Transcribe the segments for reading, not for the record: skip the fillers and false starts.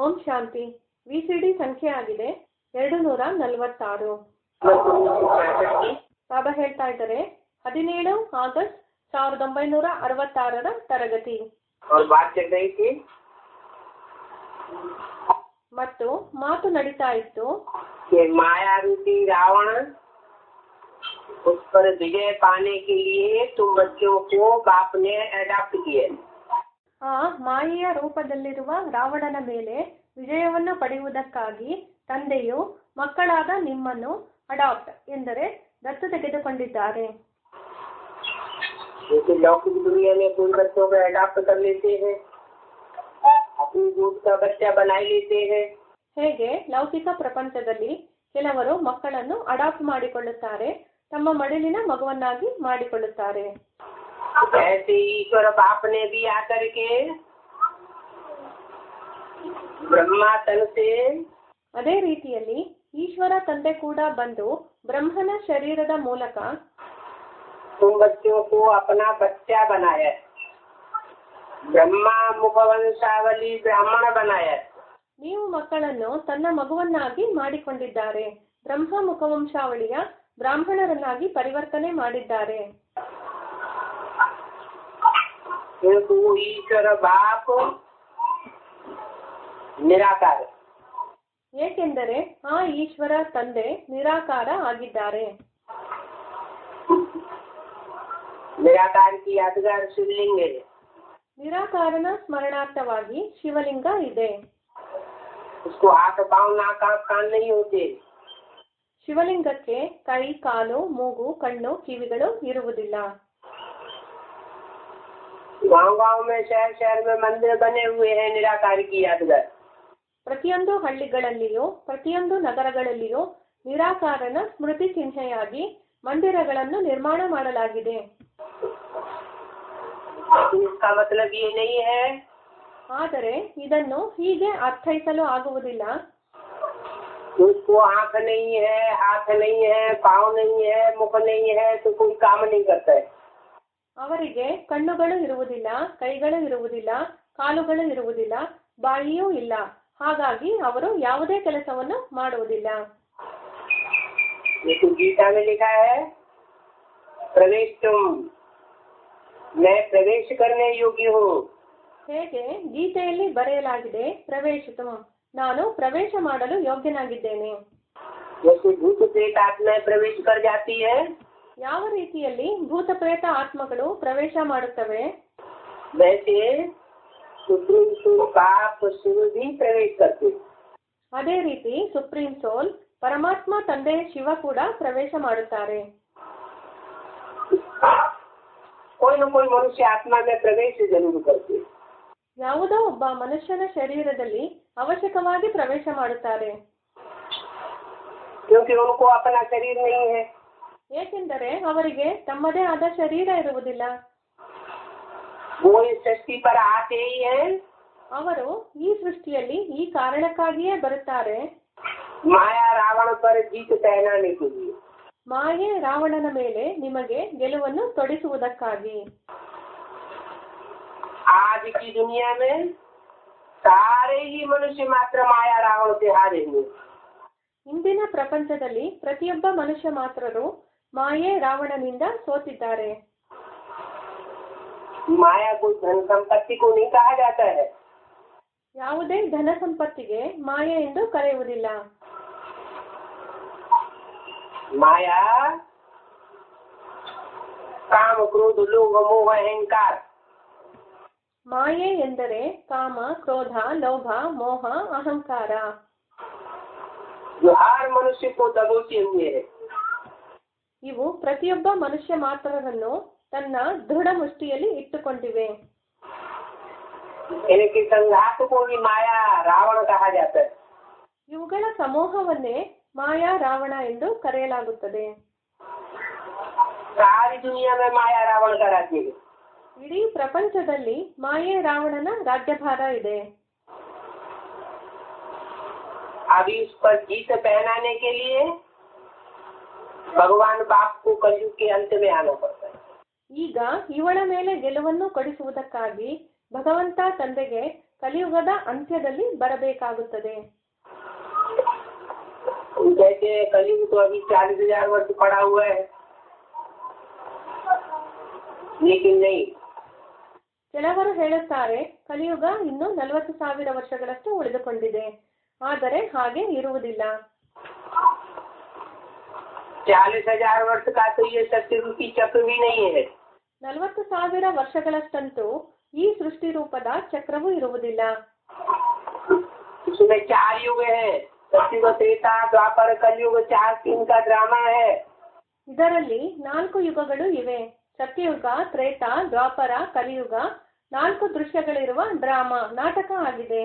ಓಂ ಶಾಂತಿ. ವಿಸಿಡಿ ಸಂಖ್ಯೆ ಆಗಿದೆ 246. ಬಾಬಾ ಹೇಳ್ತಾ ಇದ್ದಾರೆ 17 ಆಗಸ್ಟ್ 1966 ತರಗತಿ. ಮತ್ತು ಮಾತು ನಡೀತಾ ಇತ್ತು. माया रूपी रावण उस पर विजय पाने के लिए तुम बच्चों को बाप ने अडॉप्ट किए. ಆ ಮಾಯೆಯ ರೂಪದಲ್ಲಿರುವ ರಾವಣನ ಮೇಲೆ ವಿಜಯವನ್ನು ಪಡೆಯುವುದಕ್ಕಾಗಿ ತಂದೆಯು ಮಕ್ಕಳಾದ ನಿಮ್ಮನ್ನು ಅಡಾಪ್ಟ್ ಎಂದರೆ ದತ್ತು ತೆಗೆದುಕೊಂಡಿದ್ದಾರೆ. लौकिक दुनिया में कोई बच्चों को अडॉप्ट कर लेते हैं, अपनी दूध का बच्चा बना लेते हैं. ಹೇಗೆ ಲೌಕಿಕ ಪ್ರಪಂಚದಲ್ಲಿ ಕೆಲವರು ಮಕ್ಕಳನ್ನು ಅಡಾಪ್ಟ್ ಮಾಡಿಕೊಳ್ಳುತ್ತಾರೆ, ತಮ್ಮ ಮಡಿಲಿನ ಮಗುವನ್ನಾಗಿ ಮಾಡಿಕೊಳ್ಳುತ್ತಾರೆ. ऐसे ईश्वर बाप ने भी आकर के ब्रह्मा तन से ಅದೇ ರೀತಿಯಲ್ಲಿ ಈಶ್ವರ ತಂದೆ ಕೂಡ ಬಂದು ಬ್ರಹ್ಮನ ಶರೀರದ ಮೂಲಕ तुम बच्चों को अपना बच्चा बनाया, ब्रह्मा मुखवंशावली ब्राह्मण बनाया. ನೀವು ಮಕ್ಕಳನ್ನು ತನ್ನ ಮಗುವನ್ನಾಗಿ ಮಾಡಿಕೊಂಡಿದ್ದಾರೆ, ಬ್ರಹ್ಮ ಮುಖವಂಶಾವಳಿಯ ಬ್ರಾಹ್ಮಣರನ್ನಾಗಿ ಪರಿವರ್ತನೆ ಮಾಡಿದ್ದಾರೆ. ईश्वर बाप निराकार, ಏಕೆಂದರೆ ಆ ಈಶ್ವರ ತಂದೆ ನಿರಾಕಾರ ಆಗಿದ್ದಾರೆ. निराकार की यादगार शिवलिंग है. ನಿರಾಕಾರನ ಸ್ಮರಣಾರ್ಥವಾಗಿ ಶಿವಲಿಂಗ ಇದೆ. उसको हाथ पाँव नाक आँख कान नहीं होते. ಶಿವಲಿಂಗಕ್ಕೆ ಕೈ, ಕಾಲು, ಮೂಗು, ಕಣ್ಣು, ಕಿವಿಗಳು ಇರುವುದಿಲ್ಲ. गाँव में शहर शहर में मंदिर बने हुए हैं निराकार की यादगार. ಪ್ರತಿಯೊಂದು ಹಳ್ಳಿಗಳಲ್ಲಿಯೂ ಪ್ರತಿಯೊಂದು ನಗರಗಳಲ್ಲಿಯೂ ನಿರಾಕಾರನ ಸ್ಮೃತಿ ಚಿಹ್ನೆಯಾಗಿ ಮಂದಿರಗಳನ್ನು ನಿರ್ಮಾಣ ಮಾಡಲಾಗಿದೆ. इसका मतलब ये नहीं है ಆದರೆ ಇದನ್ನು ಹೀಗೆ ಅರ್ಥೈಸಲು ಆಗುವುದಿಲ್ಲ. उसको आँख नहीं है, हाथ नहीं है, पाँव नहीं है, मुख नहीं है तो कोई काम नहीं करता है. ಅವರಿಗೆ ಕಣ್ಣುಗಳು ಇರುವುದಿಲ್ಲ, ಕೈಗಳು ಇರುವುದಿಲ್ಲ, ಕಾಲುಗಳು ಇರುವುದಿಲ್ಲ, ಬಾಯಿಯೂ ಇಲ್ಲ. ಹಾಗಾಗಿ ಅವರು ಯಾವುದೇ ಕೆಲಸವನ್ನು ಮಾಡುವುದಿಲ್ಲ. ये तो गीता में लिखा है प्रवेश तुम, मैं प्रवेश करने योग्य हूँ. ಹೇಗೆ ಗೀತೆಯಲ್ಲಿ ಬರೆಯಲಾಗಿದೆ ಪ್ರವೇಶಿತು, ನಾನು ಪ್ರವೇಶ ಮಾಡಲು ಯೋಗ್ಯನಾಗಿದ್ದೇನೆ. जैसे भूत प्रेत आत्माएं प्रवेश कर जाती है, ಯಾವ ರೀತಿಯಲ್ಲಿ ಭೂತ ಪ್ರೇತ ಆತ್ಮಗಳು ಪ್ರವೇಶ ಮಾಡುತ್ತವೆ, वैसे सुप्रीम सोल बाप शिव भी प्रवेश करते. ಅದೇ ರೀತಿ ಸುಪ್ರೀಂ ಸೋಲ್ ಪರಮಾತ್ಮ ತಂದೆ ಶಿವ ಕೂಡ ಪ್ರವೇಶ ಮಾಡುತ್ತಾರೆ. कोई न कोई मनुष्य आत्मा में प्रवेश जरूर करते. ಯಾವುದೋ ಒಬ್ಬ ಮನುಷ್ಯನ ಶರೀರದಲ್ಲಿ ಅವಶ್ಯಕವಾಗಿ ಪ್ರವೇಶ ಮಾಡುತ್ತಾರೆ. क्योंकि उनको अपना शरीर नहीं है. ಏಕೆಂದರೆ ಅವರಿಗೆ ತಮ್ಮದೇ ಆದ ಶರೀರ ಇರುವುದಿಲ್ಲ. वो इस सृष्टि पर आते ही है, ಅವರು ಈ ಸೃಷ್ಟಿಯಲ್ಲಿ ಈ ಕಾರಣಕ್ಕಾಗಿಯೇ ಬರುತ್ತಾರೆ, माया रावण पर जीत पहनाने के लिए. ಮಾಯೆ ರಾವಣನ ಮೇಲೆ ನಿಮಗೆ ಗೆಲುವನ್ನು ತೊಡಿಸುವುದಕ್ಕಾಗಿ. आज की दुनिया में सारे ही मनुष्य मात्र माया रावण से हारे हुए. ಇಂದಿನ ಪ್ರಪಂಚದಲ್ಲಿ ಪ್ರತಿಯೊಬ್ಬ ಮನುಷ್ಯ ಮಾತ್ರರು ಮಾಯೆ ರಾವಣನಿಂದ ಸೋತಿದ್ದಾರೆ. माया कोई धन संपत्ति को नहीं कहा जाता है. ಯಾವುದೇ ಧನ ಸಂಪತ್ತಿಗೆ ಮಾಯೆ ಎಂದು ಕರೆಯುವುದಿಲ್ಲ. माया काम क्रोध लोभ मोह अहंकार. ಮಾಯೆ ಎಂದರೆ ಕಾಮ, ಕ್ರೋಧ, ಲೋಭ, ಮೋಹ, ಅಹಂಕಾರ. जो हर मनुष्य को दबोचे हुए है. ಇವು ಪ್ರತಿಯೊಬ್ಬ ಮನುಷ್ಯ ಮಾತ್ರರನ್ನು ತನ್ನ ದೃಢ ಮುಷ್ಟಿಯಲ್ಲಿ ಇಟ್ಟುಕೊಂಡಿವೆ. इनके संघात को भी माया रावण कहा जाता है. ಇವುಗಳ ಸಮೂಹವನ್ನೇ ಮಾಯಾ ರಾವಣ ಎಂದು ಕರೆಯಲಾಗುತ್ತದೆ. सारी दुनिया में माया रावण का राज्य है. ಇಡೀ ಪ್ರಪಂಚದಲ್ಲಿ ಮಾಯೆ ರಾವಣನ ರಾಜ್ಯಭಾರ ಇದೆ. अभी उस पर जीत पहनाने के लिए भगवान बाप को कलयुग के अंत में आना पड़ता है. ಈಗ ಇವಳ ಮೇಲೆ ಗೆಲುವನ್ನು ಕೊಡಿಸುವುದಕ್ಕಾಗಿ ಭಗವಂತ ತಂದೆಗೆ ಕಲಿಯುಗದ ಅಂತ್ಯದಲ್ಲಿ ಬರಬೇಕಾಗುತ್ತದೆ. जैसे कलयुग तो अभी 40,000 वर्ष पड़ा हुआ है, लेकिन नहीं, ಕೆಲವರು ಹೇಳುತ್ತಾರೆ ಕಲಿಯುಗ ಇನ್ನು 40,000 ವರ್ಷಗಳಷ್ಟು ಉಳಿದುಕೊಂಡಿದೆ. ಆದರೆ ಹಾಗೆ ಇರುವುದಿಲ್ಲ. 40,000 वर्ष का तो ये सत्य रूपी चक्र भी नहीं है. 40,000 ವರ್ಷಗಳಷ್ಟಂತೂ ಈ ಸೃಷ್ಟಿ ರೂಪದ ಚಕ್ರವೂ ಇರುವುದಿಲ್ಲ. इसमें 4 युग है, सत्युग, त्रेता, द्वापर, कलयुग, 4-3 का ड्रामा है. ಇದರಲ್ಲಿ 4 ಯುಗಗಳು ಇವೆ. ಸತ್ಯಯುಗ, ತ್ರೇತ, ದ್ವಾಪರ, ಕಲಿಯುಗ 4 ದೃಶ್ಯಗಳಿರುವ ಡ್ರಾಮಾ ನಾಟಕ ಆಗಿದೆ.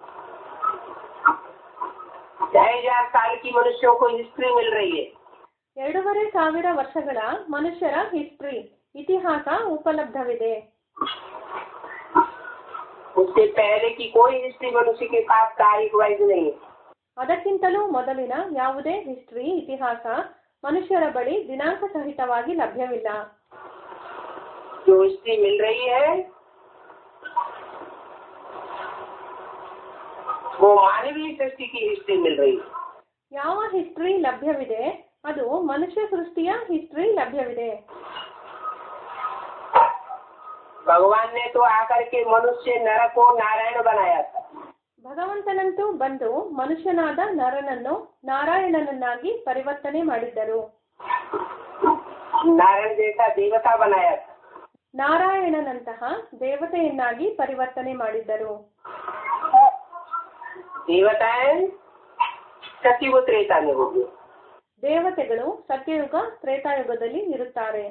2,500 साल की मनुष्यों को हिस्ट्री मिल रही है. 2,500 ವರ್ಷಗಳ ಮನುಷ್ಯರ ಹಿಸ್ಟ್ರಿ ಇತಿಹಾಸ ಉಪಲಬ್ಧವಿದೆ. उससे पहले की कोई हिस्ट्री मनुष्य के पास तारीख वाइज नहीं है. ಅದಕ್ಕಿಂತಲೂ ಮೊದಲಿನ ಯಾವುದೇ ಹಿಸ್ಟ್ರಿ ಇತಿಹಾಸ ಮನುಷ್ಯರ ಬಳಿ ದಿನಾಂಕ ಸಹಿತವಾಗಿ ಲಭ್ಯವಿಲ್ಲ. जो हिस्ट्री मिल रही है वो मानवीय सृष्टि की हिस्ट्री मिल रही है. ಯಾವ ಹಿಸ್ಟ್ರಿ ಲಭ್ಯವಿದೆ ಅದು ಮನುಷ್ಯ ಸೃಷ್ಟಿಯ ಹಿಸ್ಟ್ರಿ ಲಭ್ಯವಿದೆ. भगवान ने तो आकर के मनुष्य नर को नारायण बनाया था. ಭಗವಂತನಂತೂ ಬಂದು ಮನುಷ್ಯನಾದ ನರನನ್ನು ನಾರಾಯಣನನ್ನಾಗಿ ಪರಿವರ್ತನೆ ಮಾಡಿದ್ದರು. नारायण जैसा देवता बनाया था. ನಾರಾಯಣನಂತಹ ದೇವತೆಯನ್ನಾಗಿ ಪರಿವರ್ತನೆ ಮಾಡಿದ್ದರು. देवताएं सत्युग त्रेता में होगी. ದೇವತೆಗಳು ಸತ್ಯಯುಗ ತ್ರೇತಾಯುಗದಲ್ಲಿ ಇರುತ್ತಾರೆ.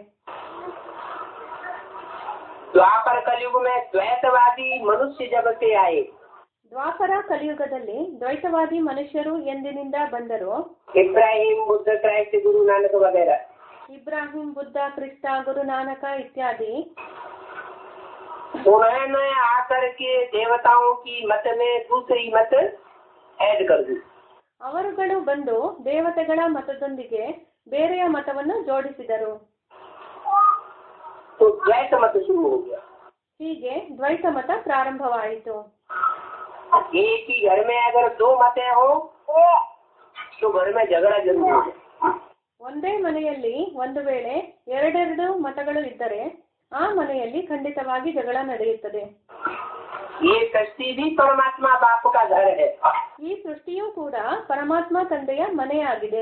द्वापर कलयुग में द्वैतवादी मनुष्य जब से आए. ದ್ವಾಪರ ಕಲಿಯುಗದಲ್ಲಿ ದ್ವೈತವಾದಿ ಮನುಷ್ಯರು ಎಂದಿನಿಂದ ಬಂದರು. इब्राहिम, बुद्ध, क्राइस्ट, गुरु नानक वगैरह. ಇಬ್ರಾಹಿಂ, ಬುದ್ಧ, ಕ್ರಿಸ್ತ, ಗುರು ನಾನಕ ಇತ್ಯಾದಿ. उन्होंने आकर के देवताओं की मत में दूसरी मत ऐड कर दी. ಅವರುಗಳು ಬಂದು ದೇವತೆಗಳ ಮತದೊಂದಿಗೆ ಬೇರೆಯ ಮತವನ್ನು ಜೋಡಿಸಿದರು. तो द्वैत मत शुरू हो गया. ಹೀಗೆ ದ್ವೈತ ಮತ ಪ್ರಾರಂಭವಾಯಿತು. एक ही घर में अगर 2 मतें हो तो घर में झगड़ा जरूर हो. ಒಂದೇ ಮನೆಯಲ್ಲಿ ಒಂದು ವೇಳೆ 2 ಮತಗಳು ಇದ್ದರೆ ಆ ಮನೆಯಲ್ಲಿ ಖಂಡಿತವಾಗಿ ಜಗಳ ನಡೆಯುತ್ತದೆ. ये सृष्टि भी परमात्मा बाप का घर है. ಈ ಸೃಷ್ಟಿಯೂ ಕೂಡ ಪರಮಾತ್ಮ ತಂದೆಯ ಮನೆಯಾಗಿದೆ.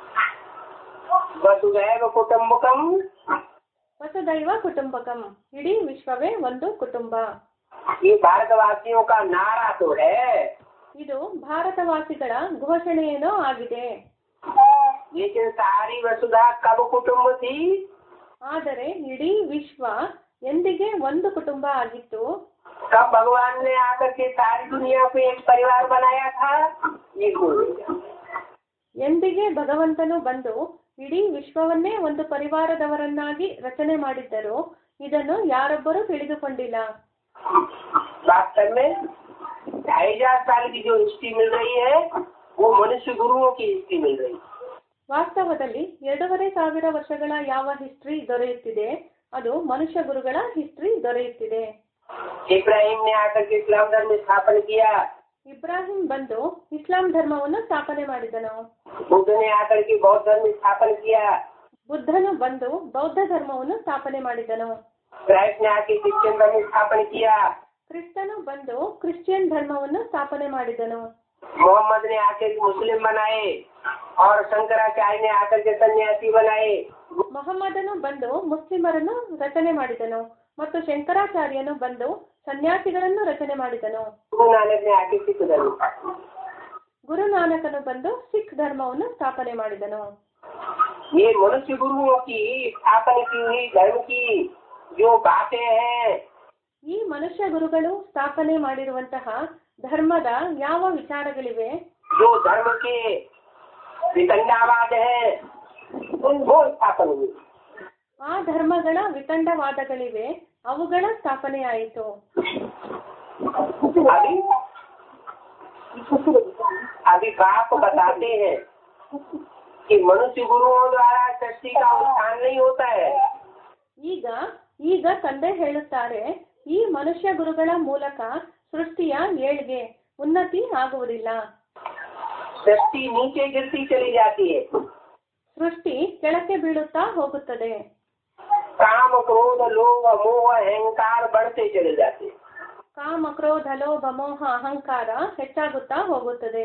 वसुधैव कुटुम्बकम. ವಸುದೈವ ಕುಟುಂಬಕಂ, ಇಡೀ ವಿಶ್ವವೇ ಒಂದು ಕುಟುಂಬ. ये भारतवासियों का नारा तो है. ಇದು ಭಾರತವಾಸಿಗಳ ಘೋಷಣೆಯೇನೋ ಆಗಿದೆ. लेकिन सारी वसुधा कब कुटुंब थी? ಆದರೆ ಇಡೀ ವಿಶ್ವ ಎಂದಿಗೆ ಒಂದು ಕುಟುಂಬ ಆಗಿತ್ತು? कब भगवान ने आकर के सारी दुनिया को एक परिवार बनाया था? ये ಎಂದಿಗೆ ಭಗವಂತನು ಬಂದು ಇಡೀ ವಿಶ್ವವನ್ನೇ ಒಂದು ಪರಿವಾರದವರನ್ನಾಗಿ ರಚನೆ ಮಾಡಿದ್ದರು? ಇದನ್ನು ಯಾರೊಬ್ಬರೂ ತಿಳಿದುಕೊಂಡಿಲ್ಲ. वास्तव में 2,500 साल की जो हिस्ट्री मिल रही है वो मनुष्य गुरुओं की हिस्ट्री मिल रही है. ವಾಸ್ತವದಲ್ಲಿ 2,500 ವರ್ಷಗಳ ಯಾವ ಹಿಸ್ಟ್ರಿ ದೊರೆಯುತ್ತಿದೆ ಅದು ಮನುಷ್ಯ ಗುರುಗಳ ಹಿಸ್ಟ್ರಿ ದೊರೆಯುತ್ತಿದೆ. इब्राहिम ने आकर के इस्लाम धर्म स्थापन किया. ಇಬ್ರಾಹಿಂ ಬಂದು ಇಸ್ಲಾಂ ಧರ್ಮವನ್ನು ಸ್ಥಾಪನೆ ಮಾಡಿದನು. बुद्ध ने आकर के बौद्ध धर्म स्थापन किया. ಬುದ್ಧನು ಬಂದು ಬೌದ್ಧ ಧರ್ಮವನ್ನು ಸ್ಥಾಪನೆ ಮಾಡಿದನು. क्राइस्ट ने आकर क्रिश्चियन धर्म स्थापन किया. ಕ್ರಿಸ್ತನು ಬಂದು ಕ್ರಿಶ್ಚಿಯನ್ ಧರ್ಮವನ್ನು ಸ್ಥಾಪನೆ ಮಾಡಿದನು. मोहम्मद ने आकर के मुस्लिम बनाए और शंकराचार्य ने आकर के सन्यासी बनाए. ಮೊಹಮ್ಮದನು ಬಂದು ಮುಸ್ಲಿಮರನ್ನು ರಚನೆ ಮಾಡಿದನು ಮತ್ತು ಶಂಕರಾಚಾರ್ಯನು ಬಂದು ಸನ್ಯಾಸಿಗಳನ್ನು ರಚನೆ ಮಾಡಿದನು. गुरु नानक ने आकर सिख धर्म. ಗುರು ನಾನಕನು ಬಂದು ಸಿಖ್ ಧರ್ಮವನ್ನು ಸ್ಥಾಪನೆ ಮಾಡಿದನು. ये मनुष्य गुरुओं की स्थापन की हुई धर्म की जो बातें हैं, ಈ ಮನುಷ್ಯ ಗುರುಗಳು ಸ್ಥಾಪನೆ ಮಾಡಿರುವಂತಹ ಧರ್ಮದ ಯಾವ ವಿಚಾರಗಳಿವೆ, जो धर्म के वितंडावाद है, वो स्थापन हुई. ಆ ಧರ್ಮಗಳ ವಿತಂಡವಾದಗಳಿವೆ, ಅವುಗಳ ಸ್ಥಾಪನೆಯಾಯಿತು. अभी बाप बताते हैं कि मनुष्य गुरुओं द्वारा सृष्टि का उत्थान नहीं होता है. ಈಗ ತಂದೆ ಹೇಳುತ್ತಾರೆ, ಈ ಮನುಷ್ಯ ಗುರುಗಳ ಮೂಲಕ ಸೃಷ್ಟಿಯ ಏಳ್ಗೆ ಉನ್ನತಿ ಆಗುವುದಿಲ್ಲ. सृष्टि नीचे गिरती चली जाती है. ಸೃಷ್ಟಿ ಕೆಳಕ್ಕೆ ಬೀಳುತ್ತಾ ಹೋಗುತ್ತದೆ. काम क्रोध लोभ मोह अहंकार बढ़ते चले जाते हैं. ಕಾಮ ಕ್ರೋಧ ಲೋಭ ಮೋಹ ಅಹಂಕಾರ ಹೆಚ್ಚಾಗುತ್ತಾ ಹೋಗುತ್ತದೆ.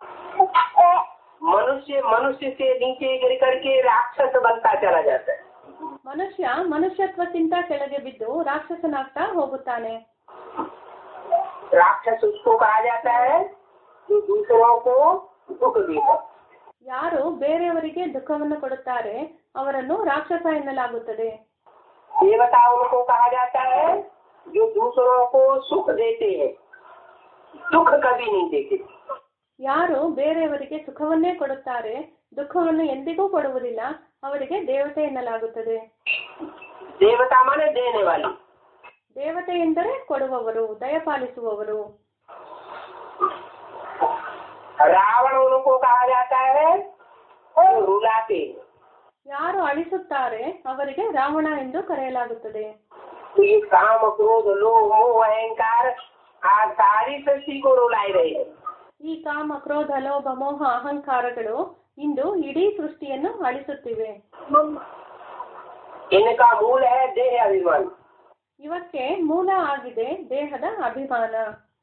मनुष्य मनुष्य से नीचे गिर करके राक्षस बनता चला जाता है. ಮನುಷ್ಯ ಮನುಷ್ಯತ್ವಕ್ಕಿಂತ ಕೆಳಗೆ ಬಿದ್ದು ರಾಕ್ಷಸನಾಗ್ತಾ ಹೋಗುತ್ತಾನೆ. राक्षस उसको कहा जाता है जो दूसरों को दुख देता. ಯಾರು ಬೇರೆಯವರಿಗೆ ದುಃಖವನ್ನು ಕೊಡುತ್ತಾರೆ ಅವರನ್ನು ರಾಕ್ಷಸ ಎನ್ನಲಾಗುತ್ತದೆ. देवताओं को कहा जाता है जो दूसरों को सुख देते हैं, दुख कभी नहीं देते. ಯಾರು ಬೇರೆಯವರಿಗೆ ಸುಖವನ್ನೇ ಕೊಡುತ್ತಾರೆ ದುಃಖವನ್ನು ಎಂದಿಗೂ ಕೊಡುವುದಿಲ್ಲ ಅವರಿಗೆ ದೇವತೆ ಎನ್ನಲಾಗುತ್ತದೆ. देवता माने देने वाली. ದೇವತೆ ಎಂದರೆ ಕೊಡುವವರು ದಯಪಾಲಿಸುವವರು. रावण उनको कहा जाता है जो रुलाते. ಯಾರು ಅಳಿಸುತ್ತಾರೆ ಅವರಿಗೆ ರಾವಣ ಎಂದು ಕರೆಯಲಾಗುತ್ತದೆ. तो ये काम क्रोध लोभ मोह अहंकार आज सारी सृष्टि को रुलाए रहे हैं. ಈ ಕಾಮ ಕ್ರೋಧ ಲೋಭ ಮೋಹ ಅಹಂಕಾರಗಳು ಇಂದು ಇಡೀ ಸೃಷ್ಟಿಯನ್ನು ಅಳಿಸುತ್ತಿವೆ. इनका मूल है देह अभिमान. ಇವಕ್ಕೆ ಮೂಲ ಆಗಿದೆ ದೇಹದ ಅಭಿಮಾನ.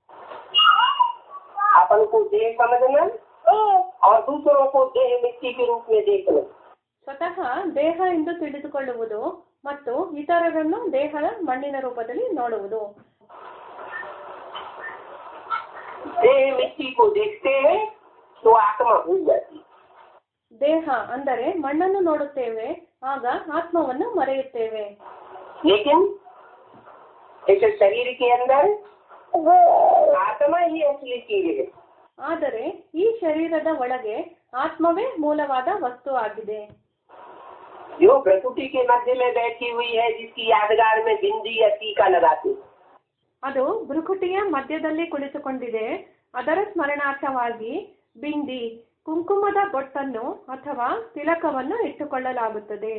अपन को देह समझना और दूसरों को देह मिट्टी के रूप में देखना. ಸ್ವತಃ ದೇಹ ಎಂದು ತಿಳಿದುಕೊಳ್ಳುವುದು ಮತ್ತು ಇತರರನ್ನು ದೇಹದ ಮಣ್ಣಿನ ರೂಪದಲ್ಲಿ ನೋಡುವುದು. देह मिट्टी को देखते हैं तो आत्मा भूल जाती है. ದೇಹ ಅಂದರೆ ಮಣ್ಣನ್ನು ನೋಡುತ್ತೇವೆ ಆಗ ಆತ್ಮವನ್ನು ಮರೆಯುತ್ತೇವೆ. लेकिन इस शरीर के अंदर आत्मा ही असली चीज है. ಆದರೆ ಈ ಶರೀರದ ಒಳಗೆ ಆತ್ಮವೇ ಮೂಲವಾದ ವಸ್ತು ಆಗಿದೆ. जो प्रकृति के मध्य में बैठी हुई है जिसकी यादगार में बिंदी या टीका लगाते. ಅದು ಭ್ರುಕುಟಿಯ ಮಧ್ಯದಲ್ಲಿ ಕುಳಿತುಕೊಂಡಿದೆ. ಅದರ ಸ್ಮರಣಾರ್ಥವಾಗಿ ಬಿಂದಿ ಕುಂಕುಮದ ಬೊಟ್ಟನ್ನು ಅಥವಾ ತಿಲಕವನ್ನು ಇಟ್ಟುಕೊಳ್ಳಲಾಗುತ್ತದೆ.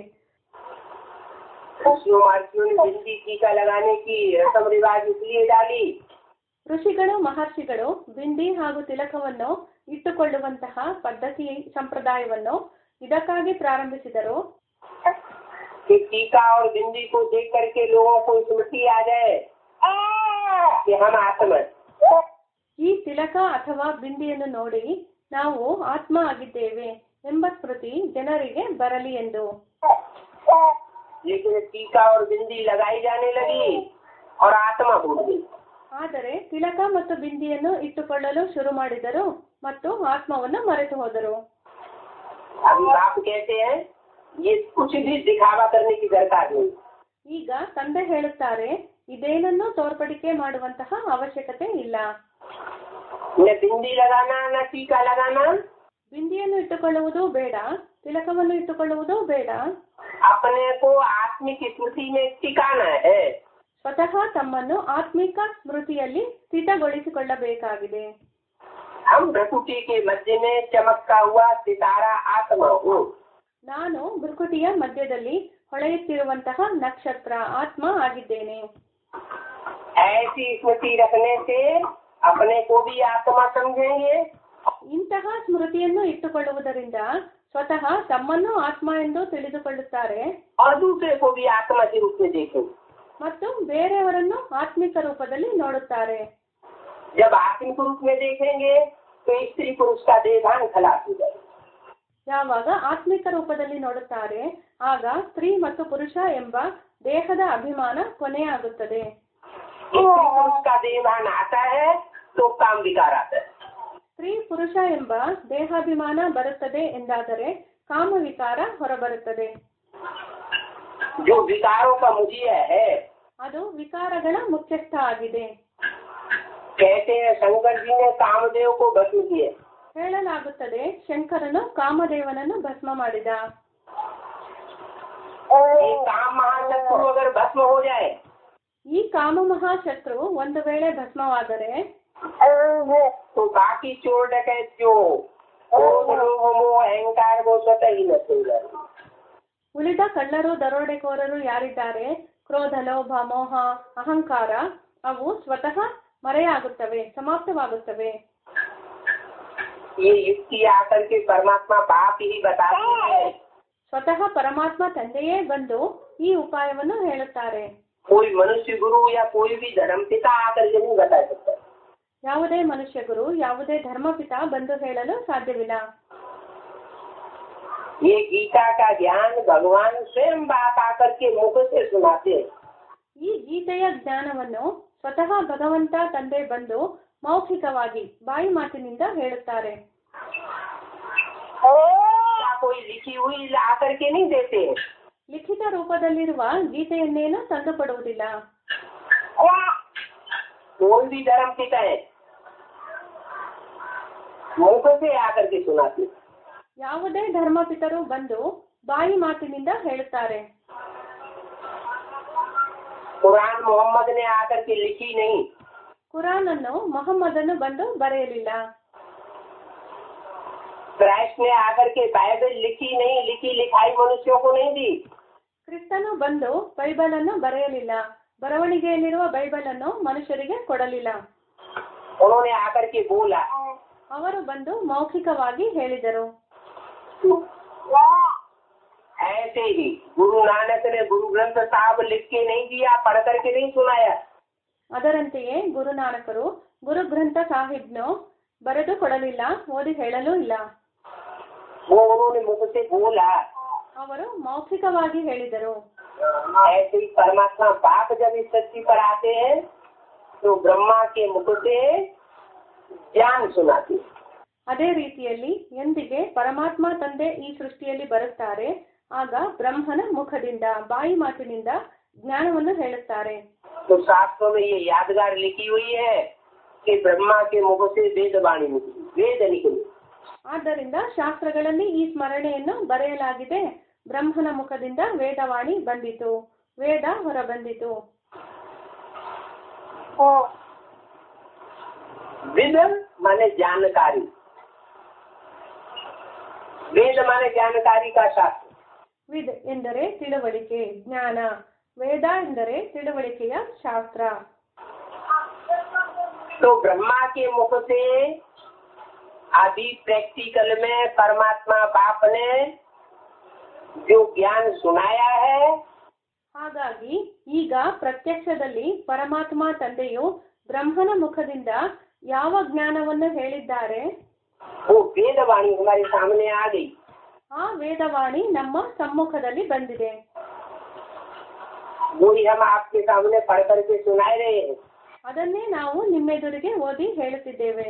बिंदी टीका लगाने की रस्म रिवाज इसलिए डाली. ಋಷಿಗಳು ಮಹರ್ಷಿಗಳು ಬಿಂದಿ ಹಾಗೂ ತಿಲಕವನ್ನು ಇಟ್ಟುಕೊಳ್ಳುವಂತಹ ಪದ್ಧತಿ ಸಂಪ್ರದಾಯವನ್ನು ಇದಕ್ಕಾಗಿ ಪ್ರಾರಂಭಿಸಿದರು. कि टीका और बिंदी को देख करके लोगों को स्मृति आ जाए कि हम आत्मा. ಈ ತಿಲಕ ಅಥವಾ ಬಿಂದಿಯನ್ನು ನೋಡಿ ನಾವು ಆತ್ಮ ಆಗಿದ್ದೇವೆ ಎಂಬ ಸ್ಮೃತಿ ಜನರಿಗೆ ಬರಲಿ ಎಂದು. लेकिन टीका और बिंदी लगाई जाने लगी और आत्मा भूल गई. ಆದರೆ ತಿಲಕ ಮತ್ತು ಬಿಂದಿಯನ್ನು ಇಟ್ಟುಕೊಳ್ಳಲು ಶುರು ಮಾಡಿದರು ಮತ್ತು ಆತ್ಮವನ್ನು ಮರೆತು ಹೋದರು. अभी आप कहते हैं ये कुछ भी दिखावा करने की दरकार नहीं. ಈಗ ತಂದೆ ಹೇಳುತ್ತಾರೆ ಇದೇನನ್ನು ತೋರ್ಪಡಿಕೆ ಮಾಡುವಂತಹ ಅವಶ್ಯಕತೆ ಇಲ್ಲ. न बिंदी लगाना न टीका लगाना. ಬಿಂದಿಯನ್ನು ಇಟ್ಟುಕೊಳ್ಳುವುದು ಬೇಡ ತಿಲಕವನ್ನು ಇಟ್ಟುಕೊಳ್ಳುವುದು ಬೇಡ. अपने को आत्मिक स्मृति में टिकाना है. ಸ್ವತಃ ತಮ್ಮನ್ನು ಆತ್ಮಿಕ ಸ್ಮೃತಿಯಲ್ಲಿ ಸ್ಥಿತಗೊಳಿಸಿಕೊಳ್ಳಬೇಕಾಗಿದೆ. हम प्रकृति के मध्य में चमकता हुआ सितारा आत्मा हूँ. ನಾನು ಭ್ರುಕುಟಿಯ ಮಧ್ಯದಲ್ಲಿ ಹೊಳೆಯುತ್ತಿರುವಂತಹ ನಕ್ಷತ್ರ ಆತ್ಮ ಆಗಿದ್ದೇನೆ. ऐसी स्मृति रखने से अपने को भी आत्मा समझेंगे. ಇಂತಹ ಸ್ಮೃತಿಯನ್ನು ಇಟ್ಟುಕೊಳ್ಳುವುದರಿಂದ ಸ್ವತಃ ತಮ್ಮನ್ನು ಆತ್ಮ ಎಂದು ತಿಳಿದುಕೊಳ್ಳುತ್ತಾರೆ और दूसरे को भी आत्मा के रूप में देखेंगे. ಮತ್ತು ಬೇರೆಯವರನ್ನು ಆತ್ಮಿಕ ರೂಪದಲ್ಲಿ ನೋಡುತ್ತಾರೆ. जब आत्मिक रूप में देखेंगे तो स्त्री पुरुष का देहान खलास हो जाएगा. ಯಾವಾಗ ಆತ್ಮಿಕ ರೂಪದಲ್ಲಿ ನೋಡುತ್ತಾರೆ ಆಗ ಸ್ತ್ರೀ ಮತ್ತು ಪುರುಷ ಎಂಬ ದೇಹದ ಅಭಿಮಾನ ಕೊನೆಯಾಗುತ್ತದೆ. स्त्री पुरुष का देहान आता है तो काम विकार आता है. ಸ್ತ್ರೀ ಪುರುಷ ಎಂಬ ದೇಹಾಭಿಮಾನ ಬರುತ್ತದೆ ಎಂದಾದರೆ ಕಾಮ ವಿಕಾರ ಹೊರಬರುತ್ತದೆ. जो विकारों का मुझे है ಅದು ವಿಕಾರಗಳ ಮುಖ್ಯಸ್ಥ ಆಗಿದೆ. कहते हैं शंकर जी ने कामदेव को भस्म किए. ಹೇಳಲಾಗುತ್ತದೆ ಶಂಕರನು ಕಾಮದೇವನನ್ನು ಭಸ್ಮ ಮಾಡಿದ. ये काम महाशत्रु अगर भस्म हो जाए ಈ ಕಾಮ ಮಹಾಶತ್ರು ಒಂದು ವೇಳೆ ಭಸ್ಮವಾದರೆ तो बाकी चोर डकैत जो अहंकार वो स्वतः ही नष्ट हो जाए. ಉಳಿದ ಕಳ್ಳರು ದರೋಡೆಕೋರರು ಯಾರಿದ್ದಾರೆ ಕ್ರೋಧ ಲೋಭ ಮೋಹ ಅಹಂಕಾರ ಅವು ಸ್ವತಃ ಮರೆಯಾಗುತ್ತವೆ, ಸಮಾಪ್ತವಾಗುತ್ತವೆ. ये युक्ति आकर के परमात्मा बाप ही बताते हैं. ಸ್ವತಃ ಪರಮಾತ್ಮ ತಂದೆಯೇ ಬಂದು ಈ ಉಪಾಯವನ್ನು ಹೇಳುತ್ತಾರೆ. कोई मनुष्य गुरु या कोई भी धर्म पिता आकर के नहीं बता सकता. ಯಾವುದೇ ಮನುಷ್ಯ ಗುರು, ಯಾವುದೇ ಧರ್ಮಪಿತ ಬಂದು ಹೇಳಲು ಸಾಧ್ಯವಿಲ್ಲ. ये गीता का ज्ञान भगवान स्वयं बाप आकर के मुख से सुनाते हैं. ಈ ಗೀತೆಯ ಜ್ಞಾನವನ್ನು ಸ್ವತಃ ಭಗವಂತ ತಂದೆ ಬಂದು ಮೌಖಿಕವಾಗಿ ಬಾಯಿ ಮಾತಿನಿಂದ ಹೇಳುತ್ತಾರೆ. कोई लिखी हुई आकर के नहीं देते. ಲಿಖಿತ ರೂಪದಲ್ಲಿರುವ ಗೀತೆಯನ್ನೇನು ತಂದುಕೊಡುವುದಿಲ್ಲ. कोई भी धर्म पिता है मुख से आकर के सुनाते. ಯಾವುದೇ ಧರ್ಮಪಿತರು ಬಂದು ಬಾಯಿ ಮಾತಿನಿಂದ ಹೇಳುತ್ತಾರೆ. कुरान मोहम्मद ने आकर के लिखी नहीं. ಕುರಾನ್ ಅನ್ನು ಮೊಹಮ್ಮದನು ಬಂದು ಬರೆಯಲಿಲ್ಲ. क्राइस्ट ने आकर के बाइबल लिखी नहीं, लिखी लिखाई मनुष्यों को नहीं दी. ಕ್ರಿಸ್ತನು ಬಂದು ಬೈಬಲ್ ಅನ್ನು ಬರೆಯಲಿಲ್ಲ. ಬರವಣಿಗೆಯಲ್ಲಿರುವ ಬೈಬಲ್ ಅನ್ನು ಮನುಷ್ಯರಿಗೆ ಕೊಡಲಿಲ್ಲ. उन्होंने आकर के बोला. ಅವರು ಬಂದು ಮೌಖಿಕವಾಗಿ ಹೇಳಿದರು. ऐसे ही गुरु नानक ने गुरु ग्रंथ साहब लिख के नहीं दिया, पढ़ करके नहीं सुनाया. ಅದರಂತೆಯೇ ಗುರುನಾನಕರು ಗುರು ಗ್ರಂಥ ಸಾಹಿಬ್ನು ಬರೆದು ಕೊಡಲಿಲ್ಲ, ಓದಿ ಹೇಳಲೂ ಇಲ್ಲ. वो उन्होंने मुख से बोला. ಅವರು ಮೌಖಿಕವಾಗಿ ಹೇಳಿದರು. ऐसे ही परमात्मा बाप जब इस सृष्टि पर आते हैं तो ब्रह्मा के मुख से ज्ञान सुनाते. ಅದೇ ರೀತಿಯಲ್ಲಿ ಎಂದಿಗೆ ಪರಮಾತ್ಮ ತಂದೆ ಈ ಸೃಷ್ಟಿಯಲ್ಲಿ ಬರುತ್ತಾರೆ, ಆಗ ಬ್ರಹ್ಮನ ಮುಖದಿಂದ ಬಾಯಿ ಮಾತಿನಿಂದ ಜ್ಞಾನವನ್ನು ಹೇಳುತ್ತಾರೆ. तो शास्त्रों में ये यादगार लिखी हुई है कि ब्रह्मा के मुख से वेद वाणी निकली, वेद निकली. ಆದ್ದರಿಂದ ಶಾಸ್ತ್ರಗಳಲ್ಲಿ ಈ ಸ್ಮರಣೆಯನ್ನು ಬರೆಯಲಾಗಿದೆ. ಬ್ರಹ್ಮನ ಮುಖದಿಂದ ವೇದವಾಣಿ ಬಂದಿತು, ವೇದ ಹೊರಬಂದಿತು. वेद माने जानकारी, वेद माने जानकारी का शास्त्र. ವಿದ್ ಎಂದರೆ ತಿಳುವಳಿಕೆ, ಜ್ಞಾನ. ವೇದ ಎಂದರೆ ತಿಳುವಳಿಕೆಯ ಶಾಸ್ತ್ರ. तो ब्रह्मा के मुख से अभी प्रैक्टिकल में परमात्मा बाप ने जो ज्ञान सुनाया है, ಹಾಗಾಗಿ ಈಗ ಪ್ರತ್ಯಕ್ಷದಲ್ಲಿ ಪರಮಾತ್ಮ ತಂದೆಯು ಬ್ರಹ್ಮನ ಮುಖದಿಂದ ಯಾವ ಜ್ಞಾನವನ್ನು ಹೇಳಿದ್ದಾರೆ, वो वेदवाणी हमारे सामने आ गई. ಆ ವೇದವಾಣಿ ನಮ್ಮ ಸಮ್ಮುಖದಲ್ಲಿ ಬಂದಿದೆ. वही हम आपके सामने पढ़ करके सुनाए रहे हैं. ಅದನ್ನೇ ನಾವು ನಿಮ್ಮೆದುರಿಗೆ ಓದಿ ಹೇಳುತ್ತಿದ್ದೇವೆ.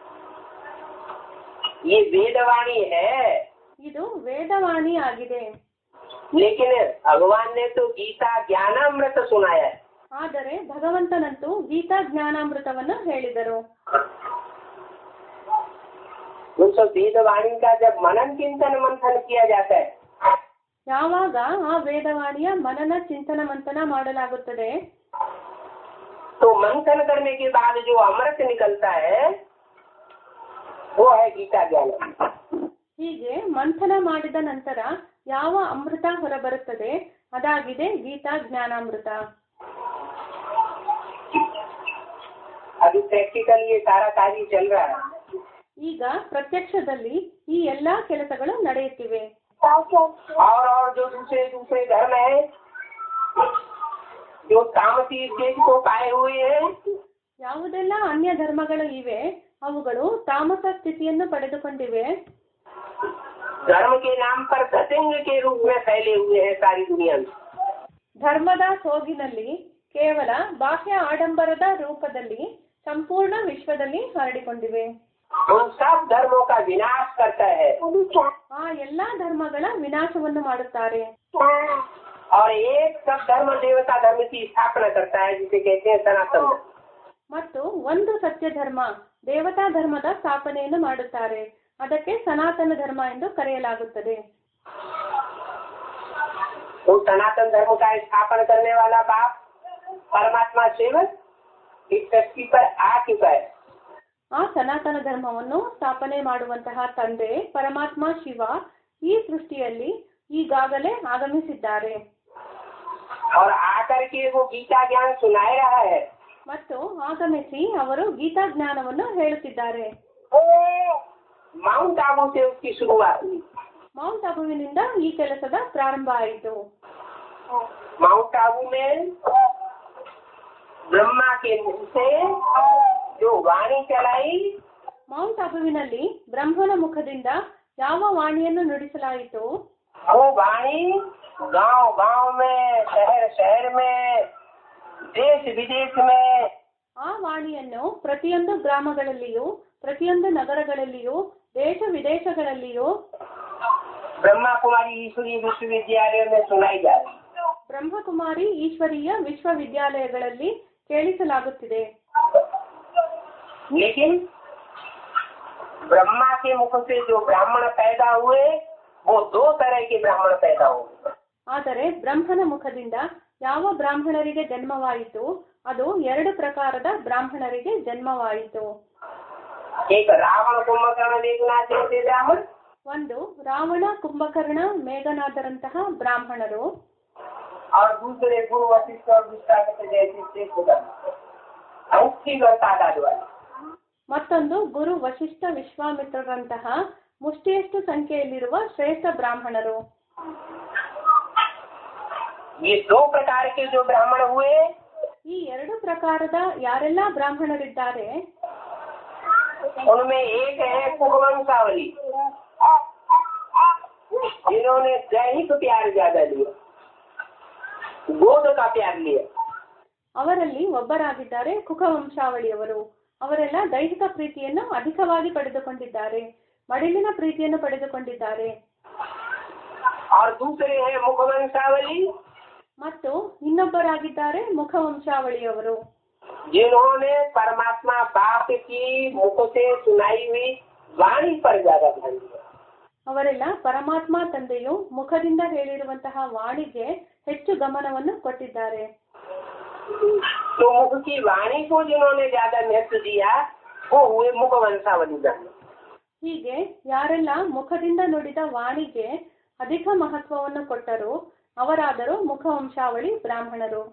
ये वेदवाणी है, ಇದು ವೇದವಾಣಿ ಆಗಿದೆ. लेकिन भगवान ने तो गीता ज्ञानामृत सुनाया है. ಆದರೆ ಭಗವಂತನಂತೂ ಗೀತಾ ಜ್ಞಾನಾಮೃತವನ್ನು ಹೇಳಿದರು. उस वेदवाणी का जब मनन चिंतन मंथन किया जाता है, ಯಾವಾಗ ಆ ವೇದವಾಣಿಯ ಮನನ ಚಿಂತನ ಮಂಥನ ಮಾಡಲಾಗುತ್ತದೆ, तो मंथन करने के बाद जो अमृत निकलता है वो है गीता ज्ञान. ಹೀಗೆ ಮಂಥನ ಮಾಡಿದ ನಂತರ ಯಾವ ಅಮೃತ ಹೊರಬರುತ್ತದೆ ಅದಾಗಿದೆ ಗೀತಾ ಜ್ಞಾನಾಮೃತ. अभी प्रैक्टिकल ये सारा कार्य चल रहा है. ಈಗ ಪ್ರತ್ಯಕ್ಷದಲ್ಲಿ ಈ ಎಲ್ಲಾ ಕೆಲಸಗಳು ನಡೆಯುತ್ತಿವೆ. और जो दूसरे दूसरे धर्म है जो तामसी स्टेज को पाए हुए हैं, ಯಾವುದೆಲ್ಲ ಅನ್ಯ ಧರ್ಮಗಳು ಇವೆ ಅವುಗಳು ತಾಮಸ ಸ್ಥಿತಿಯನ್ನು ಪಡೆದುಕೊಂಡಿವೆ. धर्म के नाम पर सत्संग के रूप में फैले हुए हैं सारी दुनिया में. ಧರ್ಮದ ಸೋಗಿನಲ್ಲಿ ಕೇವಲ ಬಾಹ್ಯ ಆಡಂಬರದ ರೂಪದಲ್ಲಿ ಸಂಪೂರ್ಣ ವಿಶ್ವದಲ್ಲಿ ಹರಡಿಕೊಂಡಿವೆ. उन सब धर्मों का विनाश करता है ಆ ಎಲ್ಲಾ ಧರ್ಮಗಳ ವಿನಾಶವನ್ನು ಮಾಡುತ್ತಾರೆ. और एक सब धर्म देवता धर्म की स्थापना करता है, जिसे कहते हैं सनातन. ಮತ್ತು ಒಂದು ಸತ್ಯ ಧರ್ಮ ದೇವತಾ ಧರ್ಮದ ಸ್ಥಾಪನೆಯನ್ನು ಮಾಡುತ್ತಾರೆ, ಅದಕ್ಕೆ ಸನಾತನ ಧರ್ಮ ಎಂದು ಕರೆಯಲಾಗುತ್ತದೆ. वो सनातन धर्म का स्थापना करने वाला बाप परमात्मा शिव इस सृष्टि पर आ चुका है. ಆ ಸನಾತನ ಧರ್ಮವನ್ನು ಸ್ಥಾಪನೆ ಮಾಡುವಂತಹ ತಂದೆ ಪರಮಾತ್ಮ ಶಿವ ಈ ಸೃಷ್ಟಿಯಲ್ಲಿ ಈಗಾಗಲೇ ಆಗಮಿಸಿದ್ದಾರೆ. और आकर के वो गीता ज्ञान सुनाए रहा है. ಮತ್ತು ಆಗಮಿಸಿ ಅವರು ಗೀತಾ ಜ್ಞಾನವನ್ನು ಹೇಳುತ್ತಿದ್ದಾರೆ. माउंट आबू से उसकी शुरुआत हुई. ಮೌಂಟ್ ಆಬುವಿನಿಂದ ಈ ಕೆಲಸದ ಪ್ರಾರಂಭ ಆಯಿತು. माउंट आबू में ब्रह्मा के मुख से जो वाणी चलाई, ಮೌಂಟ್ ಆಬುವಿನಲ್ಲಿ ಬ್ರಹ್ಮನ ಮುಖದಿಂದ ಯಾವ ವಾಣಿಯನ್ನು ನುಡಿಸಲಾಯಿತು, वो वाणी गांव गांव में, शहर शहर में, देश विदेश में, ಆ ವಾಣಿಯನ್ನು ಪ್ರತಿಯೊಂದು ಗ್ರಾಮಗಳಲ್ಲಿಯೂ ಪ್ರತಿಯೊಂದು ನಗರಗಳಲ್ಲಿಯೂ ದೇಶ ವಿದೇಶಗಳಲ್ಲಿಯೂ ब्रह्मा कुमारी ईश्वरीय विश्वविद्यालय में सुनाई जा रही. ಬ್ರಹ್ಮಕುಮಾರಿ ಈಶ್ವರೀಯ ವಿಶ್ವವಿದ್ಯಾಲಯಗಳಲ್ಲಿ ಕೇಳಿಸಲಾಗುತ್ತಿದೆ. लेकिन ब्रह्मा के मुख से जो ब्राह्मण पैदा हुए वो दो तरह के ब्राह्मण पैदा हुए. ಆದರೆ ಬ್ರಹ್ಮನ ಮುಖದಿಂದ ಯಾವ ಬ್ರಾಹ್ಮಣರಿಗೆ ಜನ್ಮವಾಯಿತು, ಅದು ಎರಡು ಪ್ರಕಾರದ ಬ್ರಾಹ್ಮಣರಿಗೆ ಜನ್ಮವಾಯಿತು. एक रावण कुंभकर्ण मेघनाथ जैसे ब्राह्मण, ಒಂದು ರಾವಣ ಕುಂಭಕರ್ಣ ಮೇಘನಾದರಂತಹ ಬ್ರಾಹ್ಮಣರು, और दूसरे गुरु वशिष्ठ और विश्वामित्र जैसे श्रेष्ठ ब्राह्मण, मुक्ति और तादाद वाले. ಮತ್ತೊಂದು ಗುರು ವಶಿಷ್ಠ ವಿಶ್ವಾಮಿತ್ರರಂತಹ ಮುಷ್ಟಿಯಷ್ಟು ಸಂಖ್ಯೆಯಲ್ಲಿರುವ ಶ್ರೇಷ್ಠ ಬ್ರಾಹ್ಮಣರು. ये दो प्रकार के जो ब्राह्मण हुए, ಈ ಎರಡು ಪ್ರಕಾರದ ಯಾರೆಲ್ಲ ಬ್ರಾಹ್ಮಣರಿದ್ದಾರೆ, उनमें एक है कुलवंशावली, जिन्होंने दैहिक प्यार ज्यादा लिया, गोद का प्यार लिया. ಅವರಲ್ಲಿ ಒಬ್ಬರಾಗಿದ್ದಾರೆ ಕುಖವಂಶಾವಳಿಯವರು. ಅವರೆಲ್ಲ ದೈಹಿಕ ಪ್ರೀತಿಯನ್ನು ಅಧಿಕವಾಗಿ ಪಡೆದುಕೊಂಡಿದ್ದಾರೆ, ಮಡಿಲಿನ ಪ್ರೀತಿಯನ್ನು ಪಡೆದುಕೊಂಡಿದ್ದಾರೆ. और दूसरे है मुखवंशावली, ಮತ್ತು ಇನ್ನೊಬ್ಬರಾಗಿದ್ದಾರೆ ಮುಖವಂಶಾವಳಿಯವರು, जिन्होंने परमात्मा बाप की मुख से सुनाई हुई वाणी पर ज्यादा ध्यान दिया. ಅವರೆಲ್ಲ ಪರಮಾತ್ಮ ತಂದೆಯು ಮುಖದಿಂದ ಹೇಳಿರುವಂತಹ ವಾಣಿಗೆ ಹೆಚ್ಚು ಗಮನವನ್ನು ಕೊಟ್ಟಿದ್ದಾರೆ. तो मुख की वाणी को जिन्होंने ज्यादा महत्व दिया वो हुए मुखवंशावली ब्राह्मण. ಹೀಗೆ ಯಾರೆಲ್ಲ ಮುಖದಿಂದ ನುಡಿದ ವಾಣಿಗೆ ಅಧಿಕ ಮಹತ್ವವನ್ನು ಕೊಟ್ಟರು ಅವರಾದರೂ ಮುಖವಂಶಾವಳಿ ಬ್ರಾಹ್ಮಣರು.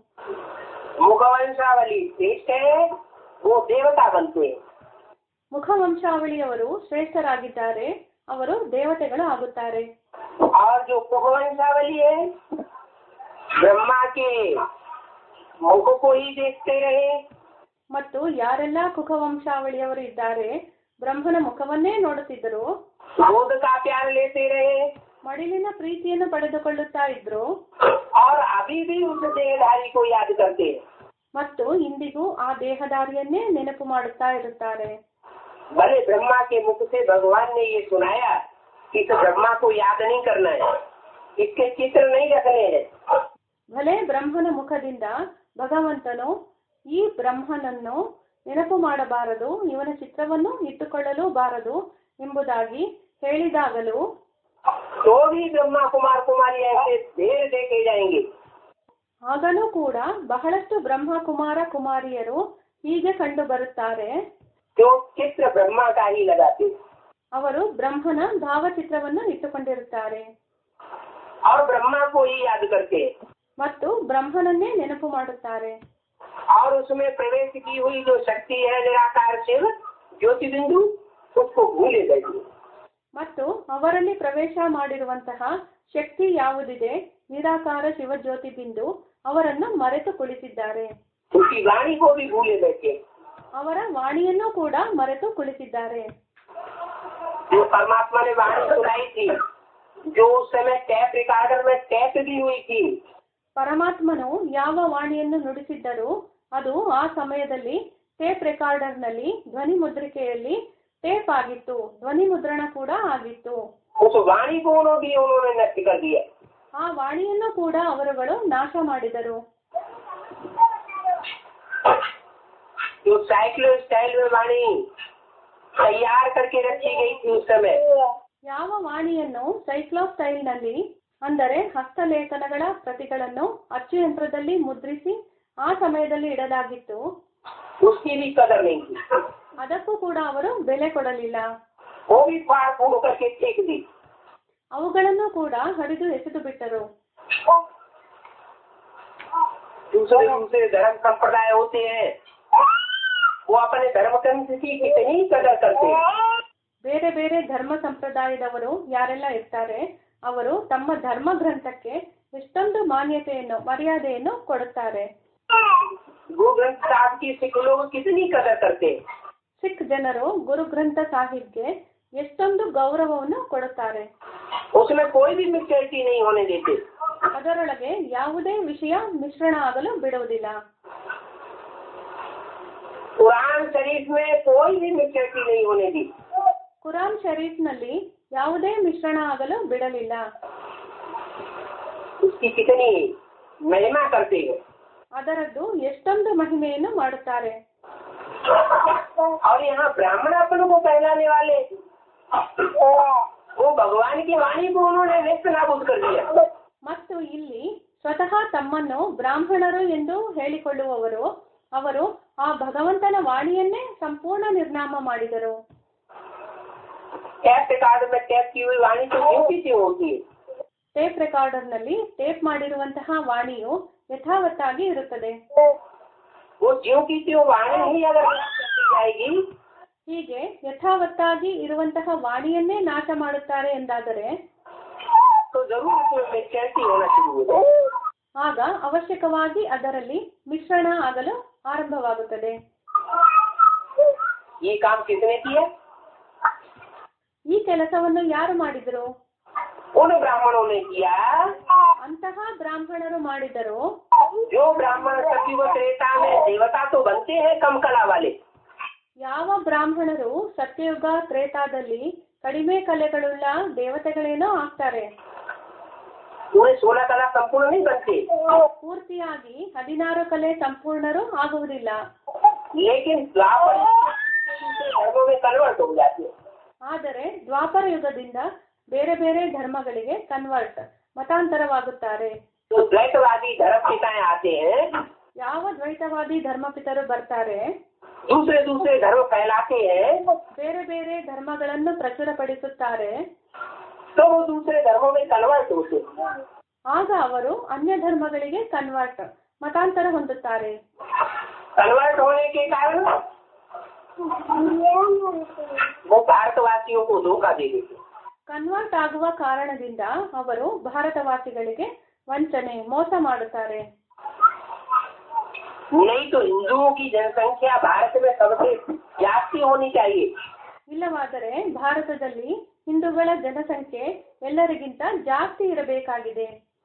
मुखवंशावली श्रेष्ठ है, वो देवता बनते हैं. ಮುಖವಂಶಾವಳಿಯವರು ಶ್ರೇಷ್ಠರಾಗಿದ್ದಾರೆ, ಅವರು ದೇವತೆಗಳು ಆಗುತ್ತಾರೆ. और जो मुखवंशावली है ब्रह्मा के मुख को ही देखते रहे, ಮತ್ತು ಯಾರೆಲ್ಲ ಕುಖವಂಶಾವಳಿಯವರು ಇದ್ದಾರೆ ಬ್ರಹ್ಮನ ಮುಖವನ್ನೇ ನೋಡುತ್ತಿದ್ದರು, गोद का प्यार लेते रहे, ಮಡಿಲಿನ ಪ್ರೀತಿಯನ್ನು ಪಡೆದುಕೊಳ್ಳುತ್ತಾ ಇದ್ರು, और अभी भी उस देहधारी को याद करते हैं. ಮತ್ತು ಇಂದಿಗೂ ಆ ದೇಹದಾರಿಯನ್ನೇ ನೆನಪು ಮಾಡುತ್ತಾ ಇರುತ್ತಾರೆ. भले ब्रह्मा के मुख से भगवान ने ये सुनाया कि इस ब्रह्मा को याद नहीं करना है, इसके चित्र नहीं रखने हैं, ಭಲೆ ಬ್ರಹ್ಮನ ಮುಖದಿಂದ ಭಗವಂತನು ಈ ಬ್ರಹ್ಮನನ್ನು ನೆನಪು ಮಾಡಬಾರದು, ಇವನ ಚಿತ್ರವನ್ನು ಇಟ್ಟುಕೊಳ್ಳಲು ಬಾರದು ಎಂಬುದಾಗಿ ಹೇಳಿದಾಗಲೂ तो भी ब्रह्मा कुमार कुमारी ऐसे ढेर देखे जाएंगे. ಆಗಲೂ ಕೂಡ ಬಹಳಷ್ಟು ಬ್ರಹ್ಮ ಕುಮಾರ ಕುಮಾರಿಯರು ಹೀಗೆ ಕಂಡು ಬರುತ್ತಾರೆ. जो चित्र ब्रह्मा का ही लगाते हैं. ಅವರು ಬ್ರಹ್ಮನ ಭಾವಚಿತ್ರವನ್ನು ಇಟ್ಟುಕೊಂಡಿರುತ್ತಾರೆ और ब्रह्मा को ही याद करते हैं. ಮತ್ತು ಬ್ರಹ್ಮನನ್ನೇ ನೆನಪು ಮಾಡುತ್ತಾರೆ. और उसमें प्रवेश की हुई जो शक्ति है निराकार शिव ज्योति बिंदु, उसको भूले गए. ಮತ್ತು ಅವರಲ್ಲಿ ಪ್ರವೇಶ ಮಾಡಿರುವಂತಹ ಶಕ್ತಿ ಯಾವುದಿದೆ ನಿರಾಕಾರ ಶಿವಜ್ಯೋತಿ ಬಿಂದು, ಅವರನ್ನು ಮರೆತು ಕುಳಿತಿದ್ದಾರೆ. उसकी वाणी को भी भूले बैठे. ಅವರ ವಾಣಿಯನ್ನು ಕೂಡ ಮರೆತು ಕುಳಿತಿದ್ದಾರೆ. जो परमात्मा ने वाणी सुनाई थी, जो उस समय टैप रिकॉर्डर में टैप भी हुई थी, ಪರಮಾತ್ಮನು ಯಾವ ವಾಣಿಯನ್ನು ನುಡಿಸಿದ್ದರು ಅದು ಆ ಸಮಯದಲ್ಲಿ ಟೇಪ್ ರೆಕಾರ್ಡರ್ನಲ್ಲಿ ಧ್ವನಿ ಮುದ್ರಿಕೆಯಲ್ಲಿ ಟೇಪ್ ಆಗಿತ್ತು, ಧ್ವನಿ ಮುದ್ರಣ ಕೂಡ ಆಗಿತ್ತು. उस वाणी को उन्होंने नष्ट कर दिया. ಆ ವಾಣಿಯನ್ನು ಕೂಡ ಅವರುಗಳು ನಾಶ ಮಾಡಿದರು. जो साइक्लो स्टाइल में वाणी तैयार करके रखी गई थी उस समय, ಯಾವ ವಾಣಿಯನ್ನು ಸೈಕ್ಲೋ ಸ್ಟೈಲ್ನಲ್ಲಿ ಅಂದರೆ ಹಸ್ತಲೇಖನಗಳ ಪ್ರತಿಗಳನ್ನು ಅಚ್ಚುಯಂತ್ರದಲ್ಲಿ ಮುದ್ರಿಸಿ ಆ ಸಮಯದಲ್ಲಿ ಇಡಲಾಗಿತ್ತು, उसकी भी कदर नहीं की. ಅದಕ್ಕೂ ಕೂಡ ಅವರು ಬೆಲೆ ಕೊಡಲಿಲ್ಲ. वो भी फाड़ फूड़ करके फेंक दी. ಅವುಗಳನ್ನು ಕೂಡ ಹರಿದು ಎಸೆದು ಬಿಟ್ಟರು. दूसरे धर्म संप्रदाय होते हैं वो अपने धर्म ग्रंथ की कितनी कदर करते हैं। ಬೇರೆ ಬೇರೆ ಧರ್ಮ ಸಂಪ್ರದಾಯದವರು ಯಾರೆಲ್ಲ ಇರ್ತಾರೆ ಅವರು ತಮ್ಮ ಧರ್ಮ ಗ್ರಂಥಕ್ಕೆ ಎಷ್ಟೊಂದು ಮರ್ಯಾದೆಯನ್ನು ಕೊಡುತ್ತಾರೆ. गुरु ग्रंथ साहब की सिख लोग कितनी कदर करते हैं। ಸಿಖ್ ಜನರು ಗುರು ಗ್ರಂಥ ಸಾಹಿಬ್ಗೆ ಎಷ್ಟೊಂದು ಗೌರವವನ್ನು ಕೊಡುತ್ತಾರೆ. उसमें कोई भी मिक्सचरिटी नहीं होने देते। ಅದರೊಳಗೆ ಯಾವುದೇ ವಿಷಯ ಮಿಶ್ರಣ ಆಗಲು ಬಿಡುವುದಿಲ್ಲ. कुरान शरीफ में कोई भी मिक्सचरिटी नहीं होने दी। ಕುರಾನ್ ಶರೀಫ್ನಲ್ಲಿ ಯಾವುದೇ ಮಿಶ್ರಣ ಆಗಲು ಬಿಡಲಿಲ್ಲ. उसकी कितनी महिमा करते हैं। ಅದರದ್ದು ಎಷ್ಟೊಂದು ಮಹಿಮೆಯನ್ನು ಮಾಡುತ್ತಾರೆ. और यहाँ ब्राह्मण अपन को कहलाने वाले वो भगवान की वाणी को उन्होंने व्यस्त नाबूद कर दिया। ಮತ್ತು ಇಲ್ಲಿ ಸ್ವತಃ तಮ್ಮನ್ನು ಬ್ರಾಹ್ಮಣರು ಎಂದು ಹೇಳಿಕೊಳ್ಳುವವರು ಅವರು ಆ ಭಗವಂತನ ವಾಣಿಯನ್ನೇ ಸಂಪೂರ್ಣ ನಿರ್ನಾಮ ಮಾಡಿದರು. टैप रिकॉर्ड में टैप की हुई वाणी तो क्यों होती है। ಟೇಪ್ ರೆಕಾರ್ಡರ್ನಲ್ಲಿ ಟೇಪ್ ಮಾಡಿರುವಂತಹ ವಾಣಿಯು ಯಥಾವತ್ತಾಗಿ ಇರುತ್ತದೆ. वो ज्यों की त्यों वाणी ही अगर जाएगी ಹೀಗೆ ಯಥಾವತ್ತಾಗಿ ಇರುವಂತಹ ವಾಣಿಯನ್ನೇ ನಾಶ ಮಾಡುತ್ತಾರೆ ಎಂದಾದರೆ तो जरूर उसमें मिक्सचरिटी होना शुरू हो जाए। ಆಗ ಅವಶ್ಯಕವಾಗಿ ಅದರಲ್ಲಿ ಮಿಶ್ರಣ ಆಗಲು ಆರಂಭವಾಗುತ್ತದೆ. ये काम किसने किया। ಈ ಕೆಲಸವನ್ನು ಯಾರು ಮಾಡಿದರು. उन ब्राह्मणों ने किया ಅಂತಹ ಬ್ರಾಹ್ಮಣರು ಮಾಡಿದರು. जो ब्राह्मण सतयुग त्रेता में देवता तो बनते हैं कम कला वाले। ಯಾವ ಬ್ರಾಹ್ಮಣರು ಸತ್ಯಯುಗ ತ್ರೇತಾದಲ್ಲಿ ಕಡಿಮೆ ಕಲೆಗಳುಳ್ಳ ದೇವತೆಗಳೇನೋ ಆಗ್ತಾರೆ. पूरे 16 कला संपूर्ण नहीं बनते। ಪೂರ್ತಿಯಾಗಿ 16 ಕಲೆ ಸಂಪೂರ್ಣರು ಆಗುವುದಿಲ್ಲ. लेकिन द्वापर धर्मों में कन्वर्ट हो जाते हैं। ಆದರೆ ದ್ವಾಪರ ಯುಗದಿಂದ ಬೇರೆ ಬೇರೆ ಧರ್ಮಗಳಿಗೆ ಮತಾಂತರವಾಗುತ್ತಾರೆ. तो द्वैतवादी धर्म पिताएं आते हैं। ಯಾವ ದ್ವೈತವಾದಿ ಧರ್ಮಪಿತರು ಬರ್ತಾರೆ दूसरे धर्म फैलाते हैं। ಬೇರೆ ಬೇರೆ ಧರ್ಮಗಳನ್ನು ಪ್ರಚುರಪಡಿಸುತ್ತಾರೆ. तो वो दूसरे धर्मों में कन्वर्ट होते हैं। ಆಗ ಅವರು ಅನ್ಯ ಧರ್ಮಗಳಿಗೆ ಮತಾಂತರ ಹೊಂದುತ್ತಾರೆ. कन्वर्ट होने के कारण वो भारतवासियों को धोखा दे देते। ಕನ್ವರ್ಟ್ ಆಗುವ ಕಾರಣದಿಂದ ಅವರು ಭಾರತವಾಸಿಗಳಿಗೆ ವಂಚನೆ ಮೋಸ ಮಾಡುತ್ತಾರೆ. नहीं तो हिंदुओं की जनसंख्या भारत में सबसे जास्ती होनी चाहिए। ಇಲ್ಲವಾದರೆ ಭಾರತದಲ್ಲಿ ಹಿಂದೂಗಳ ಜನಸಂಖ್ಯೆ ಎಲ್ಲರಿಗಿಂತ ಜಾಸ್ತಿ ಇರಬೇಕಾಗಿದೆ.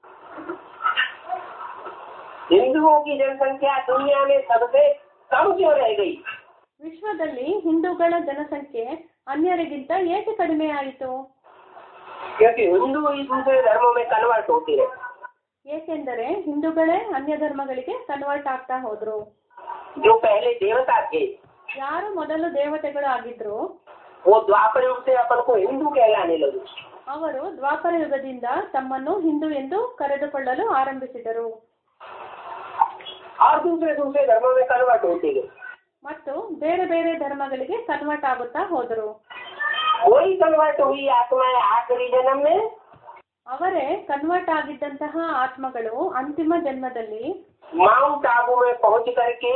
हिंदुओं की जनसंख्या दुनिया में सबसे कम क्यों रह गई। ವಿಶ್ವದಲ್ಲಿ ಹಿಂದೂಗಳ ಜನಸಂಖ್ಯೆ ಅನ್ಯರಿಗಿಂತ ಏಕೆ ಕಡಿಮೆ ಆಯಿತು. क्योंकि हिंदू ही दूसरे धर्मों में कन्वर्ट होते रहे। ಏಕೆಂದರೆ ಹಿಂದೂಗಳೇ ಅನ್ಯ ಧರ್ಮಗಳಿಗೆ ಕನ್ವರ್ಟ್ ಆಗ್ತಾ ಹೋದ್ರು. जो पहले देवता थे ಯಾರು ಮೊದಲು ದೇವತೆಗಳು ಆಗಿದ್ರು वो द्वापर युग से अपन को हिंदू कहलाने लगे। ಅವರು ದ್ವಾಪರ ಯುಗದಿಂದ ತಮ್ಮನ್ನು ಹಿಂದೂ ಎಂದು ಕರೆದುಕೊಳ್ಳಲು ಆರಂಭಿಸಿದರು. और दूसरे धर्मों में कन्वर्ट होते गए। ಮತ್ತು ಬೇರೆ ಬೇರೆ ಧರ್ಮಗಳಿಗೆ ಕನ್ವರ್ಟ್ ಆಗುತ್ತಾ ಹೋದರು. वही कन्वर्ट हुई आत्माएं आखिरी जन्म में ಅವರೇ ಕನ್ವರ್ಟ್ ಆಗಿದ್ದಂತಹ ಆತ್ಮಗಳು ಅಂತಿಮ ಜನ್ಮದಲ್ಲಿ माउंट आबू में पहुंच करके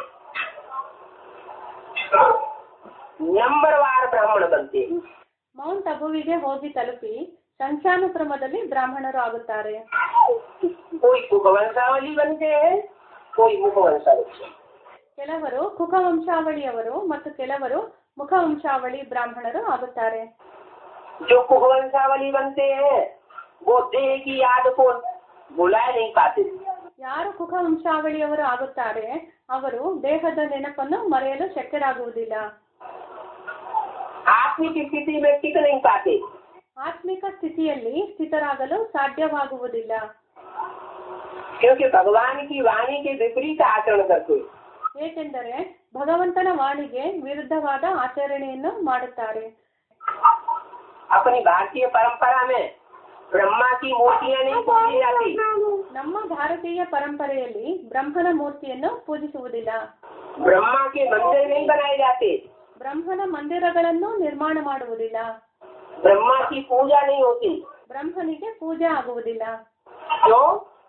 नंबरवार ब्राह्मण बनते। ಮೌಂಟ್ ಅಬುವಿಗೆ ಹೋಗಿ ತಲುಪಿ ಸಂಖ್ಯಾನುಕ್ರಮದಲ್ಲಿ ಬ್ರಾಹ್ಮಣರು ಆಗುತ್ತಾರೆ. कोई कुकवंशावली बनते हैं, कोई मुखवंशावली। ಕೆಲವರು ಕುಖವಂಶಾವಳಿಯವರು ಮತ್ತು ಕೆಲವರು ಮುಖವಂಶಾವಳಿ ಬ್ರಾಹ್ಮಣರು ಆಗುತ್ತಾರೆ. जो कुकवंशावली बनते हैं वो देह की याद को भुला नहीं पाते। ಯಾರು ಕುಖವಂಶಾವಳಿಯವರು ಆಗುತ್ತಾರೆ ಅವರು ದೇಹದ ನೆನಪನ್ನು ಮರೆಯಲು ಶಕ್ಯರಾಗುವುದಿಲ್ಲ. आत्मिक स्थिति में टिक नहीं पाते। ಆತ್ಮಿಕ ಸ್ಥಿತಿಯಲ್ಲಿ ಸ್ಥಿತರಾಗಲು ಸಾಧ್ಯವಾಗುವುದಿಲ್ಲ. क्योंकि भगवान की वाणी के विपरीत आचरण करते। ಏಕೆಂದರೆ ಭಗವಂತನ ವಾಣಿಗೆ ವಿರುದ್ಧವಾದ ಆಚರಣೆಯನ್ನು ಮಾಡುತ್ತಾರೆ. अपनी भारतीय परंपरा में ब्रह्मा की मूर्तियां नहीं पूजी जाती। ನಮ್ಮ ಭಾರತೀಯ ಪರಂಪರೆಯಲ್ಲಿ ಬ್ರಹ್ಮನ ಮೂರ್ತಿಯನ್ನು ಪೂಜಿಸುವುದಿಲ್ಲ. ब्रह्मा के मंदिर नहीं बनाए जाते। ಬ್ರಹ್ಮನ ಮಂದಿರಗಳನ್ನು ನಿರ್ಮಾಣ ಮಾಡುವುದಿಲ್ಲ. ब्रह्मा की पूजा नहीं होती। ಬ್ರಹ್ಮನಿಗೆ ಪೂಜೆ ಆಗುವುದಿಲ್ಲ. क्यों?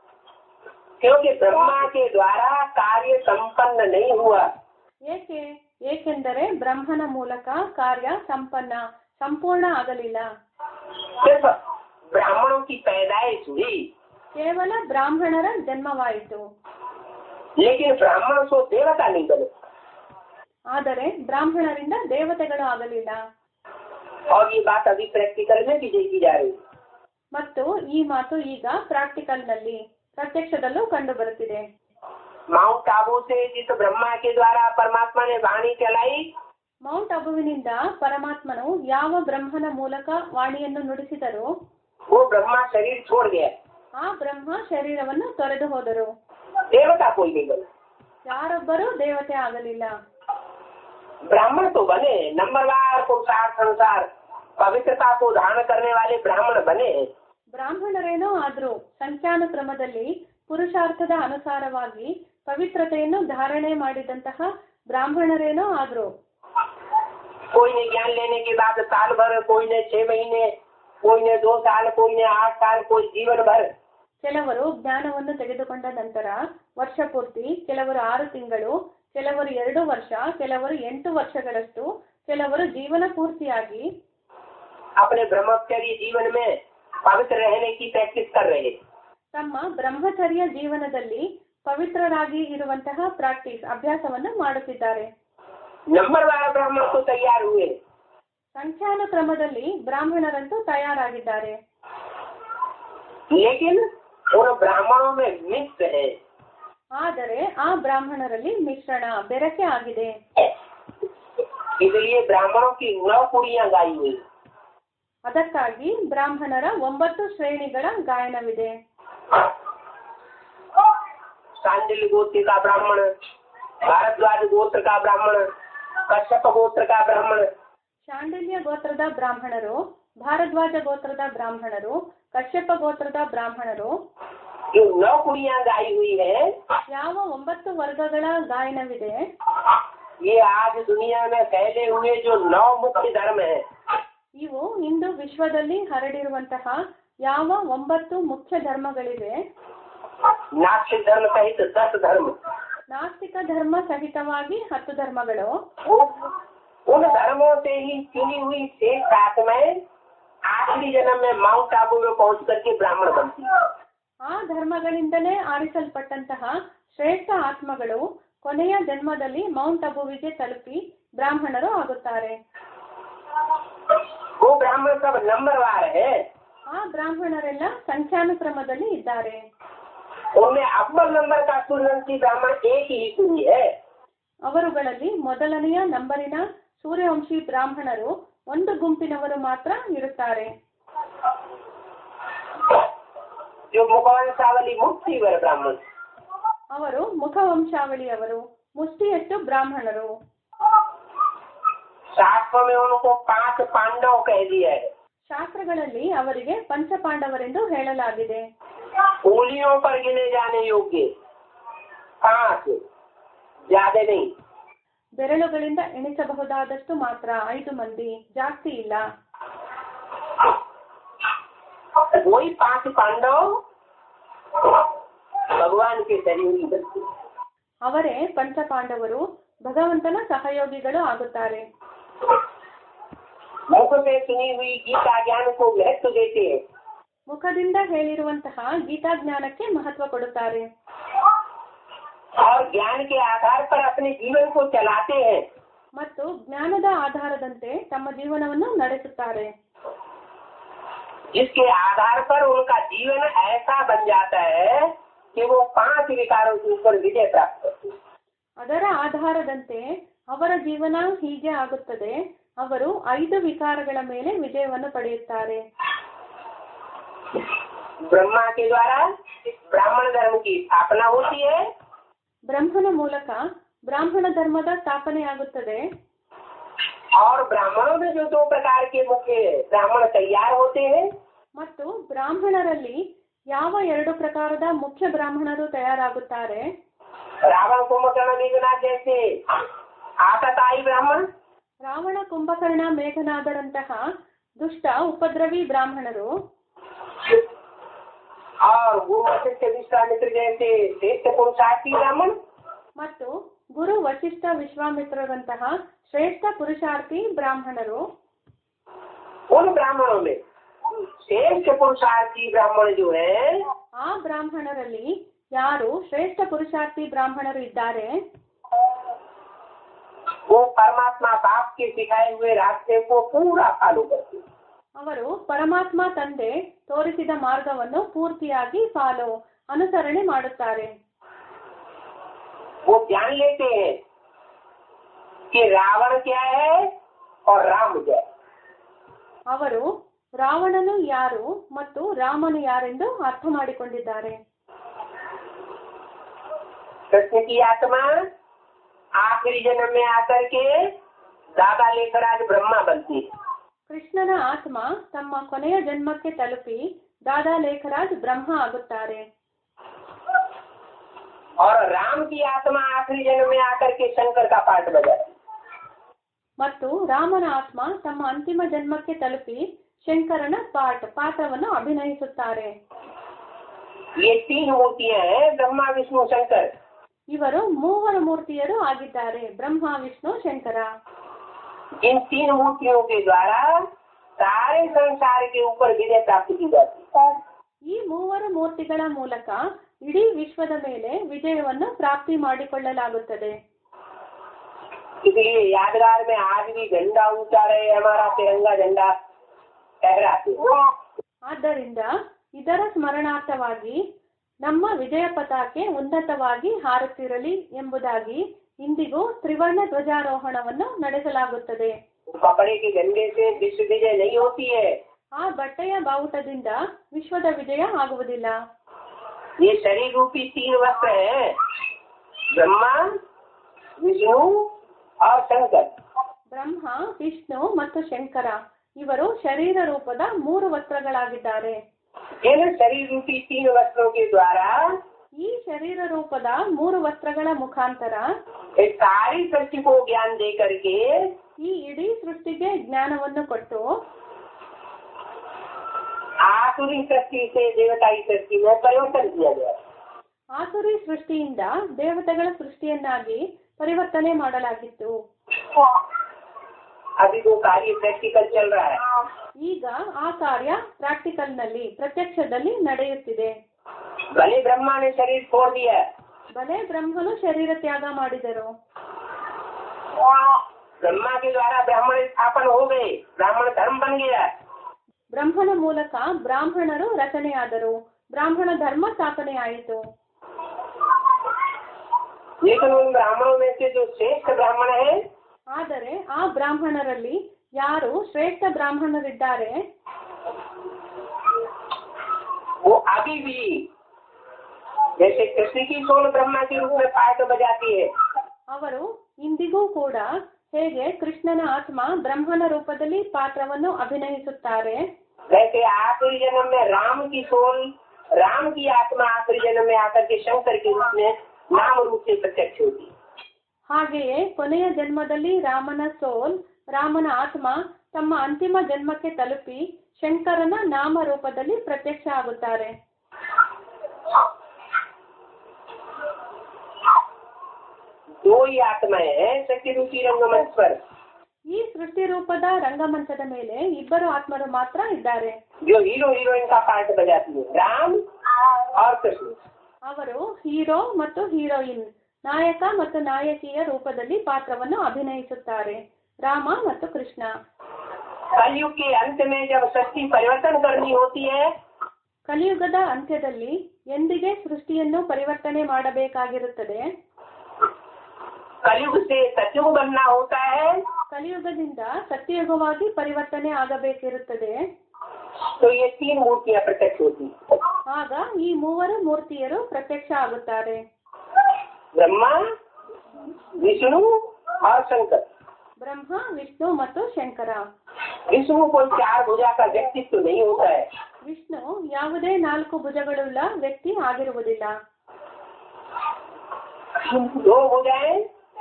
क्योंकि ब्रह्मा के द्वारा कार्य संपन्न नहीं हुआ। ಏಕೆ ಏಕೆಂದರೆ ಬ್ರಹ್ಮನ ಮೂಲಕ ಕಾರ್ಯ ಸಂಪೂರ್ಣ ಆಗಲಿಲ್ಲ. सिर्फ ब्राह्मणों की पैदाइश हुई, ಕೇವಲ ಬ್ರಾಹ್ಮಣರ ಜನ್ಮವಾಯಿತು. लेकिन ब्राह्मण को देवता नहीं बने. ಆದರೆ ಬ್ರಾಹ್ಮಣರಿಂದ ದೇವತೆಗಳು ಆಗಲಿಲ್ಲ. और ये बात अभी प्रैक्टिकल में भी देखी जा रही है. ಮತ್ತು ಈ ಮಾತು ಈಗ ಪ್ರಾಕ್ಟಿಕಲ್ನಲ್ಲಿ ಪ್ರತ್ಯಕ್ಷದಲ್ಲೂ ಕಂಡು ಬರುತ್ತಿದೆ. माउंट आबू से जिस ब्रह्मा के द्वारा परमात्मा ने वाणी चलाई, ಮೌಂಟ್ ಅಬುವಿನಿಂದ ಪರಮಾತ್ಮನು ಯಾವ ಬ್ರಹ್ಮನ ಮೂಲಕ ವಾಣಿಯನ್ನು ನುಡಿಸಿದರೋ वो ब्रह्मा शरीर छोड़ गया, ಆ ಬ್ರಹ್ಮ ಶರೀರವನ್ನು ತೊರೆದು ಹೋದರು. देवता कोई नहीं बना. ಯಾರೊಬ್ಬರೂ ದೇವತೆ ಆಗಲಿಲ್ಲ. ब्राह्मण तो बने, नंबरवार पुरुषार्थ अनुसार पवित्रता को धारण करने वाले ब्राह्मण बने. ಬ್ರಾಹ್ಮಣರೇನೋ ಆದ್ರೂ ಸಂಖ್ಯಾನುಕ್ರಮದಲ್ಲಿ ಪುರುಷಾರ್ಥದ ಅನುಸಾರವಾಗಿ ಪವಿತ್ರತೆಯನ್ನು ಧಾರಣೆ ಮಾಡಿದಂತಹ ಬ್ರಾಹ್ಮಣರೇನೋ ಆದ್ರು. कोई ने ज्ञान लेने के बाद साल भर, कोई ने 6 महीने, कोई ने 2 साल, कोई ने 8 साल, कोई जीवन भर. ಕೆಲವರು ಜ್ಞಾನವನ್ನು ತೆಗೆದುಕೊಂಡ ನಂತರ ವರ್ಷ ಪೂರ್ತಿ, ಕೆಲವರು 6 ತಿಂಗಳು, ಕೆಲವರು 2 ವರ್ಷ, ಕೆಲವರು 8 ವರ್ಷಗಳಷ್ಟು, ಕೆಲವರು ಜೀವನ ಪೂರ್ತಿಯಾಗಿ अपने ब्रह्मचर्य जीवन में पवित्र रहने की प्रैक्टिस कर रहे. ತಮ್ಮ ಬ್ರಹ್ಮಚರ್ಯ ಜೀವನದಲ್ಲಿ ಪವಿತ್ರರಾಗಿ ಇರುವಂತಹ ಅಭ್ಯಾಸವನ್ನು ಮಾಡುತ್ತಿದ್ದಾರೆ. नंबरवार ब्राह्मण तो तैयार हुए, ಸಂಖ್ಯಾನುಕ್ರಮದಲ್ಲಿ ಬ್ರಾಹ್ಮಣರಂತೂ ತಯಾರಾಗಿದ್ದಾರೆ. लेकिन उन ब्राह्मणों में मिक्स है. ಆದರೆ ಆ ಬ್ರಾಹ್ಮಣರಲ್ಲಿ ಮಿಶ್ರಣ, ಬೆರಕೆ ಆಗಿದೆ. इसलिए ब्राह्मणों की 9 कुड़ियां गाई हुई. ಅದಕ್ಕಾಗಿ ಬ್ರಾಹ್ಮಣರ 9 ಶ್ರೇಣಿಗಳ ಗಾಯನವಿದೆ. सांडिल्य गोत्र का ब्राह्मण, भारद्वाज गोत्र का ब्राह्मण, कश्यप गोत्र का ब्राह्मण, ಶಾಂಡಿಲ್ಯ ಗೋತ್ರದ ಬ್ರಾಹ್ಮಣರು, ಭಾರದ್ವಾಜ ಗೋತ್ರದ ಬ್ರಾಹ್ಮಣರು, ಕಶ್ಯಪ ಗೋತ್ರದ ಬ್ರಾಹ್ಮಣರು, जो 9 कुड़ियां गाई हुई है, ಯಾವ 9 ವರ್ಗಗಳ ಗಾಯನವಿದೆ. ये आज दुनिया में फैले हुए जो 9 मुख्य धर्म है, ಇವು ಇಂದು ವಿಶ್ವದಲ್ಲಿ ಹರಡಿರುವಂತಹ ಯಾವ 9 ಮುಖ್ಯ ಧರ್ಮಗಳಿವೆ. नास्तिक धर्म सहित 10 धर्म, ನಾಸ್ತಿಕ ಧರ್ಮ ಸಹಿತವಾಗಿ 10 ಧರ್ಮಗಳು. उन धर्मों से ही चुनी हुई श्रेष्ठ आत्माएं आखिरी जन्म में माउंट आबू में पहुंच करके ब्राह्मण बनती है. ಆ ಧರ್ಮಗಳಿಂದಲೇ ಆರಿಸಲ್ಪಟ್ಟಂತಹ ಶ್ರೇಷ್ಠ ಆತ್ಮಗಳು ಕೊನೆಯ ಜನ್ಮದಲ್ಲಿ ಮೌಂಟ್ ಅಬುವಿಗೆ ತಲುಪಿ ಬ್ರಾಹ್ಮಣರು ಆಗುತ್ತಾರೆ. वो ब्राह्मण सब नंबरवार है. ಆ ಬ್ರಾಹ್ಮಣರೆಲ್ಲ ಸಂಖ್ಯಾನುಕ್ರಮದಲ್ಲಿ ಇದ್ದಾರೆ. उनमें अव्वल नंबर का सूर्यवंशी ब्राह्मण एक ही हुई है. ಅವರುಗಳಲ್ಲಿ ಮೊದಲನೆಯ ನಂಬರಿನ ಸೂರ್ಯವಂಶಿ ಬ್ರಾಹ್ಮಣರು ಒಂದು ಗುಂಪಿನವರು ಮಾತ್ರ ಇರುತ್ತಾರೆ. जो मुखवंशावली मुक्तिवर ब्राह्मण, ಅವರು ಮುಖವಂಶಾವಳಿಯವರು, ಮುಷ್ಟಿಯಷ್ಟು ಬ್ರಾಹ್ಮಣರು. शास्त्र में उनको 5 पांडव कह दिया है. ಶಾಸ್ತ್ರಗಳಲ್ಲಿ ಅವರಿಗೆ ಪಂಚಪಾಂಡವರೆಂದು ಹೇಳಲಾಗಿದೆ. उंगलियों पर गिने जाने योग्य 5, ज्यादा नहीं. ಬೆರಳುಗಳಿಂದ ಎಣಿಸಬಹುದಾದಷ್ಟು ಮಾತ್ರ 5 ಮಂದಿ, ಜಾಸ್ತಿ ಇಲ್ಲ. वही 5 पांडव भगवान के सहयोगी बनते. ಅವರೇ ಪಂಚಪಾಂಡವರು ಭಗವಂತನ ಸಹಯೋಗಿಗಳು ಆಗುತ್ತಾರೆ. मुख से सुनी हुई गीता ज्ञान को महत्व देते हैं. ಮುಖದಿಂದ ಹೇಳಿರುವಂತಹ ಗೀತಾ ಜ್ಞಾನಕ್ಕೆ ಮಹತ್ವ ಕೊಡುತ್ತಾರೆ. और ज्ञान के आधार पर अपने जीवन को चलाते हैं. ಮತ್ತು ಜ್ಞಾನದ ಆಧಾರದಂತೆ ತಮ್ಮ ಜೀವನವನ್ನು ನಡೆಸುತ್ತಾರೆ. जिसके आधार पर उनका जीवन ऐसा बन जाता है कि वो 5 विकारों के ऊपर विजय प्राप्त करते हैं. ಅದರ ಆಧಾರದಂತೆ ಅವರ ಜೀವನ ಹೀಗೆ ಆಗುತ್ತದೆ. ಅವರು 5 ವಿಕಾರಗಳ ಮೇಲೆ ವಿಜಯವನ್ನು ಪಡೆಯುತ್ತಾರೆ. ब्रह्मा के द्वारा ब्राह्मण धर्म की स्थापना होती है. ಬ್ರಹ್ಮನ ಮೂಲಕ ಬ್ರಾಹ್ಮಣ ಧರ್ಮದ ಸ್ಥಾಪನೆಯಾಗುತ್ತದೆ. और ब्राह्मणों में जो 2 प्रकार के मुख्य ब्राह्मण तैयार होते हैं, ಮತ್ತು ಬ್ರಾಹ್ಮಣರಲ್ಲಿ ಯಾವ 2 ಪ್ರಕಾರದ ಮುಖ್ಯ ಬ್ರಾಹ್ಮಣರು ತಯಾರಾಗುತ್ತಾರೆ. रावण कुंभकर्ण मेघनाथ जैसे आतताई ब्राह्मण, ರಾವಣ ಕುಂಭಕರ್ಣ ಮೇಘನಾದರಂತಹ ದುಷ್ಟ ಉಪದ್ರವಿ ಬ್ರಾಹ್ಮಣರು, और वो वशिष्ठ विश्वामित्र जैसे श्रेष्ठ पुरुषार्थी ब्राह्मण, ಮತ್ತು ಗುರು ವಶಿಷ್ಠ ವಿಶ್ವಾಮಿತ್ರರಂತಹ ಶ್ರೇಷ್ಠ ಪುರುಷಾರ್ಥಿ ಬ್ರಾಹ್ಮಣರು उन ब्राह्मणों में श्रेष्ठ पुरुषार्थी ब्राह्मण जो है ಆ ಬ್ರಾಹ್ಮಣರಲ್ಲಿ ಯಾರು ಶ್ರೇಷ್ಠ ಪುರುಷಾರ್ಥಿ ಬ್ರಾಹ್ಮಣರು ಇದ್ದಾರೆ वो परमात्मा बाप के सिखाए हुए रास्ते को पूरा फॉलो करते हैं। ಅವರು ಪರಮಾತ್ಮ ತಂದೆ ತೋರಿಸಿದ ಮಾರ್ಗವನ್ನು ಪೂರ್ತಿಯಾಗಿ ಅನುಸರಣೆ ಮಾಡುತ್ತಾರೆ. वो जान लेते हैं कि रावण क्या है और राम क्या है। ಅವರು ರಾವಣನು ಯಾರು ಮತ್ತು ರಾಮನು ಯಾರೆಂದು ಅರ್ಥ ಮಾಡಿಕೊಂಡಿದ್ದಾರೆ. कृष्ण की आत्मा आखिरी जन्म में आकर के दादा लेकर आज ब्रह्मा बनती है। ಕೃಷ್ಣನ ಆತ್ಮ ತಮ್ಮ ಕೊನೆಯ ಜನ್ಮಕ್ಕೆ ತಲುಪಿ ದಾದಾ ಲೇಖರಾಜ್ ಬ್ರಹ್ಮ ಆಗುತ್ತಾರೆ. और राम की आत्मा आखिरी जन्म में आकर के शंकर का पाठ बजाती है। ಮತ್ತು ರಾಮನ ಆತ್ಮ ತಮ್ಮ ಅಂತಿಮ ಜನ್ಮಕ್ಕೆ ತಲುಪಿ ಶಂಕರನ ಪಾತ್ರವನ್ನು ಅಭಿನಯಿಸುತ್ತಾರೆ. ये तीन मूर्तियां हैं, ब्रह्मा विष्णु शंकर। ಇವರು ಮೂವರು ಮೂರ್ತಿಯರು ಆಗಿದ್ದಾರೆ, ಬ್ರಹ್ಮ ವಿಷ್ಣು ಶಂಕರ. इन तीन मूर्तियों के द्वारा सारे संसार के ऊपर विजय प्राप्त की जाती है। ಈ ಮೂವರು ಮೂರ್ತಿಗಳ ಮೂಲಕ ಇಡೀ ವಿಶ್ವದ ಮೇಲೆ ವಿಜಯವನ್ನು ಪ್ರಾಪ್ತಿ ಮಾಡಿಕೊಳ್ಳಲಾಗುತ್ತದೆ. इसलिए यादगार में आज भी झंडा ऊंचा रहे, हमारा तिरंगा झंडा लहराते। ಆದ್ದರಿಂದ ಇದರ ಸ್ಮರಣಾರ್ಥವಾಗಿ ನಮ್ಮ ವಿಜಯ ಪತಾಕೆ ಉನ್ನತವಾಗಿ ಹಾರುತ್ತಿರಲಿ ಎಂಬುದಾಗಿ ಇಂದಿಗೂ ತ್ರಿವರ್ಣ ಧ್ವಜಾರೋಹಣವನ್ನು ನಡೆಸಲಾಗುತ್ತದೆ. कपड़े के झंडे से विश्व विजय नहीं होती है। ಆ ಬಟ್ಟೆಯ ಬಾವುಟದಿಂದ ವಿಶ್ವದ ವಿಜಯ ಆಗುವುದಿಲ್ಲ. ये शरीर रूपी तीन वस्त्र हैं, ब्रह्मा विष्णु और शंकर। ಬ್ರಹ್ಮ ವಿಷ್ಣು ಮತ್ತು ಶಂಕರ ಇವರು ಶರೀರ ರೂಪದ ಮೂರು ವಸ್ತ್ರಗಳಾಗಿದ್ದಾರೆ. इन शरीर रूपी तीन वस्त्रों के द्वारा ಈ ಶರೀರ ರೂಪದ ಮೂರು ವಸ್ತ್ರಗಳ ಮುಖಾಂತರ इस सारी सृष्टि को ज्ञान दे करके ಈ ಇಡೀ ಸೃಷ್ಟಿಗೆ ಜ್ಞಾನವನ್ನು ಕೊಟ್ಟು आसुरी सृष्टि से देवताई सृष्टि में परिवर्तन किया गया। ಆಸುರಿ ಸೃಷ್ಟಿಯಿಂದ ದೇವತೆಗಳ ಸೃಷ್ಟಿಯನ್ನಾಗಿ ಪರಿವರ್ತನೆ ಮಾಡಲಾಗಿತ್ತು. अभी वो कार्य प्रैक्टिकल चल रहा है। ಈಗ ಆ ಕಾರ್ಯ ಪ್ರಾಕ್ಟಿಕಲ್ನಲ್ಲಿ ಪ್ರತ್ಯಕ್ಷದಲ್ಲಿ ನಡೆಯುತ್ತಿದೆ. भले ब्रह्मा ने शरीर छोड़ दिया, ಭಲೆ ಬ್ರಹ್ಮನು ಶರೀರ ತ್ಯಾಗ ಮಾಡಿದರು. ब्रह्मा के द्वारा ब्राह्मण स्थापन हो गए, ब्राह्मण धर्म बन गया। ಬ್ರಹ್ಮನ ಮೂಲಕ ಬ್ರಾಹ್ಮಣರು ರಚನೆಯಾದರು, ಬ್ರಾಹ್ಮಣ ಧರ್ಮ ಸ್ಥಾಪನೆ ಆಯಿತು. लेकिन उन ब्राह्मणों में से जो श्रेष्ठ ब्राह्मण है, ಆದರೆ ಆ ಬ್ರಾಹ್ಮಣರಲ್ಲಿ ಯಾರು ಶ್ರೇಷ್ಠ ಬ್ರಾಹ್ಮಣರಿದ್ದಾರೆ वो अभी भी जैसे कृष्ण की सोल ब्रह्मा के रूप में पाठ बजाती है, ಅವರು ಇಂದಿಗೂ ಕೂಡ ಹೇಗೆ ಕೃಷ್ಣನ ಆತ್ಮ ಬ್ರಹ್ಮನ ರೂಪದಲ್ಲಿ ಪಾತ್ರವನ್ನು ಅಭಿನಯಿಸುತ್ತಾರೆ, वैसे आखिरी जन्म में राम की सोल, राम की आत्मा आखिरी जन्म में आकर के शंकर के रूप में नाम रूप से प्रत्यक्ष होती है। ಹಾಗೆಯೇ ಕೊನೆಯ ಜನ್ಮದಲ್ಲಿ ರಾಮನ ಆತ್ಮ ತಮ್ಮ ಅಂತಿಮ ಜನ್ಮಕ್ಕೆ ತಲುಪಿ ಶಂಕರನ ನಾಮ ರೂಪದಲ್ಲಿ ಪ್ರತ್ಯಕ್ಷ ಆಗುತ್ತಾರೆ. दो ही आत्माएं हैं सत्य रूपी रंगमंच पर, ಈ ಸೃಷ್ಟಿ ರೂಪದ ರಂಗಮಂಚದ ಮೇಲೆ ಇಬ್ಬರು ಆತ್ಮರು ಮಾತ್ರ ಇದ್ದಾರೆ, जो हीरो हीरोइन का पार्ट बजाती है, राम और कृष्ण। ಅವರು ಹೀರೋ ಮತ್ತು ಹೀರೋಯಿನ್, ನಾಯಕ ಮತ್ತು ನಾಯಕಿಯ ರೂಪದಲ್ಲಿ ಪಾತ್ರವನ್ನು ಅಭಿನಯಿಸುತ್ತಾರೆ, ರಾಮ ಮತ್ತು ಕೃಷ್ಣ. कलयुग के अंत में जब सृष्टि परिवर्तन करनी होती है, ಕಲಿಯುಗದ ಅಂತ್ಯದಲ್ಲಿ ಎಂದಿಗೆ ಸೃಷ್ಟಿಯನ್ನು ಪರಿವರ್ತನೆ ಮಾಡಬೇಕಾಗಿರುತ್ತದೆ, कलयुग से सतयुग बनना होता है, ಕಲಿಯುಗದಿಂದ ಸತ್ಯಯುಗವಾಗಿ ಪರಿವರ್ತನೆ ಆಗಬೇಕಿರುತ್ತದೆ. तो ये तीन मूर्तियां प्रत्यक्ष होती है, ಆಗ ಈ ಮೂವರು ಮೂರ್ತಿಯರು ಪ್ರತ್ಯಕ್ಷ ಆಗುತ್ತಾರೆ, ब्रह्मा विष्णु और शंकर। ಬ್ರಹ್ಮ ವಿಷ್ಣು ಮತ್ತು ಶಂಕರ. विष्णु कोई चार भुजा का व्यक्तित्व नहीं होता है, ವಿಷ್ಣು ಯಾವುದೇ 4 ಭುಜಗಳುಳ್ಳ ವ್ಯಕ್ತಿ ಆಗಿರುವುದಿಲ್ಲ. दो भुजाएं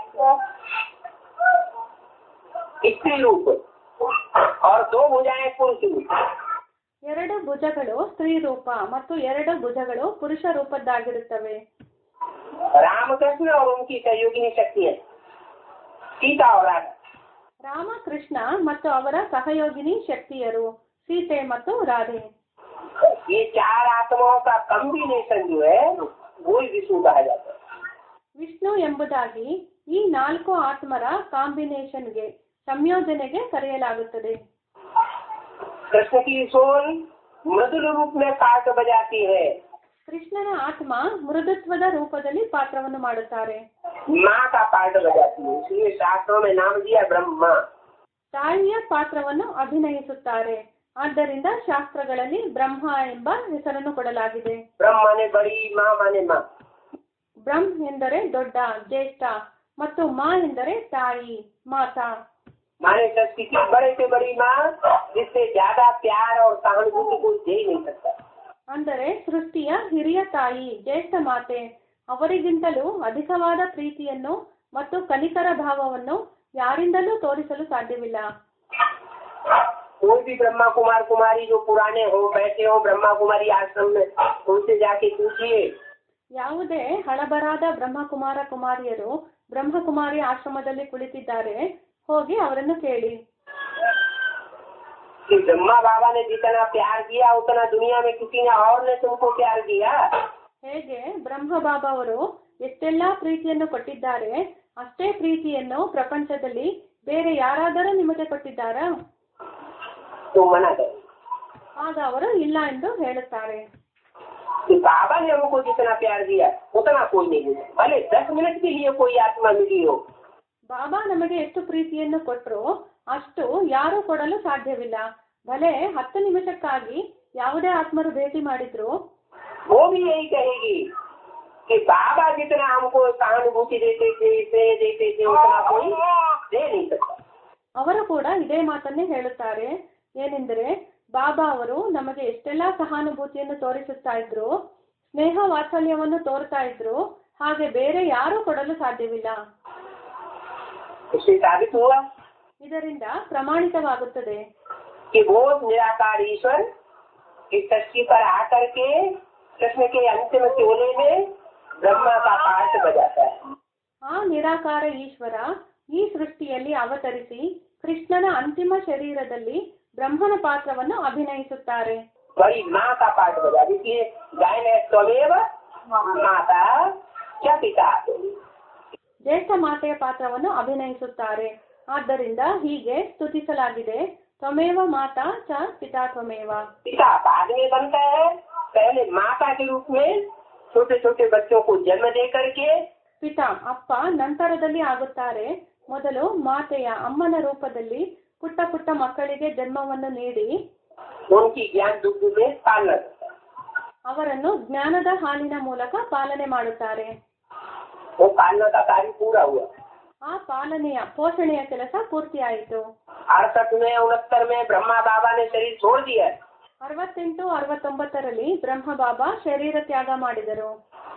स्त्री रूप और दो भुजाएं पुरुष रूप। 2 ಭುಜಗಳು ಸ್ತ್ರೀ ರೂಪ ಮತ್ತು 2 ಭುಜಗಳು ಪುರುಷ ರೂಪದ್ದಾಗಿರುತ್ತವೆ. रामकृष्ण और उनकी सहयोगिनी शक्ति है सीता और राधा। ರಾಮಕೃಷ್ಣ ಮತ್ತು ಅವರ ಸಹಯೋಗಿನಿ ಶಕ್ತಿಯರು ಸೀತೆ ಮತ್ತು ರಾಧೆ. ये चार आत्माओं का कॉम्बिनेशन जो है वो ही विष्णु कहा जाता है. ವಿಷ್ಣು ಎಂಬುದಾಗಿ ಈ 4 ಆತ್ಮರ ಕಾಂಬಿನೇಷನ್ಗೆ ಸಂಯೋಜನೆಗೆ ಕರೆಯಲಾಗುತ್ತದೆ. कृष्ण की सोल मृदुल रूप में पाठ बजाती है. ಕೃಷ್ಣನ ಆತ್ಮ ಮೃದುತ್ವದ ರೂಪದಲ್ಲಿ ಪಾತ್ರವನ್ನು ಮಾಡುತ್ತಾರೆ. माँ का पाठ बजाती है, इसलिए शास्त्रों में नाम दिया ब्रह्मा. ತಾಯಿಯ ಪಾತ್ರವನ್ನು ಅಭಿನಯಿಸುತ್ತಾರೆ, ಆದ್ದರಿಂದ ಶಾಸ್ತ್ರಗಳಲ್ಲಿ ಬ್ರಹ್ಮ ಎಂಬ ಹೆಸರನ್ನು ಕೊಡಲಾಗಿದೆ. ब्रह्म माने बड़ी, माँ माने माँ. ಬ್ರಹ್ಮ ಎಂದರೆ ದೊಡ್ಡ, ಜ್ಯೇಷ್ಠ, ಮತ್ತು ಮಾ ಎಂದರೆ ತಾಯಿ, ಮಾತಾ. माने सृष्टि की बड़े से बड़ी माँ, जिससे ज्यादा प्यार और सहानुभूति कोई दे ही नहीं सकता. ಅಂದರೆ ಸೃಷ್ಟಿಯ ಹಿರಿಯ ತಾಯಿ, ಜ್ಯೇಷ್ಠ ಮಾತೆ, ಅವರಿಗಿಂತಲೂ ಅಧಿಕವಾದ ಪ್ರೀತಿಯನ್ನು ಮತ್ತು ಕನಿಕರ ಭಾವವನ್ನು ಯಾರಿಂದಲೂ ತೋರಿಸಲು ಸಾಧ್ಯವಿಲ್ಲ. कोई भी ब्रह्मा कुमार कुमारी जो पुराने हो बैठे हो ब्रह्मा कुमारी आश्रम में, उनसे जाके पूछिए. ಯಾವುದೇ ಹಳಬರಾದ ಬ್ರಹ್ಮಕುಮಾರ ಕುಮಾರಿಯರು ಬ್ರಹ್ಮಕುಮಾರಿ ಆಶ್ರಮದಲ್ಲಿ ಕುಳಿತಿದ್ದಾರೆ, ಹೋಗಿ ಅವರನ್ನು ಕೇಳಿ. कि ब्रह्मा बाबा ने जितना प्यार किया उतना दुनिया में किसी ने और ने तुमको प्यार किया. ಹೇಗೆ ಬ್ರಹ್ಮ ಬಾಬಾ ಅವರು ಎಷ್ಟೆಲ್ಲಾ ಪ್ರೀತಿಯನ್ನು ಕೊಟ್ಟಿದ್ದಾರೆ, ಅಷ್ಟೇ ಪ್ರೀತಿಯನ್ನು ಪ್ರಪಂಚದಲ್ಲಿ ಬೇರೆ ಯಾರಾದರೂ ನಿಮಗೆ ಕೊಟ್ಟಿದ್ದಾರಾ? तो मना कर. ಆಗ ಅವರು ಇಲ್ಲ ಎಂದು ಹೇಳುತ್ತಾರೆ. कि बाबा ने हमको जितना प्यार दिया उतना कोई नहीं दिया, भले 10 मिनट के लिए कोई आत्मा मिली हो. ಬಾಬಾ ನಮಗೆ ಎಷ್ಟು ಪ್ರೀತಿಯನ್ನು ಕೊಟ್ಟರು ಅಷ್ಟು ಯಾರೂ ಕೊಡಲು ಸಾಧ್ಯವಿಲ್ಲ. ಭಲೆ 10 ನಿಮಿಷಕ್ಕಾಗಿ ಯಾವುದೇ ಆತ್ಮರು ಭೇಟಿ ಮಾಡಿದ್ರು, वो भी यही कहेगी कि बाबा जितना हमको सहानुभूति देते थे, स्नेह देते थे, उतना कोई दे नहीं सकता. ಅವರು ಕೂಡ ಇದೇ ಮಾತನ್ನೇ ಹೇಳುತ್ತಾರೆ. ಏನೆಂದರೆ ಬಾಬಾ ಅವರು ನಮಗೆ ಎಷ್ಟೆಲ್ಲಾ ಸಹಾನುಭೂತಿಯನ್ನು ತೋರಿಸುತ್ತಾ ಇದ್ರು, ಸ್ನೇಹ ವಾತ್ಸಲ್ಯವನ್ನು ತೋರ್ತಾ ಇದ್ರು, ಹಾಗೆ ಬೇರೆ ಯಾರೂ ಕೊಡಲು ಸಾಧ್ಯವಿಲ್ಲ. इससे साबित हुआ ಇದರಿಂದ ಪ್ರಮಾಣಿತವಾಗುತ್ತದೆ कि वो निराकार ईश्वर इस सृष्टि पर आकर के कृष्ण के अंतिम चोले में ब्रह्मा का पाठ बजाता है. ಆ ನಿರಾಕಾರ ಈಶ್ವರ ಈ ಸೃಷ್ಟಿಯಲ್ಲಿ ಅವತರಿಸಿ ಕೃಷ್ಣನ ಅಂತಿಮ ಶರೀರದಲ್ಲಿ ಬ್ರಹ್ಮನ ಪಾತ್ರವನ್ನು ಅಭಿನಯಿಸುತ್ತಾರೆ. बड़ी माँ का पाठ बजा, इसलिए गाय ने स्वमेव माता च पिता. ಜ್ಯೇಷ್ಠ ಮಾತೆಯ ಪಾತ್ರವನ್ನು ಅಭಿನಯಿಸುತ್ತಾರೆ. ಆದ್ದರಿಂದ ಹೀಗೆ ಸ್ತುತಿಸಲಾಗಿದೆ, ತ್ವಮೇವ ಮಾತಾ ಚ ಪಿತಾ ತ್ವಮೇವ. पिता बाद में बनता है, पहले माता के रूप में छोटे छोटे बच्चों को जन्म दे करके. ಪಿತಾ ಅಪ್ಪ ನಂತರದಲ್ಲಿ ಆಗುತ್ತಾರೆ. ಮೊದಲು ಮಾತೆಯ ಅಮ್ಮನ ರೂಪದಲ್ಲಿ ಪುಟ್ಟ ಪುಟ್ಟ ಮಕ್ಕಳಿಗೆ ಜನ್ಮವನ್ನು ನೀಡಿ उनकी ज्ञान दुग्ध में पालना करता है. ಅವರನ್ನು ಜ್ಞಾನದ ಹಾಲಿನ ಮೂಲಕ ಪಾಲನೆ ಮಾಡುತ್ತಾರೆ. वो पालना का कार्य पूरा हुआ. ಆ ಪಾಲನೆಯ ಪೋಷಣೆಯ ಕೆಲಸ ಪೂರ್ತಿಯಾಯಿತು. 68 में 69 में ब्रह्मा बाबा ने शरीर छोड़ दिया. 68, 69ರಲ್ಲಿ ಬ್ರಹ್ಮ ಬಾಬಾ ಶರೀರ ತ್ಯಾಗ ಮಾಡಿದರು.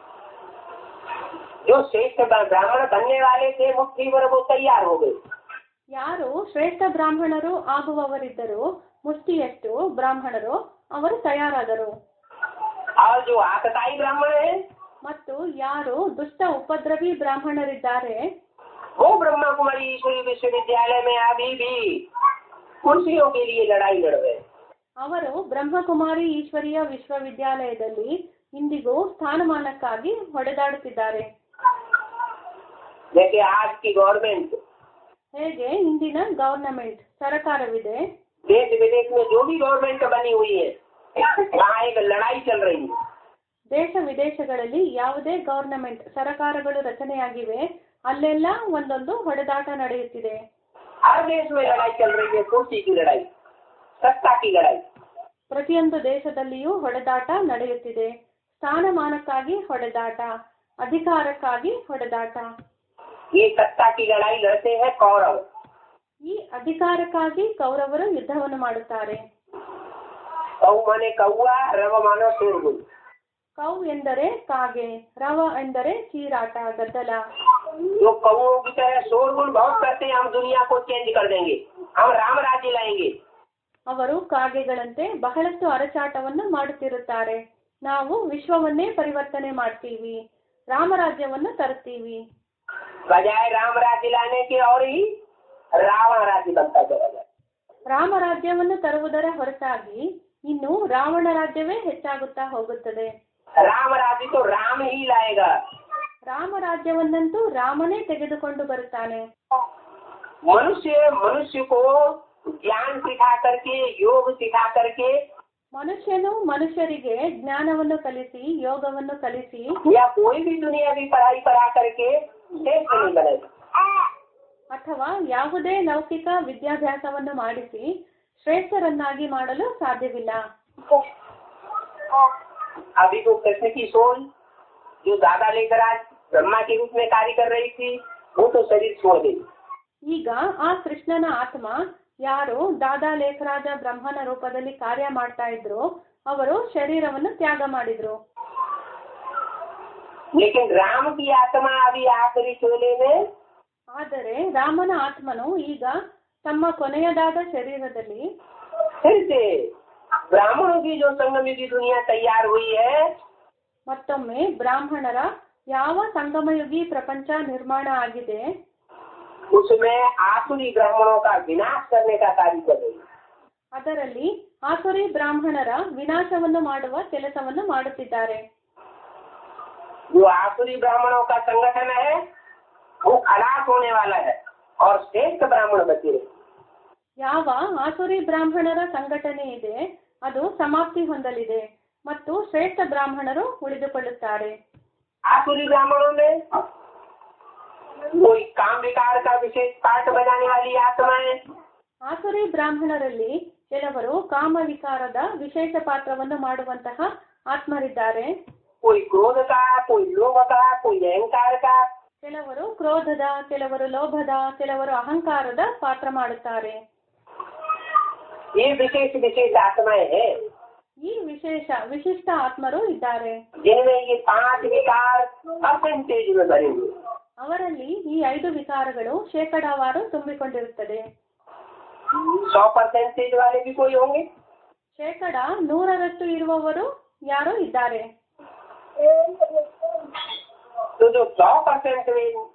जो श्रेष्ठ ब्राह्मण बनने वाले थे मुट्ठी भर वो तैयार हो गए. ಯಾರು ಶ್ರೇಷ್ಠ ಬ್ರಾಹ್ಮಣರು ಆಗುವವರಿದ್ದರು, ಮುಷ್ಟಿಯಷ್ಟು ಬ್ರಾಹ್ಮಣರು ಅವರು ತಯಾರಾದರು. और जो आतताई ब्राह्मण है ಮತ್ತು ಯಾರು ದುಷ್ಟ ಉಪದ್ರವಿ ಬ್ರಾಹ್ಮಣರಿದ್ದಾರೆ, वो ब्रह्मा कुमारी ईश्वरी विश्वविद्यालय में अभी भी कुर्सियों के लिए लड़ाई लड़ रहे. ಅವರು ಬ್ರಹ್ಮಕುಮಾರಿ ಈಶ್ವರೀಯ ವಿಶ್ವವಿದ್ಯಾಲಯದಲ್ಲಿ ಇಂದಿಗೂ ಸ್ಥಾನಮಾನಕ್ಕಾಗಿ ಹೊಡೆದಾಡುತ್ತಿದ್ದಾರೆ. जैसे आज की गवर्नमेंट, ಹೇಗೆ ಇಂದಿನ ಗವರ್ನಮೆಂಟ್ ಸರ್ಕಾರವಿದೆ, देश विदेश में जो भी गवर्नमेंट बनी हुई है वहाँ एक लड़ाई चल रही है. ದೇಶ ವಿದೇಶಗಳಲ್ಲಿ ಯಾವುದೇ ಗವರ್ನಮೆಂಟ್ ಸರ್ಕಾರಗಳು ರಚನೆಯಾಗಿವೆ, ಅಲ್ಲೆಲ್ಲ ಒಂದೊಂದು ಹೊಡೆದಾಟ ನಡೆಯುತ್ತಿದೆ. हर देश में लड़ाई चल रही है, कुर्सी की लड़ाई, सत्ता की लड़ाई. ಪ್ರತಿಯೊಂದು ದೇಶದಲ್ಲಿಯೂ ಹೊಡೆದಾಟ ನಡೆಯುತ್ತಿದೆ. ಸ್ಥಾನಮಾನಕ್ಕಾಗಿ ಹೊಡೆದಾಟ, ಅಧಿಕಾರಕ್ಕಾಗಿ ಹೊಡೆದಾಟ. ये सत्ता की लड़ाई लड़ते हैं कौरव. ಈ ಅಧಿಕಾರಕ್ಕಾಗಿ ಕೌರವರು ಯುದ್ಧವನ್ನು ಮಾಡುತ್ತಾರೆ. कौ माने कौआ, रव मानो शोरगुल. ಕೌ ಎಂದರೆ ಕಾಗೆ, ರವ ಎಂದರೆ ಚೀರಾಟ, ಗದ್ದಲ. जो कौओं की तरह शोरगुल बहुत करते हैं, हम दुनिया को चेंज कर देंगे, हम राम राज्य लाएंगे. ಅವರು ಕಾಗೆಗಳಂತೆ ಬಹಳಷ್ಟು ಅರಚಾಟವನ್ನು ಮಾಡುತ್ತಿರುತ್ತಾರೆ. ನಾವು ವಿಶ್ವವನ್ನೇ ಪರಿವರ್ತನೆ ಮಾಡ್ತೀವಿ, ರಾಮರಾಜ್ಯವನ್ನು ತರುತ್ತೀವಿ. बजाय राम राज्य लाने के और ही रावण राज्य बनता चला जाए. ರಾಮರಾಜ್ಯವನ್ನು ತರುವುದರ ಹೊರತಾಗಿ ಇನ್ನು ರಾವಣ ರಾಜ್ಯವೇ ಹೆಚ್ಚಾಗುತ್ತಾ ಹೋಗುತ್ತದೆ. राम राज्य तो राम ही लाएगा. ರಾಮರಾಜ್ಯವನ್ನಂತೂ ರಾಮನೇ ತೆಗೆದುಕೊಂಡು ಬರುತ್ತಾನೆ. मनुष्य मनुष्य को ज्ञान सिखा करके योग सिखा करके ಮನುಷ್ಯನು ಮನುಷ್ಯರಿಗೆ ಜ್ಞಾನವನ್ನು ಕಲಿಸಿ ಯೋಗವನ್ನು ಕಲಿಸಿ या कोई भी दुनिया की पढ़ाई पढ़ा करके श्रेष्ठ नहीं बनेगा. ಅಥವಾ ಯಾವುದೇ ಲೌಕಿಕ ವಿದ್ಯಾಭ್ಯಾಸವನ್ನು ಮಾಡಿಸಿ ಶ್ರೇಷ್ಠರನ್ನಾಗಿ ಮಾಡಲು ಸಾಧ್ಯವಿಲ್ಲ. अभी तो कृष्ण की सोल जो दादा लेकर आज ब्रह्मा के रूप में कार्य कर रही थी वो तो शरीर छोड़ गई. ಈಗ ಆ ಕೃಷ್ಣನ ಆತ್ಮ ಯಾರು ದಾದಾ ಲೇಖರಾಜ ಬ್ರಹ್ಮನ ರೂಪದಲ್ಲಿ ಕಾರ್ಯ ಮಾಡ್ತಾ ಇದ್ರು ಅವರು ಶರೀರವನ್ನು ತ್ಯಾಗ ಮಾಡಿದ್ರು. लेकिन राम की आत्मा अभी आखिरी शोले में ಆದರೆ ರಾಮನ ಆತ್ಮನು ಈಗ ತಮ್ಮ ಕೊನೆಯದಾದ ಶರೀರದಲ್ಲಿ फिर से ब्राह्मणों की जो संगम की दुनिया तैयार हुई है ಮತ್ತೊಮ್ಮೆ ಬ್ರಾಹ್ಮಣರ ಯಾವ ಸಂಗಮಯುಗಿ ಪ್ರಪಂಚ ನಿರ್ಮಾಣ ಆಗಿದೆ उसमें आसुरी ब्राह्मणों का विनाश करने का कार्य कर रही है. ಅದರಲ್ಲಿ ಆಸುರಿ ಬ್ರಾಹ್ಮಣರ ವಿನಾಶವನ್ನು ಮಾಡುವ ಕೆಲಸವನ್ನು ಮಾಡುತ್ತಿದ್ದಾರೆ. जो आसुरी ब्राह्मणों का संगठन है वो खलास होने वाला है और श्रेष्ठ ब्राह्मण बचे. ಯಾವ ಆಸುರಿ ಬ್ರಾಹ್ಮಣರ ಸಂಘಟನೆ ಇದೆ ಅದು ಸಮಾಪ್ತಿ ಹೊಂದಲಿದೆ ಮತ್ತು ಶ್ರೇಷ್ಠ ಬ್ರಾಹ್ಮಣರು ಉಳಿದುಕೊಳ್ಳುತ್ತಾರೆ. आसुरी ब्राह्मणों में कोई काम विकार का विशेष पाठ बनाने वाली आत्माएं, ಆಸುರಿ ಬ್ರಾಹ್ಮಣರಲ್ಲಿ ಕೆಲವರು ಕಾಮ ವಿಕಾರದ ವಿಶೇಷ ಪಾತ್ರವನ್ನು ಮಾಡುವಂತಹ ಆತ್ಮರಿದ್ದಾರೆ. कोई क्रोध का, कोई लोभ का, कोई अहंकार का. ಕೆಲವರು ಕ್ರೋಧದ, ಕೆಲವರು ಲೋಭದ, ಕೆಲವರು ಅಹಂಕಾರದ ಪಾತ್ರ ಮಾಡುತ್ತಾರೆ. ये विशेष विशेष आत्माएं हैं ಈ ವಿಶಿಷ್ಟ ಆತ್ಮರು ಇದ್ದಾರೆ. जिनमें ये 5 विकार परसेंटेज में भरे हुए. ಅವರಲ್ಲಿ ಈ 5 ವಿಕಾರಗಳು ಶೇಕಡಾವಾರು ತುಂಬಿಕೊಂಡಿರುತ್ತದೆ. 100% वाले भी कोई होंगे. ಶೇಕಡ 100ರಷ್ಟು ಇರುವವರು ಯಾರು ಇದ್ದಾರೆ. तो जो 100%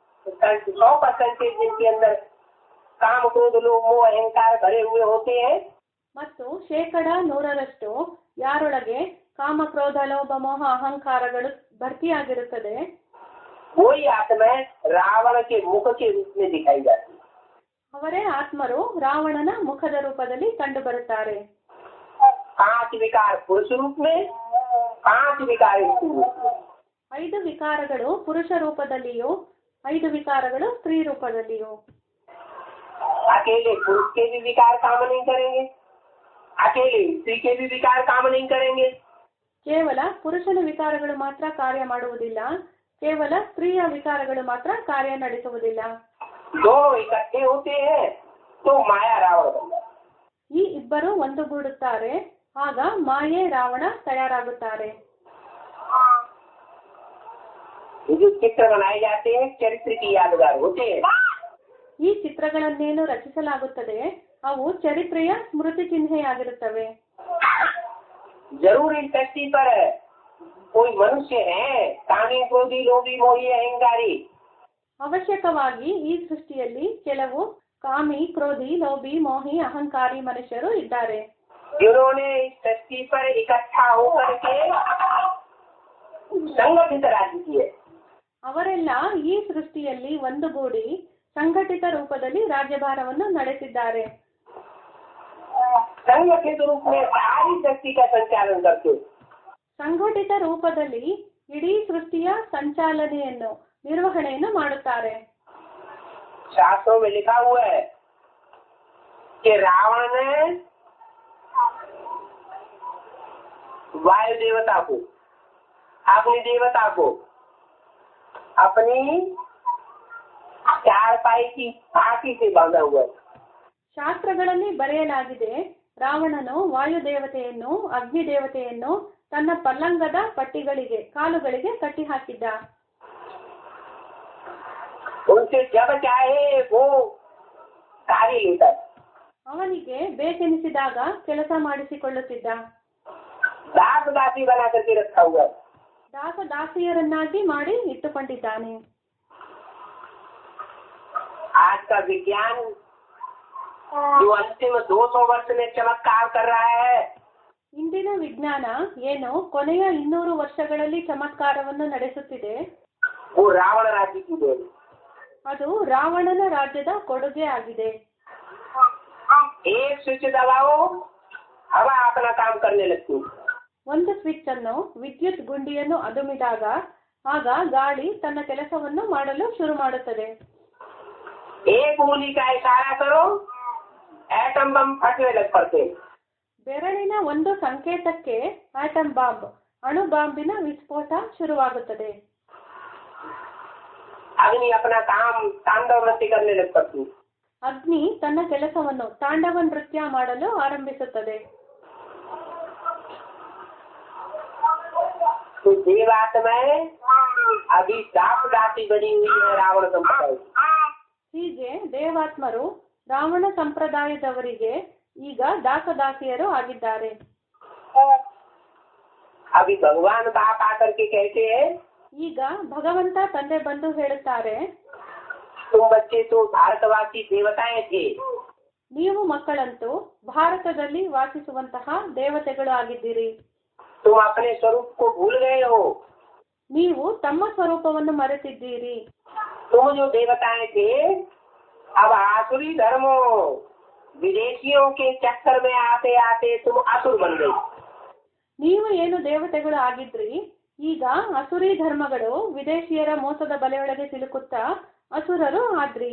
जिनके अंदर काम क्रोध लोभ मोह अहंकार भरे हुए होते हैं ಮತ್ತು ಶೇಕಡ 100ರಷ್ಟು ಯಾರೊಳಗೆ ಕಾಮ ಕ್ರೋಧ ಲೋಭ ಮೋಹ ಅಹಂಕಾರಗಳು ಭರ್ತಿಯಾಗಿರುತ್ತದೆ वही आत्माएं रावण के मुख के रूप में दिखाई जाती है. ಅವರೇ ಆತ್ಮರು ರಾವಣನ ಮುಖದ ರೂಪದಲ್ಲಿ ಕಂಡು ಬರುತ್ತಾರೆ. 5 विकार पुरुष रूप में, 5 विकार स्त्री रूप में. 5 ವಿಕಾರಗಳು ಪುರುಷ ರೂಪದಲ್ಲಿಯೂ 5 ವಿಕಾರಗಳು ಸ್ತ್ರೀ ರೂಪದಲ್ಲಿಯೂ. अकेले पुरुष के भी विकार काम नहीं करेंगे, अकेले स्त्री के भी विकार काम नहीं करेंगे. ಕೇವಲ ಪುರುಷನ ವಿಕಾರಗಳು ಮಾತ್ರ ಕಾರ್ಯ ಮಾಡುವುದಿಲ್ಲ, ಕೇವಲ ಸ್ತ್ರೀಯ ವಿಕಾರಗಳು ಮಾತ್ರ ಕಾರ್ಯ ನಡೆಸುವುದಿಲ್ಲ. दोनों इकट्ठे होते हैं तो माया रावण बन जाता है. ಈ ಇಬ್ಬರು ಒಂದುಗೂಡುತ್ತಾರೆ, ಆಗ ಮಾಯೆ ರಾವಣ ತಯಾರಾಗುತ್ತಾರೆ. ये जो चित्र बनाए जाते हैं चरित्र की यादगार होते हैं. ಈ ಚಿತ್ರಗಳನ್ನೇನು ರಚಿಸಲಾಗುತ್ತದೆ ಅವು ಚರಿತ್ರೆಯ ಸ್ಮೃತಿ ಚಿಹ್ನೆಯಾಗಿರುತ್ತವೆ. जरूर इस धरती पर कोई मनुष्य है कामी क्रोधी लोभी मोही अहंकारी. ಅವಶ್ಯಕವಾಗಿ ಈ ಸೃಷ್ಟಿಯಲ್ಲಿ ಕೆಲವು ಕಾಮಿ ಕ್ರೋಧಿ ಲೋಭಿ ಮೋಹಿ ಅಹಂಕಾರಿ ಮನುಷ್ಯರು ಇದ್ದಾರೆ. जिन्होंने इस धरती पर इकट्ठा होकर के संगठित राज्य किए. ಅವರೆಲ್ಲ ಈ ಸೃಷ್ಟಿಯಲ್ಲಿ ಒಂದುಗೂಡಿ ಸಂಘಟಿತ ರೂಪದಲ್ಲಿ ರಾಜ್ಯಭಾರವನ್ನು ನಡೆಸಿದ್ದಾರೆ. संगठित रूप में सारी सृष्टि का संचालन करते. ಸಂಘಟಿತ ರೂಪದಲ್ಲಿ ಇಡೀ ಸೃಷ್ಟಿಯ ಸಂಚಾಲನೆಯನ್ನು ನಿರ್ವಹಣೆಯನ್ನು ಮಾಡುತ್ತಾರೆ. शास्त्रों में लिखा हुआ है कि रावण ने वायु देवता को, अग्नि देवता को अपनी 4 पाई की फांसी से बांधा हुआ है. ಶಾಸ್ತ್ರಗಳಲ್ಲಿ ಬರೆಯಲಾಗಿದೆ, ರಾವಣನು ವಾಯುದೇವತೆಯನ್ನು ಅಗ್ನಿ ದೇವತೆಯನ್ನು ತನ್ನ ಪಲ್ಲಂಗದ ಪಟ್ಟಿಗಳಿಗೆ ಕಾಲುಗಳಿಗೆ ಕಟ್ಟಿ ಹಾಕಿದ್ದ. उनसे जब चाहे वो कार्य लेता. ಅವನಿಗೆ ಬೇಕೆನಿಸಿದಾಗ ಕೆಲಸ ಮಾಡಿಸಿಕೊಳ್ಳುತ್ತಿದ್ದ. दास दासी बना करके रखा हुआ है. ದಾಸ ದಾಸಿಯರನ್ನಾಗಿ ಮಾಡಿ ಇಟ್ಟುಕೊಂಡಿದ್ದಾನೆ. आज का विज्ञान जो अंतिम 200 वर्ष में चमत्कार कर रहा है, ಇಂದಿನ ವಿಜ್ಞಾನ ಏನು ಕೊನೆಯ 200 ವರ್ಷಗಳಲ್ಲಿ ಚಮತ್ಕಾರವನ್ನು ನಡೆಸುತ್ತಿದೆ, वो रावण राज्य की देन। ಅದು ರಾವಣನ ರಾಜ್ಯದ ಕೊಡುಗೆ ಆಗಿದೆ. एक स्विच दबाओ, हवा अपना काम करने लगती। ಒಂದು ಸ್ವಿಚ್ ಅನ್ನು ವಿದ್ಯುತ್ ಗುಂಡಿಯನ್ನು ಅದುಮಿದಾಗ ಆಗ ಗಾಳಿ ತನ್ನ ಕೆಲಸವನ್ನು ಮಾಡಲು ಶುರು ಮಾಡುತ್ತದೆ. एक उंगली का इशारा करो, एटम बम फटने लग पड़ते। ಬೆರಳಿನ ಒಂದು ಸಂಕೇತಕ್ಕೆ ಆಟಮ್ ಬಾಂಬ್ ಅಣು ಬಾಂಬಿನ ವಿಸ್ಫೋಟ ಶುರುವಾಗುತ್ತದೆ. अग्नि अपना काम तांडव नृत्य करने लग पड़ती। ಅಗ್ನಿ ತನ್ನ ಕೆಲಸವನ್ನು ತಾಂಡವ ನೃತ್ಯ ಮಾಡಲು ಆರಂಭಿಸುತ್ತದೆ. तो देवात्माएं अभी दास दासी बनी हुई है रावण संप्रदाय। ಹೀಗೆ ದೇವಾತ್ಮರು ರಾವಣ ಸಂಪ್ರದಾಯದವರಿಗೆ ಈಗ ದಾಸದಾಸಿಯರು ಆಗಿದ್ದಾರೆ. अभी भगवान बाप आकर के कहते हैं, ಈಗ ಭಗವಂತ ತಂದೆ ಬಂದು ಹೇಳುತ್ತಾರೆ, तुम बच्चे तो भारतवासी देवताएं थे, ನೀವು ಮಕ್ಕಳಂತೂ ಭಾರತದಲ್ಲಿ ವಾಸಿಸುವಂತಹ ದೇವತೆಗಳು ಆಗಿದ್ದೀರಿ. तुम अपने स्वरूप को भूल गए हो। ನೀವು ತಮ್ಮ ಸ್ವರೂಪವನ್ನು ಮರೆತಿದ್ದೀರಿ. तुम जो देवताएं थे अब आसुरी धर्मों विदेशियों के चक्कर में आते आते तुम असुर बन गए। ನೀವು ಏನು ದೇವತೆಗಳು ಆಗಿದ್ರಿ, ಈಗ ಅಸುರಿ ಧರ್ಮಗಳು ವಿದೇಶಿಯರ ಮೋಸದ ಬಲೆಯೊಳಗೆ ಸಿಲುಕುತ್ತಾ ಅಸುರರು ಆದ್ರಿ.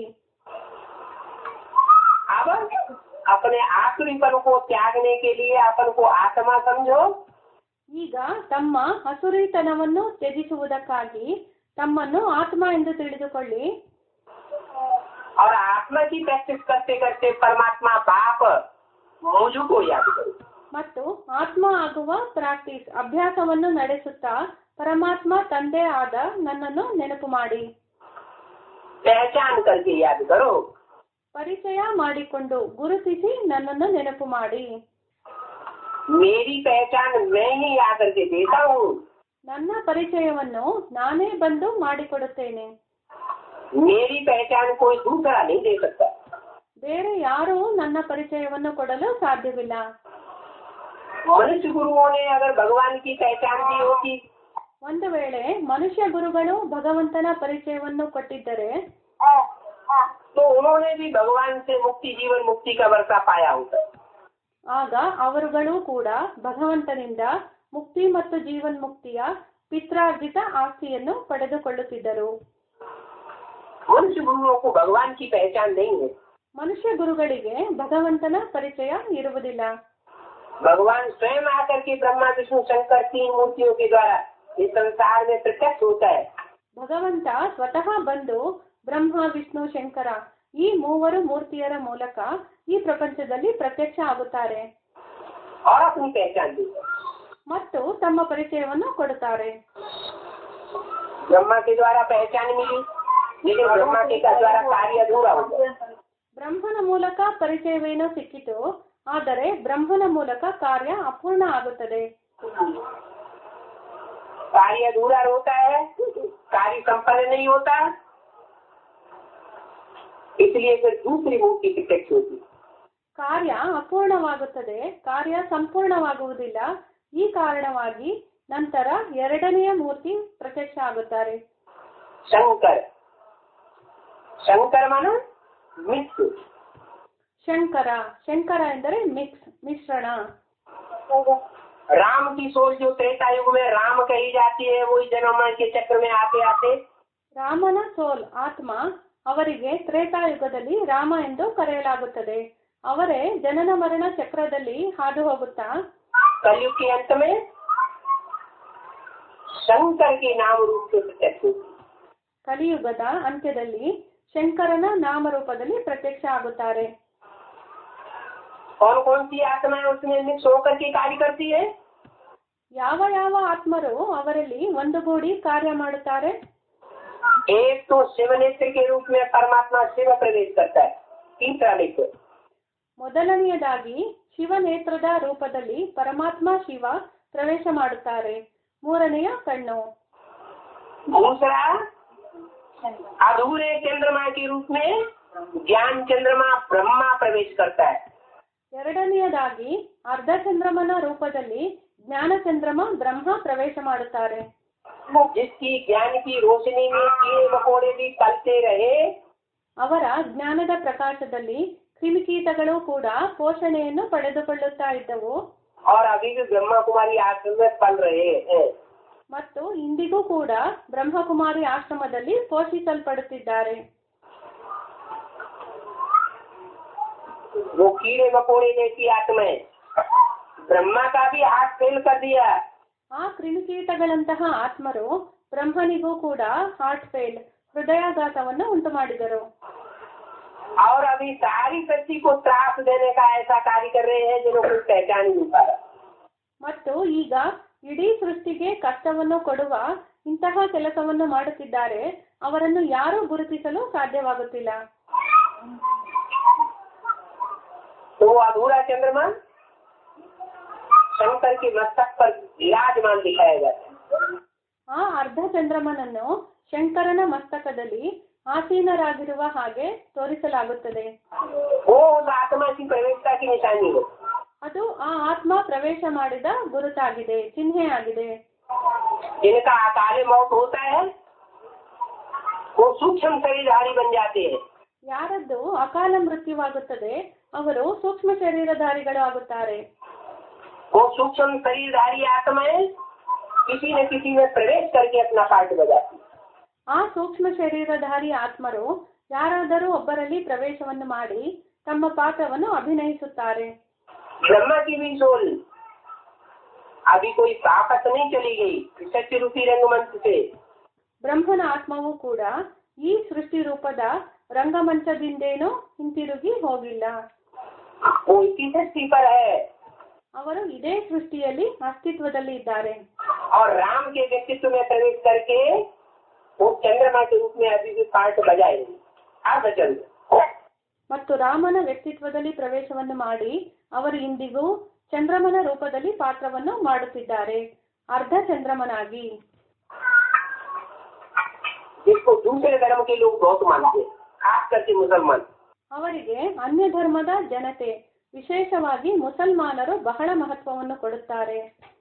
अब अपने आसुरीपन को त्यागने के लिए अपन को आत्मा समझो। ಈಗ ತಮ್ಮ ಅಸುರಿತನವನ್ನು ತ್ಯಜಿಸುವುದಕ್ಕಾಗಿ ತಮ್ಮನ್ನು ಆತ್ಮ ಎಂದು ತಿಳಿದುಕೊಳ್ಳಿ. और आत्मा की प्रैक्टिस करते करते परमात्मा बाप मुझ को याद करो। ಮತ್ತು ಆತ್ಮ ಆಗುವ ಪ್ರಾಕ್ಟೀಸ್ ಅಭ್ಯಾಸವನ್ನು ನಡೆಸುತ್ತಾ ಪರಮಾತ್ಮ ತಂದೆ ಆದ ನನ್ನನ್ನು ನೆನಪು ಮಾಡಿ. पहचान करके याद करो। ಪರಿಚಯ ಮಾಡಿಕೊಂಡು ಗುರುತಿಸಿ ನನ್ನನ್ನು ನೆನಪು ಮಾಡಿ. मेरी पहचान मैं ही आकर के देता हूँ। ನನ್ನ ಪರಿಚಯವನ್ನು ನಾನೇ ಬಂದು ಮಾಡಿಕೊಡುತ್ತೇನೆ. मेरी पहचान कोई दूसरा नहीं दे सकता। ಬೇರೆ ಯಾರೂ ನನ್ನ ಪರಿಚಯವನ್ನು ಕೊಡಲು ಸಾಧ್ಯವಿಲ್ಲ. मनुष्य गुरुओं ने अगर भगवान की पहचान दी होती, ಒಂದು ವೇಳೆ ಮನುಷ್ಯ ಗುರುಗಳು ಭಗವಂತನ ಪರಿಚಯವನ್ನು ಕೊಟ್ಟಿದ್ದರೆ तो उन्होंने भी भगवान से मुक्ति जीवन मुक्ति का वर्षा पाया होता। ಆಗ ಅವರುಗಳು ಕೂಡ ಭಗವಂತನಿಂದ ಮುಕ್ತಿ ಮತ್ತು ಜೀವನ್ಮುಕ್ತಿಯ ಪಿತ್ರಾರ್ಜಿತ ಆಸ್ತಿಯನ್ನು ಪಡೆದುಕೊಳ್ಳುತ್ತಿದ್ದರು. मनुष्य गुरुओं को भगवान की पहचान नहीं है। ಮನುಷ್ಯ ಗುರುಗಳಿಗೆ ಭಗವಂತನ ಪರಿಚಯ ಇರುವುದಿಲ್ಲ. भगवान स्वयं आकर के ब्रह्मा विष्णु शंकर तीन मूर्तियों के द्वारा इस संसार में प्रत्यक्ष होता है। ಭಗವಂತ ಸ್ವತಃ ಬಂದು ಬ್ರಹ್ಮ ವಿಷ್ಣು ಶಂಕರ ಈ ಮೂವರು ಮೂರ್ತಿಯರ ಮೂಲಕ ಈ ಪ್ರಪಂಚದಲ್ಲಿ ಪ್ರತ್ಯಕ್ಷ ಆಗುತ್ತಾರೆ और अपनी पहचान दी। ಮತ್ತು ತಮ್ಮ ಪರಿಚಯವನ್ನು ಕೊಡುತ್ತಾರೆ. ब्रह्मा के द्वारा पहचान मिली, लेकिन ब्रह्मा के द्वारा कार्य अधूरा हो गया। ಬ್ರಹ್ಮನ ಮೂಲಕ ಪರಿಚಯವೇನೋ ಸಿಕ್ಕಿತು, ಆದರೆ ಬ್ರಹ್ಮನ ಮೂಲಕ ಕಾರ್ಯ ಅಪೂರ್ಣ ಆಗುತ್ತದೆ. कार्य अधूरा होता है, कार्य संपन्न नहीं होता, इसलिए फिर दूसरी मूर्ति प्रत्यक्ष होती। ಕಾರ್ಯ ಅಪೂರ್ಣವಾಗುತ್ತದೆ, ಕಾರ್ಯ ಸಂಪೂರ್ಣವಾಗುವುದಿಲ್ಲ. ಈ ಕಾರಣವಾಗಿ ನಂತರ ಎರಡನೆಯ ಮೂರ್ತಿ ಪ್ರತ್ಯಕ್ಷ ಆಗುತ್ತಾರೆ. शंकर, शंकर माना मिक्स। ಶಂಕರ, ಶಂಕರ ಎಂದರೆ ಮಿಕ್ಸ್, ಮಿಶ್ರಣ. राम की सोच जो त्रेता युग में राम कही जाती है, वही जन्म के चक्र में आते आते ರಾಮನ ಸೋಲ್ ಆತ್ಮ ಅವರಿಗೆ ತ್ರೇತಾಯುಗದಲ್ಲಿ ರಾಮ ಎಂದು ಕರೆಯಲಾಗುತ್ತದೆ. ಅವರೇ ಜನನ ಮರಣ ಚಕ್ರದಲ್ಲಿ ಹಾದು ಹೋಗುತ್ತಾ कलयुग के अंत में शंकर के नाम रूप से प्रत्यक्ष होती। ಕಲಿಯುಗದ ಅಂತ್ಯದಲ್ಲಿ ಶಂಕರನ ನಾಮರೂಪದಲ್ಲಿ ಪ್ರತ್ಯಕ್ಷ ಆಗುತ್ತಾರೆ. कौन कौन सी आत्माएं उसमें मिक्स होकर के कार्य करती है? ಯಾವ ಯಾವ ಆತ್ಮರು ಅವರಲ್ಲಿ ಒಂದುಗೂಡಿ ಕಾರ್ಯ ಮಾಡುತ್ತಾರೆ? एक तो शिव नेत्र के रूप में परमात्मा शिव प्रवेश करता है, तीसरा नेत्र। ಮೊದಲನೆಯದಾಗಿ ಶಿವ ನೇತ್ರದ ರೂಪದಲ್ಲಿ ಪರಮಾತ್ಮ ಶಿವ ಪ್ರವೇಶ ಮಾಡುತ್ತಾರೆ. ಮೂರನೆಯ ಕಣ್ಣು. दूसरा अधूरे चंद्रमा के रूप में ज्ञान चंद्रमा ब्रह्मा प्रवेश करता है. ಎರಡನೆಯದಾಗಿ ಅರ್ಧ ಚಂದ್ರಮನ ರೂಪದಲ್ಲಿ ಜ್ಞಾನ ಚಂದ್ರಮ ಬ್ರಹ್ಮ ಪ್ರವೇಶ ಮಾಡುತ್ತಾರೆ. जिसकी ज्ञान की रोशनी में कीड़े मकोड़े भी चलते रहे. ಅವರ ಜ್ಞಾನದ ಪ್ರಕಾಶದಲ್ಲಿ ಕ್ರಿಮಿಕೀಟಗಳು ಕೂಡ ಪೋಷಣೆಯನ್ನು ಪಡೆದುಕೊಳ್ಳುತ್ತಾ ಇದ್ದವು. और अभी भी ब्रह्मा कुमारी आश्रम में पल रहे हैं. ಮತ್ತು ಇಂದಿಗೂ ಕೂಡ ಬ್ರಹ್ಮಕುಮಾರಿ ಆಶ್ರಮದಲ್ಲಿ ಪೋಷಿಸಲ್ಪಡುತ್ತಿದ್ದಾರೆ. वो कीड़े मकोड़े जैसी आत्माएं ब्रह्मा का भी हाथ फेल कर दिया. ಆ ಕ್ರಿಮಿಕೀಟಗಳಂತಹ ಆತ್ಮರು ಬ್ರಹ್ಮನಿಗೂ ಕೂಡ ಹಾರ್ಟ್ ಫೇಲ್ ಹೃದಯಾಘಾತವನ್ನು ಉಂಟು ಮಾಡಿದರು. और अभी सारी सृष्टि को त्रास देने का ऐसा कार्य कर रहे हैं जिन्होंने कुछ पहचान नहीं पा रहा. ಮತ್ತು ಈಗ ಇಡೀ ಸೃಷ್ಟಿಗೆ ಕಷ್ಟವನ್ನು ಕೊಡುವ ಇಂತಹ ಕೆಲಸವನ್ನು ಮಾಡುತ್ತಿದ್ದಾರೆ. ಅವರನ್ನು ಯಾರೂ ಗುರುತಿಸಲು ಸಾಧ್ಯವಾಗುತ್ತಿಲ್ಲ. तो वो अधूरा चंद्रमा शंकर के मस्तक पर विराजमान दिखाया जाता है. ಆ ಅರ್ಧ ಚಂದ್ರಮನನ್ನು ಶಂಕರನ ಮಸ್ತಕದಲ್ಲಿ ಆಸೀನರಾಗಿರುವ ಹಾಗೆ ತೋರಿಸಲಾಗುತ್ತದೆ. वो उस आत्मा की प्रवेशता की निशानी है. ಅದು ಆ ಆತ್ಮ ಪ್ರವೇಶ ಮಾಡಿದ ಗುರುತಾಗಿದೆ, ಚಿಹ್ನೆ ಆಗಿದೆ. जिनका अकाल मौत होता है वो सूक्ष्म शरीरधारी बन जाते हैं. ಯಾರದ್ದು ಅಕಾಲ ಮೃತ್ಯುವಾಗುತ್ತದೆ ಅವರು ಸೂಕ್ಷ್ಮ ಶರೀರಧಾರಿಗಳು ಆಗುತ್ತಾರೆ. वो सूक्ष्म शरीरधारी आत्माएं किसी न किसी में प्रवेश करके अपना पार्ट बजाती. ಆ ಸೂಕ್ಷ್ಮ ಶರೀರಧಾರಿ ಆತ್ಮರು ಯಾರಾದರೂ ಒಬ್ಬರಲ್ಲಿ ಪ್ರವೇಶವನ್ನು ಮಾಡಿ ತಮ್ಮ ಪಾತ್ರವನ್ನು ಅಭಿನಯಿಸುತ್ತಾರೆ. ब्रह्मा की भी सोल अभी कोई वापस नहीं चली गई सत्य रूपी रंगमंच से. ಬ್ರಹ್ಮನ ಆತ್ಮವೂ ಕೂಡ ಈ ಸೃಷ್ಟಿ ರೂಪದ ರಂಗಮಂಚದಿಂದೇನೂ ಹಿಂತಿರುಗಿ ಹೋಗಿಲ್ಲ. वो इसी सृष्टि पर है ಅವರು ಇದೇ ಸೃಷ್ಟಿಯಲ್ಲಿ ಅಸ್ತಿತ್ವದಲ್ಲಿ ಇದ್ದಾರೆ. और राम के व्यक्तित्व में प्रवेश करके वो चंद्रमा के रूप में अभी भी पार्ट बजाएंगे. अर्धचंद्र ಮತ್ತು ರಾಮನ ವ್ಯಕ್ತಿತ್ವದಲ್ಲಿ ಪ್ರವೇಶವನ್ನು ಮಾಡಿ ಅವರು ಇಂದಿಗೂ ಚಂದ್ರಮನ ರೂಪದಲ್ಲಿ ಪಾತ್ರವನ್ನು ಮಾಡುತ್ತಿದ್ದಾರೆ, ಅರ್ಧ ಚಂದ್ರಮನಾಗಿ. जिसको दूसरे धर्म के लोग बहुत मानते हैं, खास करके मुसलमान. ಅವರಿಗೆ ಅನ್ಯ ಧರ್ಮದ ಜನತೆ ವಿಶೇಷವಾಗಿ ಮುಸಲ್ಮಾನರು ಬಹಳ ಮಹತ್ವವನ್ನು ಕೊಡುತ್ತಾರೆ.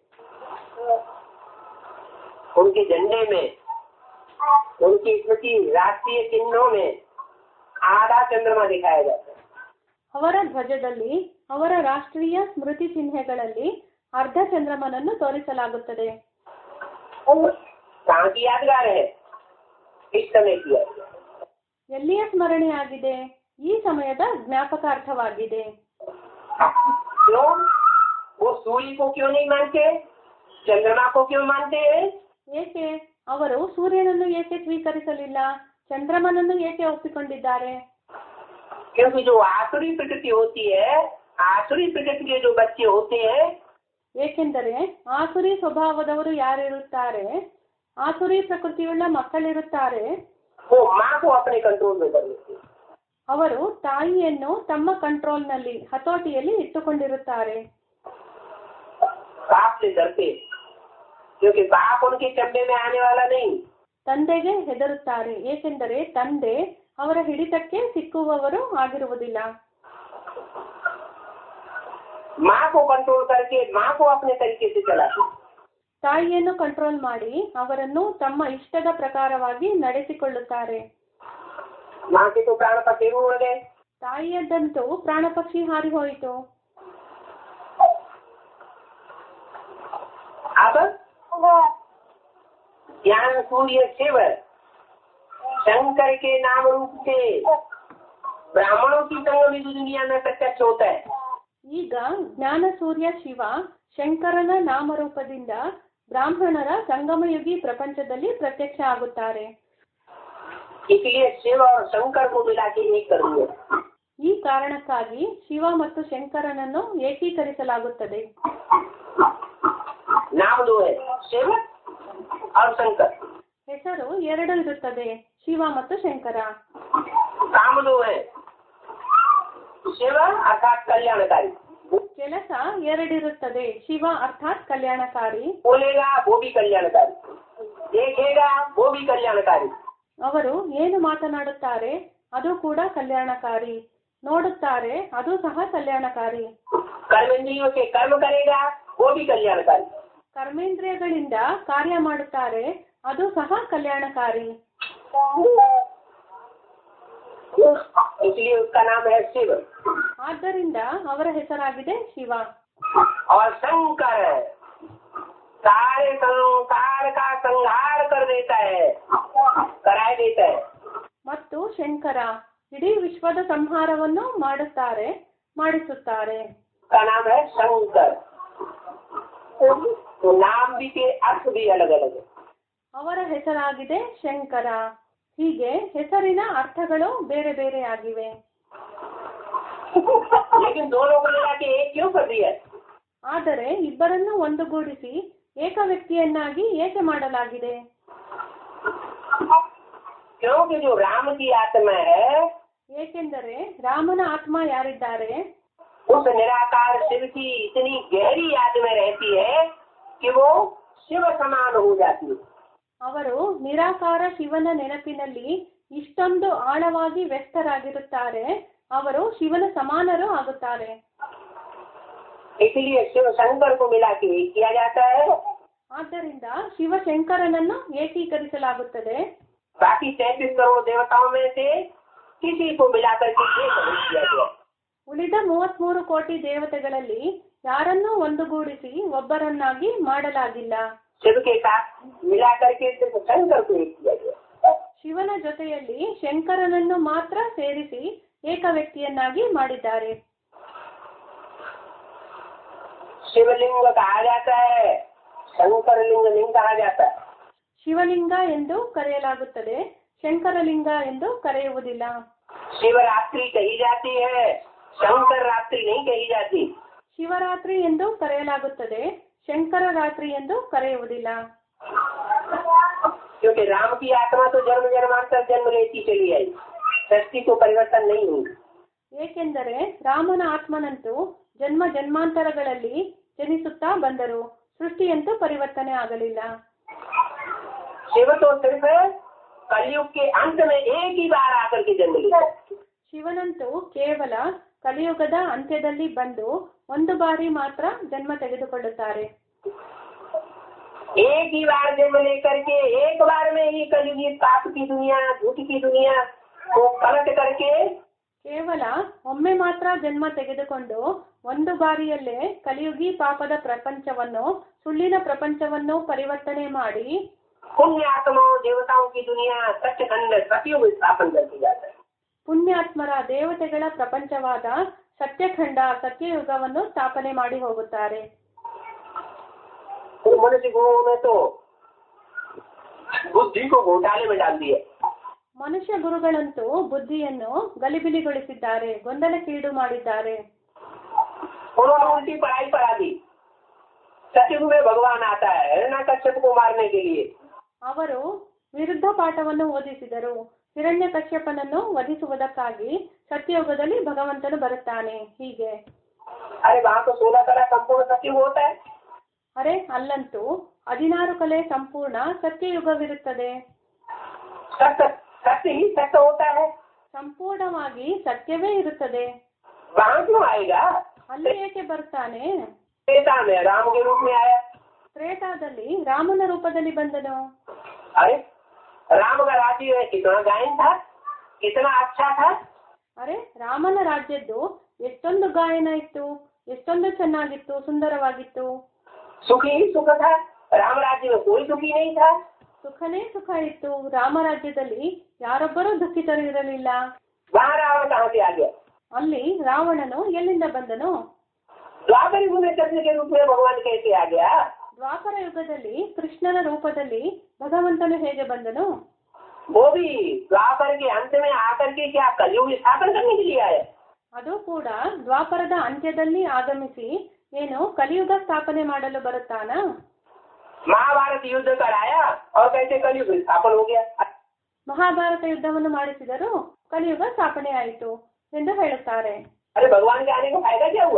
उनके झंडे में उनकी स्मृति राष्ट्रीय चिन्हों में आधा चंद्रमा दिखाया जाता है. ಅವರ ಧ್ವಜದಲ್ಲಿ ಅವರ ರಾಷ್ಟ್ರೀಯ ಸ್ಮೃತಿ ಚಿಹ್ನೆಗಳಲ್ಲಿ ಅರ್ಧ ಚಂದ್ರಮನನ್ನು ತೋರಿಸಲಾಗುತ್ತದೆ. कहाँ की यादगार है? इस समय की यादगार. ಎಲ್ಲಿಯ ಸ್ಮರಣೆಯಾಗಿದೆ? ಈ ಸಮಯದ ಜ್ಞಾಪಕಾರ್ಥವಾಗಿದೆ. क्यों? वो सूर्य को क्यों नहीं मानते? चंद्रमा को क्यों मानते हैं? ಏಕೆ ಅವರು ಸೂರ್ಯನನ್ನು ಏಕೆ ಸ್ವೀಕರಿಸಲಿಲ್ಲ, ಚಂದ್ರಮನನ್ನು ಏಕೆ ಒಪ್ಪಿಕೊಂಡಿದ್ದಾರೆ? क्योंकि जो आसुरी प्रकृति होती है, आसुरी प्रकृति के जो बच्चे होते हैं, ಏಕೆಂದರೆ ಆಸುರಿ ಸ್ವಭಾವದವರು ಯಾರಿರುತ್ತಾರೆ, ಆಸುರಿ ಪ್ರಕೃತಿಯುಳ್ಳ ಮಕ್ಕಳಿರುತ್ತಾರೆ, वो माँ को अपने कंट्रोल में कर लेते हैं. ಅವರು ತಾಯಿಯನ್ನು ತಮ್ಮ ಕಂಟ್ರೋಲ್ನಲ್ಲಿ ಹತೋಟಿಯಲ್ಲಿ ಇಟ್ಟುಕೊಂಡಿರುತ್ತಾರೆ. बाप से डरते क्योंकि बाप उनके चंबे में आने वाला नहीं. ತಂದೆಗೆ ಹೆದರುತ್ತಾರೆ, ಏಕೆಂದರೆ ತಂದೆ ಅವರ ಹಿಡಿತಕ್ಕೆ ಸಿಕ್ಕುವವರು ಆಗಿರುವುದಿಲ್ಲ. माँ को कंट्रोल करके माँ को अपने तरीके से चलाते. ತಾಯಿಯನ್ನು ಕಂಟ್ರೋಲ್ ಮಾಡಿ ಅವರನ್ನು ತಮ್ಮ ಇಷ್ಟದ ಪ್ರಕಾರವಾಗಿ ನಡೆಸಿಕೊಳ್ಳುತ್ತಾರೆ. माँ के तो प्राण पक्षी उड़ गए. ತಾಯಿಯದ್ದಂತೂ ಪ್ರಾಣ ಪಕ್ಷಿ ಹಾರಿ ಹೋಯಿತು. अब ज्ञान सूर्य शिव शंकर के नाम रूप से ब्राह्मणों की संग भी दुनिया में प्रत्यक्ष होता है. ಈಗ ಜ್ಞಾನ ಸೂರ್ಯ ಶಿವ ಶಂಕರನ ನಾಮರೂಪದಿಂದ ಬ್ರಾಹ್ಮಣರ ಸಂಗಮಯುಗಿ ಪ್ರಪಂಚದಲ್ಲಿ ಪ್ರತ್ಯಕ್ಷ ಆಗುತ್ತಾರೆ. इसलिए शिव और शंकर को मिला के एक कर दिया. ಈ ಕಾರಣಕ್ಕಾಗಿ ಶಿವ ಮತ್ತು ಶಂಕರನನ್ನು ಏಕೀಕರಿಸಲಾಗುತ್ತದೆ. नाम दो है, शिव और शंकर. ಹೆಸರು ಎರಡು ಇರುತ್ತದೆ, ಶಿವ ಮತ್ತು ಶಂಕರ. काम दो है, शिव अर्थात कल्याणकारी. ಕೆಲಸ ಎರಡಿರುತ್ತದೆ. ಶಿವ ಅರ್ಥಾತ್ ಕಲ್ಯಾಣಕಾರಿ, बोलेगा वो भी कल्याणकारी, देखेगा वो भी कल्याणकारी, ಅವರು ಏನು ಮಾತನಾಡುತ್ತಾರೆ ಅದು ಕೂಡ ಕಲ್ಯಾಣಕಾರಿ, ನೋಡುತ್ತಾರೆ ಅದು ಸಹ ಕಲ್ಯಾಣಕಾರಿ, कर्मेंद्रियों से कर्म करेगा वो भी कल्याणकारी, ಕರ್ಮೇಂದ್ರಿಯಗಳಿಂದ ಕಾರ್ಯ ಮಾಡುತ್ತಾರೆ ಅದು ಸಹ ಕಲ್ಯಾಣಕಾರಿ. इसलिए उसका नाम है शिव। ಆದ್ದರಿಂದ ಅವರ ಹೆಸರಾಗಿದೆ ಶಿವ. और शंकर सारे संसार का संहार कर देता है, कराए देता है। ಮತ್ತು ಶಂಕರ ಇಡೀ ವಿಶ್ವದ ಸಂಹಾರವನ್ನು ಮಾಡುತ್ತಾರೆ, ಮಾಡಿಸುತ್ತಾರೆ. उसका नाम है शंकर। तो नाम भी के अर्थ भी अलग अलग है। ಅವರ ಹೆಸರಾಗಿದೆ ಶಂಕರ. ಹೀಗೆ ಹೆಸರಿನ ಅರ್ಥಗಳು ಬೇರೆ ಬೇರೆ ಆಗಿವೆ. लेकिन दोनों को मिला के एक क्यों कर दिया? ಆದರೆ ಇಬ್ಬರನ್ನು ಒಂದುಗೂಡಿಸಿ ಏಕ ವ್ಯಕ್ತಿಯನ್ನಾಗಿ ಏಕೆ ಮಾಡಲಾಗಿದೆ? क्योंकि जो राम की आत्मा है, ಏಕೆಂದರೆ ರಾಮನ ಆತ್ಮ ಯಾರಿದ್ದಾರೆ उस निराकार शिव की इतनी गहरी याद में रहती है कि वो शिव समान हो जाती है। ಅವರು ನಿರಾಕಾರ ಶಿವನ ನೆನಪಿನಲ್ಲಿ ಇಷ್ಟೊಂದು ಆಳವಾಗಿ ವ್ಯಕ್ತರಾಗಿರುತ್ತಾರೆ, ಅವರು ಶಿವನ ಸಮಾನರು ಆಗುತ್ತಾರೆ. इसलिए शिव शंकर को मिला के एक किया जाता है। ಆದ್ದರಿಂದ ಶಿವಶಂಕರನನ್ನು ಏಕೀಕರಿಸಲಾಗುತ್ತದೆ. बाकी 33 करोड़ देवताओं में से किसी को मिलाकर के एक नहीं किया गया। ಉಳಿದ 33 ಕೋಟಿ ದೇವತೆಗಳಲ್ಲಿ ಯಾರನ್ನೂ ಒಂದುಗೂಡಿಸಿ ಒಬ್ಬರನ್ನಾಗಿ ಮಾಡಲಾಗಿಲ್ಲ. शिव के साथ मिलाकर के सिर्फ शंकर को एक किया गया। ಶಿವನ ಜೊತೆಯಲ್ಲಿ ಶಂಕರನನ್ನು ಮಾತ್ರ ಸೇರಿಸಿ ಏಕ ವ್ಯಕ್ತಿಯನ್ನಾಗಿ ಮಾಡಿದ್ದಾರೆ. शिवलिंग कहा जाता है, शंकर लिंग नहीं कहा जाता। ಶಿವಲಿಂಗ ಎಂದು ಕರೆಯಲಾಗುತ್ತದೆ, ಶಂಕರಲಿಂಗ ಎಂದು ಕರೆಯುವುದಿಲ್ಲ. शिवरात्रि कही जाती है, शंकर रात्रि नहीं कही जाती। ಶಿವರಾತ್ರಿ ಎಂದು ಕರೆಯಲಾಗುತ್ತದೆ, ಶಂಕರ ರಾತ್ರಿ ಎಂದು ಕರೆಯುವುದಿಲ್ಲ. क्योंकि राम की आत्मा तो जन्म जन्मांतर जन्म लेती चली आई, सृष्टि को परिवर्तन नहीं हुई। ಏಕೆಂದರೆ ರಾಮನ ಆತ್ಮನಂತೂ ಜನ್ಮ ಜನ್ಮಾಂತರಗಳಲ್ಲಿ ಜನಿಸುತ್ತಾ ಬಂದರು, ಸೃಷ್ಟಿಯಂತೂ ಪರಿವರ್ತನೆ ಆಗಲಿಲ್ಲ. शिव तो सिर्फ कलयुग के अंत में एक ही बार आकर के जन्म लेता। ಶಿವನಂತೂ ಕೇವಲ ಕಲಿಯುಗದ ಅಂತ್ಯದಲ್ಲಿ ಬಂದು ಒಂದು ಬಾರಿ ಮಾತ್ರ ಜನ್ಮ ತೆಗೆದುಕೊಳ್ಳುತ್ತಾರೆ. एक ही बार जन्म लेकर के एक बार में ही कलयुगी पाप की दुनिया, झूठ की दुनिया को पलट करके ಕೇವಲ ಒಮ್ಮೆ ಮಾತ್ರ ಜನ್ಮ ತೆಗೆದುಕೊಂಡು ಒಂದು ಬಾರಿಯಲ್ಲೇ ಕಲಿಯುಗಿ ಪಾಪದ ಪ್ರಪಂಚವನ್ನು, ಸುಳ್ಳಿನ ಪ್ರಪಂಚವನ್ನು ಪರಿವರ್ತನೆ ಮಾಡಿ पुण्य आत्माओं देवताओं की दुनिया सत्यखंड सतयुग स्थापन करती जाता है। ಪುಣ್ಯಾತ್ಮರ ದೇವತೆಗಳ ಪ್ರಪಂಚವಾದ ಸತ್ಯಖಂಡ ಸತ್ಯಯುಗವನ್ನು ಸ್ಥಾಪನೆ ಮಾಡಿ ಹೋಗುತ್ತಾರೆ. मनुष्य गुरुओं ने तो बुद्धि को घोटाले में डाल दिया। ಮನುಷ್ಯ ಗುರುಗಳಂತೂ ಬುದ್ಧಿಯನ್ನು ಗಲಿಬಿಲಿಗೊಳಿಸಿದ್ದಾರೆ, ಗೊಂದಲಕ್ಕೀಡು ಮಾಡಿದ್ದಾರೆ. उन्होंने उल्टी पढ़ाई पढ़ा दी। सतयुग में भगवान आता है हिरण्यकश्यप को मारने के लिए। ಅವರು ವಿರುದ್ಧ ಪಾಠವನ್ನು ಓದಿಸಿದರು. ಹಿರಣ್ಯಕಶ್ಯಪನನ್ನು ವಧಿಸುವುದಕ್ಕಾಗಿ ಸತ್ಯಯುಗದಲ್ಲಿ ಭಗವಂತನು ಬರುತ್ತಾನೆ. ಹೀಗೆ अरे वहाँ तो 16 कला संपूर्ण सतयुग होता है। ಅರೆ ಅಲ್ಲಂತೂ 16 ಕಲೆ ಸಂಪೂರ್ಣ ಸತ್ಯಯುಗವಿರುತ್ತದೆ. सत्य सत्य ही सत्य होता है। ಸಂಪೂರ್ಣವಾಗಿ ಸತ್ಯವೇ ಇರುತ್ತದೆ. वहाँ क्यों आएगा? ಅಲ್ಲಿ ಏಕೆ ಬರ್ತಾನೆ? त्रेता में राम के रूप में आया। ತ್ರೇತಾದಲ್ಲಿ ರಾಮನ ರೂಪದಲ್ಲಿ ಬಂದನು. अरे राम का राज्य कितना गायन था, कितना अच्छा था। ಅರೆ ರಾಮನ ರಾಜ್ಯದ್ದು ಎಷ್ಟೊಂದು ಗಾಯನ ಇತ್ತು, ಎಷ್ಟೊಂದು ಚೆನ್ನಾಗಿತ್ತು, ಸುಂದರವಾಗಿತ್ತು. सुखी ही सुख था, राम राज्य में कोई दुखी नहीं था। ಸುಖನೇ ಸುಖ ಇತ್ತು, ರಾಮರಾಜ್ಯದಲ್ಲಿ ಯಾರೊಬ್ಬರೂ ದುಃಖಿತರು ಇರಲಿಲ್ಲ. वहाँ रावण कहाँ से आ गया? ಅಲ್ಲಿ ರಾವಣನು ಎಲ್ಲಿಂದ ಬಂದನು? द्वापर युग में कृष्ण के रूप में भगवान कैसे आ गया? ದ್ವಾಪರ ಯುಗದಲ್ಲಿ ಕೃಷ್ಣನ ರೂಪದಲ್ಲಿ ಭಗವಂತನು ಹೇಗೆ ಬಂದನು? वो भी द्वापर के अंत में आकर के क्या कलयुग स्थापन करने के लिए आया? ಅದು ಕೂಡ ದ್ವಾಪರದ ಅಂತ್ಯದಲ್ಲಿ ಆಗಮಿಸಿ ಏನು ಕಲಿಯುಗ ಸ್ಥಾಪನೆ ಮಾಡಲು ಬರುತ್ತಾನಾ? महाभारत युद्ध कराया और कैसे कलयुग स्थापन हो गया? ಮಹಾಭಾರತ ಯುದ್ಧವನ್ನು ಮಾಡಿಸಿದರು, ಕಲಿಯುಗ ಸ್ಥಾಪನೆ ಆಯಿತು ಎಂದು ಹೇಳುತ್ತಾರೆ. अरे भगवान के आने का फायदा क्या हुआ?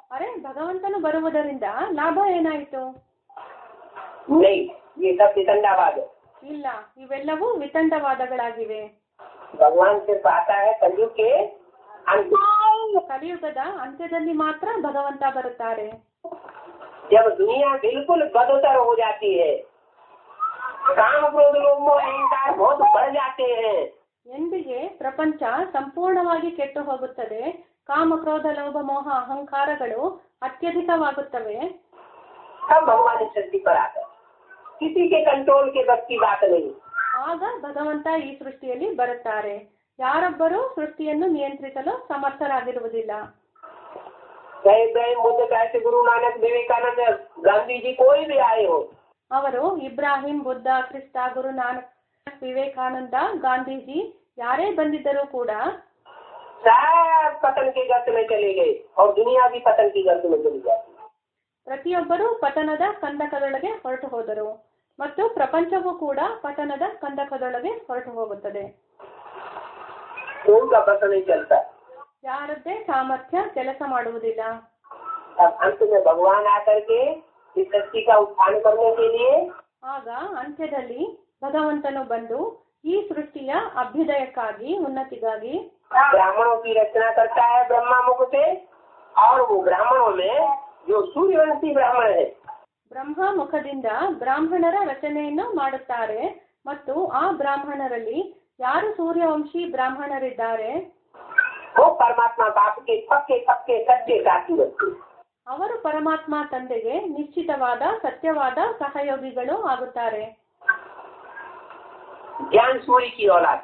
ಅರೆ, ಭಗವಂತನು ಬರುವುದರಿಂದ ಲಾಭ ಏನಾಯಿತು? नहीं, ये सब वितंडावाद है। ಇಲ್ಲ, ಇವೆಲ್ಲವೂ ವಿತಂಡವಾದಗಳಾಗಿವೆ. भगवान सिर्फ आता है कलयुग के अंत। ಕಲಿಯುಗದ ಅಂತ್ಯದಲ್ಲಿ ಮಾತ್ರ ಭಗವಂತ ಬರುತ್ತಾರೆ. जब दुनिया बिल्कुल बदतर हो जाती है, काम क्रोध लोभ मोह अहंकार बहुत बढ़ जाते हैं, ಎಂದಿಗೆ ಪ್ರಪಂಚ ಸಂಪೂರ್ಣವಾಗಿ ಕೆಟ್ಟು ಹೋಗುತ್ತದೆ, ಕಾಮ ಕ್ರೋಧ ಲೋಭ ಮೋಹ ಅಹಂಕಾರಗಳು ಅತ್ಯಧಿಕವಾಗುತ್ತವೆ, तब भगवान इस सृष्टि पर आता है। किसी के कंट्रोल के बस की बात नहीं। ಆಗ ಭಗವಂತ ಈ ಸೃಷ್ಟಿಯಲ್ಲಿ ಬರುತ್ತಾರೆ. ಯಾರೊಬ್ಬರೂ ಸೃಷ್ಟಿಯನ್ನು ನಿಯಂತ್ರಿಸಲು ಸಮರ್ಥರಾಗಿರುವುದಿಲ್ಲ. चाहे इब्राहिम बुद्ध कैसे गुरु नानक विवेकानंद गांधी जी कोई भी आए हो, ಅವರು ಇಬ್ರಾಹಿಂ ಬುದ್ಧ ಕ್ರಿಸ್ತ ಗುರು ನಾನಕ್ ವಿವೇಕಾನಂದ ಗಾಂಧೀಜಿ ಯಾರೇ ಬಂದಿದ್ದರೂ ಕೂಡ सब पतन के गर्त में चले गए और दुनिया भी पतन की गर्त में चली जाती। ಪ್ರತಿಯೊಬ್ಬರೂ ಪತನದ ಕಂದಕದೊಳಗೆ ಹೊರಟು ಹೋದರು ಮತ್ತು ಪ್ರಪಂಚವೂ ಕೂಡ ಪತನದ ಕಂದಕದೊಳಗೆ ಹೊರಟು ಹೋಗುತ್ತದೆ. उनका पता नहीं चलता। ಯಾರದ್ದೇ ಸಾಮರ್ಥ್ಯ ಕೆಲಸ ಮಾಡುವುದಿಲ್ಲ. अब अंत में भगवान आकर के इस सृष्टि का उत्थान करने के लिए ಆಗ ಅಂತ್ಯದಲ್ಲಿ ಭಗವಂತನು ಬಂದು ಈ ಸೃಷ್ಟಿಯ ಅಭ್ಯುದಯಕ್ಕಾಗಿ ಉನ್ನತಿಗಾಗಿ ब्राह्मणों की रचना करता है ब्रह्मा मुख से, और वो ब्राह्मणों में जो सूर्यवंशी ब्राह्मण है, ಬ್ರಹ್ಮ ಮುಖದಿಂದ ಬ್ರಾಹ್ಮಣರ ರಚನೆಯನ್ನು ಮಾಡುತ್ತಾರೆ ಮತ್ತು ಆ ಬ್ರಾಹ್ಮಣರಲ್ಲಿ ಯಾರು ಸೂರ್ಯವಂಶಿ ಬ್ರಾಹ್ಮಣರಿದ್ದಾರೆ वो परमात्मा बाप के पक्के पक्के सच्चे साथी होते हैं। ಅವರು ಪರಮಾತ್ಮ ತಂದೆಗೆ ನಿಶ್ಚಿತವಾದ ಸತ್ಯವಾದ ಸಹಯೋಗಿಗಳು ಆಗುತ್ತಾರೆ. ज्ञान सूर्य की औलाद।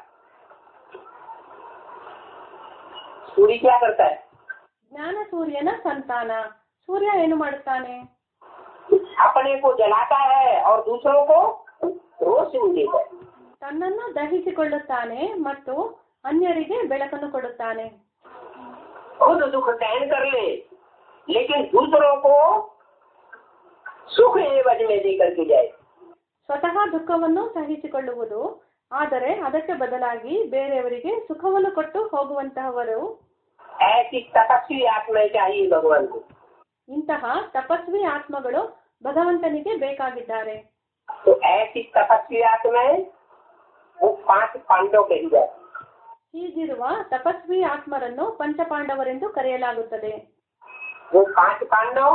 सूर्य क्या करता है? ಜ್ಞಾನ ಸೂರ್ಯನ ಸಂತಾನ. ಸೂರ್ಯ ಏನು ಮಾಡುತ್ತಾನೆ? अपने को जलाता है और दूसरों को रोशनी देता है। ತನ್ನನ್ನು ದಹಿಸಿಕೊಳ್ಳುತ್ತಾನೆ ಮತ್ತು ಅನ್ಯರಿಗೆ ಬೆಳಕನ್ನು ಕೊಡುತ್ತಾನೆ. खुद दुख सहन कर ले, लेकिन दूसरों को सुख एवज में देकर के जाए। ಸ್ವತಃ ದುಃಖವನ್ನು ಸಹಿಸಿಕೊಳ್ಳುವುದು, ಆದರೆ ಅದಕ್ಕೆ ಬದಲಾಗಿ ಬೇರೆಯವರಿಗೆ ಸುಖವನ್ನು ಕೊಟ್ಟು ಹೋಗುವಂತಹವರು. ऐसी तपस्वी आत्मा चाहिए भगवान को। ಇಂತಹ ತಪಸ್ವಿ ಆತ್ಮಗಳು ಭಗವಂತನಿಗೆ ಬೇಕಾಗಿದ್ದಾರೆ. तो ऐसी तपस्वी आत्माएं वो 5 पांडव कही जाती। ಹೀಗಿರುವ ತಪಸ್ವಿ ಆತ್ಮರನ್ನು ಪಂಚಪಾಂಡವರೆಂದು ಕರೆಯಲಾಗುತ್ತದೆ. वो 5 पांडव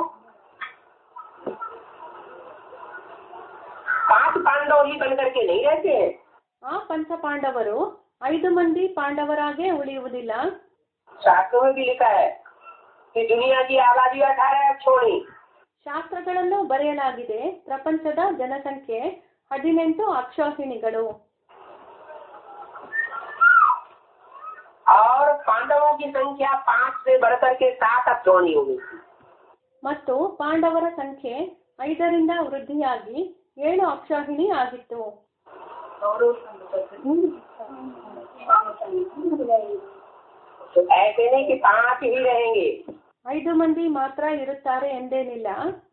ही बनकर के नहीं रहते हैं। ಆ ಪಂಚಪಾಂಡವರು 5 ಮಂದಿ ಪಾಂಡವರಾಗೇ ಉಳಿಯುವುದಿಲ್ಲ. शास्त्रों में भी लिखा है कि दुनिया की आबादी 18 छोड़ी। ಶಾಸ್ತ್ರಗಳಲ್ಲೂ ಬರೆಯಲಾಗಿದೆ, ಪ್ರಪಂಚದ ಜನಸಂಖ್ಯೆ 18 ಅಕ್ಷೋಹಿಣಿಗಳು. और पांडवों की संख्या 5 से बढ़कर के 7 अक्षोहिणी हो गई। ಮತ್ತು ಪಾಂಡವರ ಸಂಖ್ಯೆ 5ರಿಂದ ವೃದ್ಧಿಯಾಗಿ 7 ಅಕ್ಷೋಹಿಣಿ ಆಗಿತ್ತು. तो ऐसे नहीं कि 5 ही रहेंगे। 5 ಮಂದಿ ಮಾತ್ರ ಇರುತ್ತಾರೆ ಎಂದೇನಿಲ್ಲ.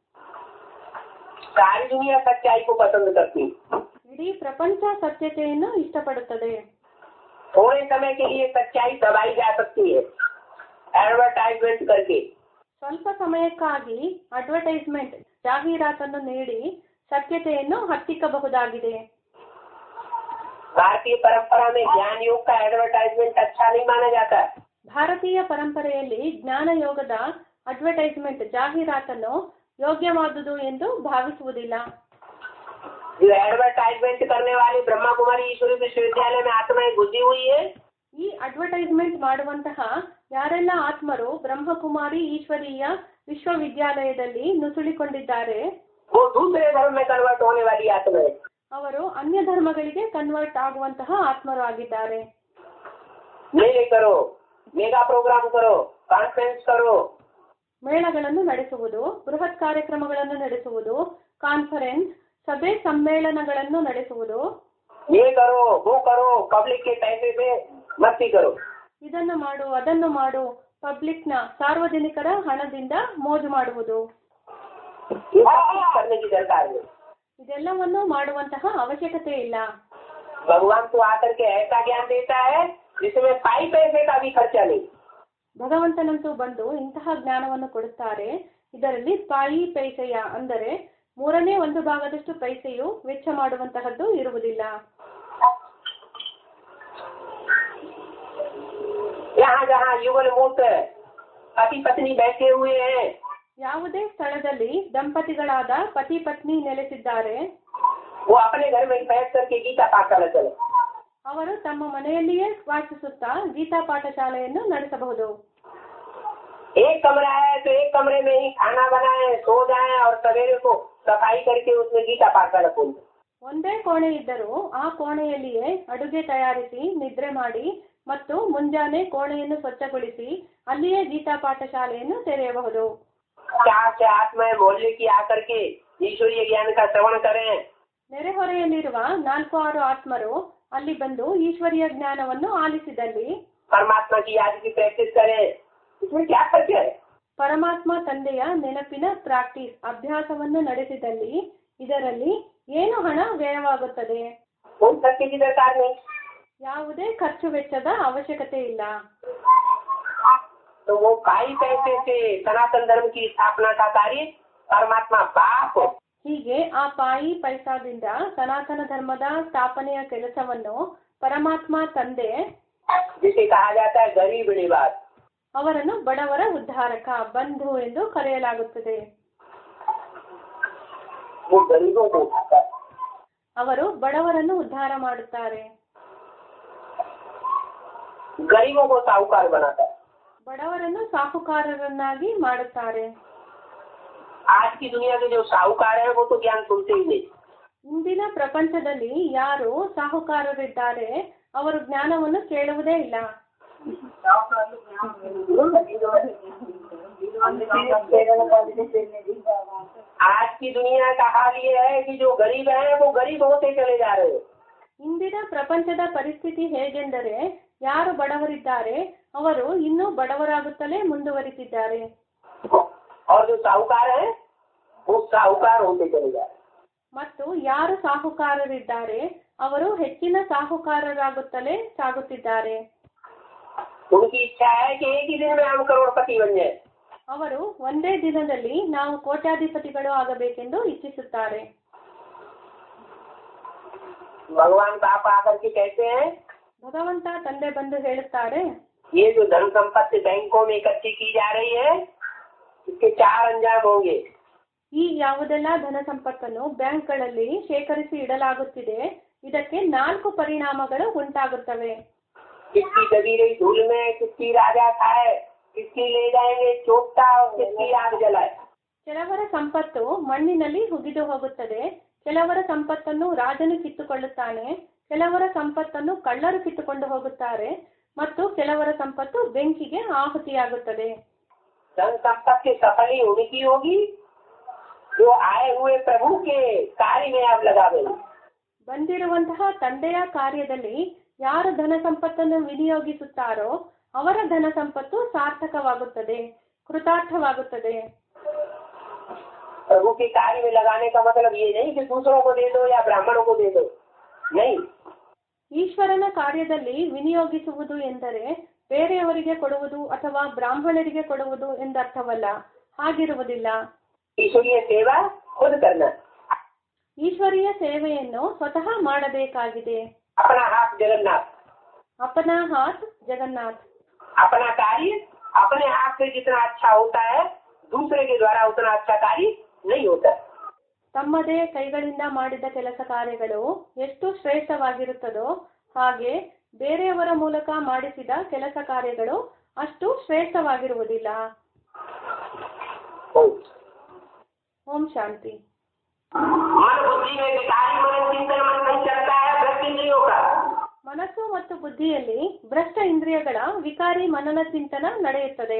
सारी दुनिया सच्चाई को पसंद करती। ಇಡೀ ಪ್ರಪಂಚ ಸತ್ಯತೆಯನ್ನು ಇಷ್ಟಪಡುತ್ತದೆ. थोड़े समय के लिए सच्चाई दबाई जा सकती है एडवर्टाइजमेंट करके। ಸ್ವಲ್ಪ ಸಮಯಕ್ಕಾಗಿ ಅಡ್ವರ್ಟೈಸ್ಮೆಂಟ್ ಜಾಹೀರಾತನ್ನು ನೀಡಿ ಸತ್ಯತೆಯನ್ನು ಹತ್ತಿಕ್ಕಬಹುದಾಗಿದೆ. भारतीय परंपरा में ज्ञान योग का एडवर्टाइजमेंट अच्छा नहीं माना जाता। ಭಾರತೀಯ ಪರಂಪರೆಯಲ್ಲಿ ಜ್ಞಾನ ಯೋಗದ ಅಡ್ವರ್ಟೈಸ್ಮೆಂಟ್ ಜಾಹೀರಾತನ್ನು ಯೋಗ್ಯವಾದುದು ಎಂದು ಭಾವಿಸುವುದಿಲ್ಲ. जो एडवर्टाइजमेंट करने वाले ब्रह्मा कुमारी ईश्वरी विश्वविद्यालय में आत्माएं घुसी हुई है, ಈ ಅಡ್ವರ್ಟೈಸ್ಮೆಂಟ್ ಮಾಡುವಂತಹ ಯಾರೆಲ್ಲ ಆತ್ಮರು ಬ್ರಹ್ಮಕುಮಾರಿ ಈಶ್ವರೀಯ ವಿಶ್ವವಿದ್ಯಾಲಯದಲ್ಲಿ ನುಸುಳಿಕೊಂಡಿದ್ದಾರೆ, वो दूसरे धर्म में कन्वर्ट होने वाली आत्माएं। ಅವರು ಅನ್ಯ ಧರ್ಮಗಳಿಗೆ ಕನ್ವರ್ಟ್ ಆಗುವಂತಹ ಆತ್ಮರು ಆಗಿದ್ದಾರೆ. मेले करो, मेगा प्रोग्राम करो, कॉन्फ्रेंस करो, ಮೇಳಗಳನ್ನು ನಡೆಸುವುದು, ಬೃಹತ್ ಕಾರ್ಯಕ್ರಮಗಳನ್ನು ನಡೆಸುವುದು, ಕಾನ್ಫರೆನ್ಸ್ ಸಭೆ ಸಮ್ಮೇಳನಗಳನ್ನು ನಡೆಸುವುದು, ये करो वो करो, पब्लिक के पैसे से मस्ती करो। ಇದನ್ನು ಮಾಡು ಅದನ್ನು ಮಾಡು, ಪಬ್ಲಿಕ್ನ ಸಾರ್ವಜನಿಕರ ಹಣದಿಂದ ಮೋಜು ಮಾಡುವುದು. ये सब कुछ करने की दरकार है। ಇದೆಲ್ಲವನ್ನು ಮಾಡುವಂತಹ ಅವಶ್ಯಕತೆ ಇಲ್ಲ. भगवान तो आकर के ऐसा ज्ञान देता है जिसमें 5 पैसे का भी खर्चा नहीं। ಭಗವಂತನಂತೂ ಬಂದು ಇಂತಹ ಜ್ಞಾನವನ್ನು ಕೊಡುತ್ತಾರೆ. ಇದರಲ್ಲಿ ಪಾಯಿ ಪೈಸೆಯ ಅಂದರೆ 1/3 ಪೈಸೆಯು ವೆಚ್ಚ ಮಾಡುವಂತಹದ್ದು ಇರುವುದಿಲ್ಲ. यहाँ जहाँ युगल मूत पति पत्नी बैठे हुए हैं, ಯಾವುದೇ ಸ್ಥಳದಲ್ಲಿ ದಂಪತಿಗಳಾದ ಪತಿ ಪತ್ನಿ ನೆಲೆಸಿದ್ದಾರೆ, वो अपने घर में बैठ करके गीता पाठ कर चले। ಅವರು ತಮ್ಮ ಮನೆಯಲ್ಲಿಯೇ ವಾಸಿಸುತ್ತಾ ಗೀತಾ ಪಾಠಶಾಲೆಯನ್ನು ನಡೆಸಬಹುದು. एक कमरा है तो एक कमरे में ही खाना बनाए, सो जाए और सवेरे को सफाई करके उसमें गीता पाठ कर रखो। ಒಂದೇ ಕೋಣೆ ಇದ್ದರೂ ಆ ಕೋಣೆಯಲ್ಲಿಯೇ ಅಡುಗೆ ತಯಾರಿಸಿ ನಿದ್ರೆ ಮಾಡಿ ಮತ್ತು ಮುಂಜಾನೆ ಕೋಣೆಯನ್ನು ಸ್ವಚ್ಛಗೊಳಿಸಿ ಅಲ್ಲಿಯೇ ಗೀತಾ ಪಾಠಶಾಲೆಯನ್ನು ತೆರೆಯಬಹುದು. आत्मा मोहल्ले की आकर के ईश्वरीय ज्ञान का श्रवण करें। ನೆರೆಹೊರೆಯಲ್ಲಿರುವ 4-6 ಆತ್ಮರು ಅಲ್ಲಿ ಬಂದು ಈಶ್ವರೀಯ ಜ್ಞಾನವನ್ನು ಆಲಿಸಿದಲ್ಲಿ परमात्मा की याद की प्रैक्टिस करें। इसमें क्या खर्च है? ಪರಮಾತ್ಮ ತಂದೆಯ ನೆನಪಿನ ಪ್ರಾಕ್ಟೀಸ್ ಅಭ್ಯಾಸವನ್ನು ನಡೆಸಿದಲ್ಲಿ ಇದರಲ್ಲಿ ಏನು ಹಣ ವ್ಯಯವಾಗುತ್ತದೆ? उन खर्चे की दरकार नहीं। ಯಾವುದೇ ಖರ್ಚು ವೆಚ್ಚದ ಅವಶ್ಯಕತೆ ಇಲ್ಲ. तो वो काई पैसे से सनातन धर्म की स्थापना का कार्य परमात्मा बाप ಹೀಗೆ ಆ ಪಾಯಿ ಪೈಸಾದಿಂದ ಸನಾತನ ಧರ್ಮದ ಸ್ಥಾಪನೆಯ ಕೆಲಸವನ್ನು ಪರಮಾತ್ಮ ತಂದೆ, जिसे कहा जाता है गरीब निवास, ಅವರನ್ನು ಬಡವರ ಉದ್ಧಾರಕ ಬಂಧು ಎಂದು ಕರೆಯಲಾಗುತ್ತದೆ. वो गरीबों को उठाता है। ಅವರು ಬಡವರನ್ನು ಉದ್ಧಾರ ಮಾಡುತ್ತಾರೆ, गरीबों को साहूकार बनाता है। ಬಡವರನ್ನು ಸಾಹುಕಾರರನ್ನಾಗಿ ಮಾಡುತ್ತಾರೆ. आज की दुनिया के जो साहूकार है वो तो ज्ञान सुनते ही नहीं। ಇಂದಿನ ಪ್ರಪಂಚದಲ್ಲಿ ಯಾರು ಸಾಹುಕಾರರಿದ್ದಾರೆ ಅವರು ಜ್ಞಾನವನ್ನು ಕೇಳುವುದೇ ಇಲ್ಲ. आज की दुनिया का हाल ये है कि जो गरीब है वो गरीब होते चले जा रहे हैं। ಇಂದಿನ ಪ್ರಪಂಚದ ಪರಿಸ್ಥಿತಿ ಹೇಗೆಂದರೆ ಯಾರು ಬಡವರಿದ್ದಾರೆ ಅವರು ಇನ್ನೂ ಬಡವರಾಗುತ್ತಲೇ ಮುಂದುವರಿತಿದ್ದಾರೆ. और जो साहूकार है वो साहूकार होते चले जा रहे हैं। ಮತ್ತು ಯಾರು ಸಾಹುಕಾರರಿದ್ದಾರೆ ಅವರು ಹೆಚ್ಚಿನ ಸಾಹುಕಾರರಾಗುತ್ತಲೇ ಸಾಗುತ್ತಿದ್ದಾರೆ. उनकी इच्छा है कि एक ही दिन में हम करोड़पति बन जाए। ಅವರು ಒಂದೇ ದಿನದಲ್ಲಿ ನಾವು ಕೋಟ್ಯಾಧಿಪತಿಗಳು ಆಗಬೇಕೆಂದು ಇಚ್ಛಿಸುತ್ತಾರೆ. भगवान बाप आकर के कहते हैं, ಭಗವಂತ ತಂದೆ ಬಂದು ಹೇಳುತ್ತಾರೆ, ये जो धन संपत्ति बैंकों में इकट्ठी की जा रही है इसके 4 अंजाम होंगे। ಈ ಯಾವುದೆಲ್ಲ ಧನ ಸಂಪತ್ತನ್ನು ಬ್ಯಾಂಕ್ಗಳಲ್ಲಿ ಶೇಖರಿಸಿ ಇಡಲಾಗುತ್ತಿದೆ ಇದಕ್ಕೆ 4 ಪರಿಣಾಮಗಳು ಉಂಟಾಗುತ್ತವೆ. किसकी दबी रही धूल में, किसकी राजा खाए, किसकी ले जाएंगे चोपटा और किसकी आग जलाए। ಕೆಲವರ ಸಂಪತ್ತು ಮಣ್ಣಿನಲ್ಲಿ ಹುಗಿದು ಹೋಗುತ್ತದೆ, ಕೆಲವರ ಸಂಪತ್ತನ್ನು ರಾಜನು ಕಿತ್ತುಕೊಳ್ಳುತ್ತಾನೆ, ಕೆಲವರ ಸಂಪತ್ತನ್ನು ಕಳ್ಳರು ಕಿತ್ತುಕೊಂಡು ಹೋಗುತ್ತಾರೆ ಮತ್ತು ಕೆಲವರ ಸಂಪತ್ತು ಬೆಂಕಿಗೆ ಆಹುತಿಯಾಗುತ್ತದೆ. धन संपत्ति सफली उनकी होगी जो आए हुए प्रभु के कार्य में आप लगावे। ಬಂದಿರುವಂತಹ ತಂದೆಯ ಕಾರ್ಯದಲ್ಲಿ ಯಾರು ಧನ ಸಂಪತ್ತನ್ನು ವಿನಿಯೋಗಿಸುತ್ತಾರೋ ಅವರ ಧನ ಸಂಪತ್ತು ಸಾರ್ಥಕವಾಗುತ್ತದೆ, ಕೃತಾರ್ಥವಾಗುತ್ತದೆ. प्रभु के कार्य में लगाने का मतलब ये नहीं कि दूसरों को दे दो या ब्राह्मणों को दे दो, नहीं। ಈಶ್ವರನ ಕಾರ್ಯದಲ್ಲಿ ವಿನಿಯೋಗಿಸುವುದು ಎಂದರೆ ಬೇರೆಯವರಿಗೆ ಕೊಡುವುದು ಅಥವಾ ಬ್ರಾಹ್ಮಣರಿಗೆ ಕೊಡುವುದು ಎಂದರ್ಥವಲ್ಲ, ಹಾಗಿರುವುದಿಲ್ಲ. ईश्वरीय सेवा खुद करना, ಈಶ್ವರೀಯ ಸೇವೆಯನ್ನು ಸ್ವತಃ ಮಾಡಬೇಕಾಗಿದೆ. अपना हाथ जगन्नाथ, ಅಪನಾ ಹಾತ್ ಜಗನ್ನಾಥ್. अपना कार्य अपने हाथ से जितना अच्छा होता है दूसरे के द्वारा उतना अच्छा कार्य नहीं होता। ತಮ್ಮದೇ ಕೈಗಳಿಂದ ಮಾಡಿದ ಕೆಲಸ ಕಾರ್ಯಗಳು ಎಷ್ಟು ಶ್ರೇಷ್ಠವಾಗಿರುತ್ತದೋ ಹಾಗೆ ಬೇರೆಯವರ ಮೂಲಕ ಮಾಡಿಸಿದ ಕೆಲಸ ಕಾರ್ಯಗಳು ಅಷ್ಟು ಶ್ರೇಷ್ಠವಾಗಿರುವುದಿಲ್ಲ. ಓಂ ಶಾಂತಿ. मन बुद्धि में विकारी मन चिंतन मन नहीं चलता है, भ्रष्ट इंद्रियों का। ಮನಸ್ಸು ಮತ್ತು ಬುದ್ಧಿಯಲ್ಲಿ ಭ್ರಷ್ಟ ಇಂದ್ರಿಯಗಳ ವಿಕಾರಿ ಮನನ ಚಿಂತನ ನಡೆಯುತ್ತದೆ.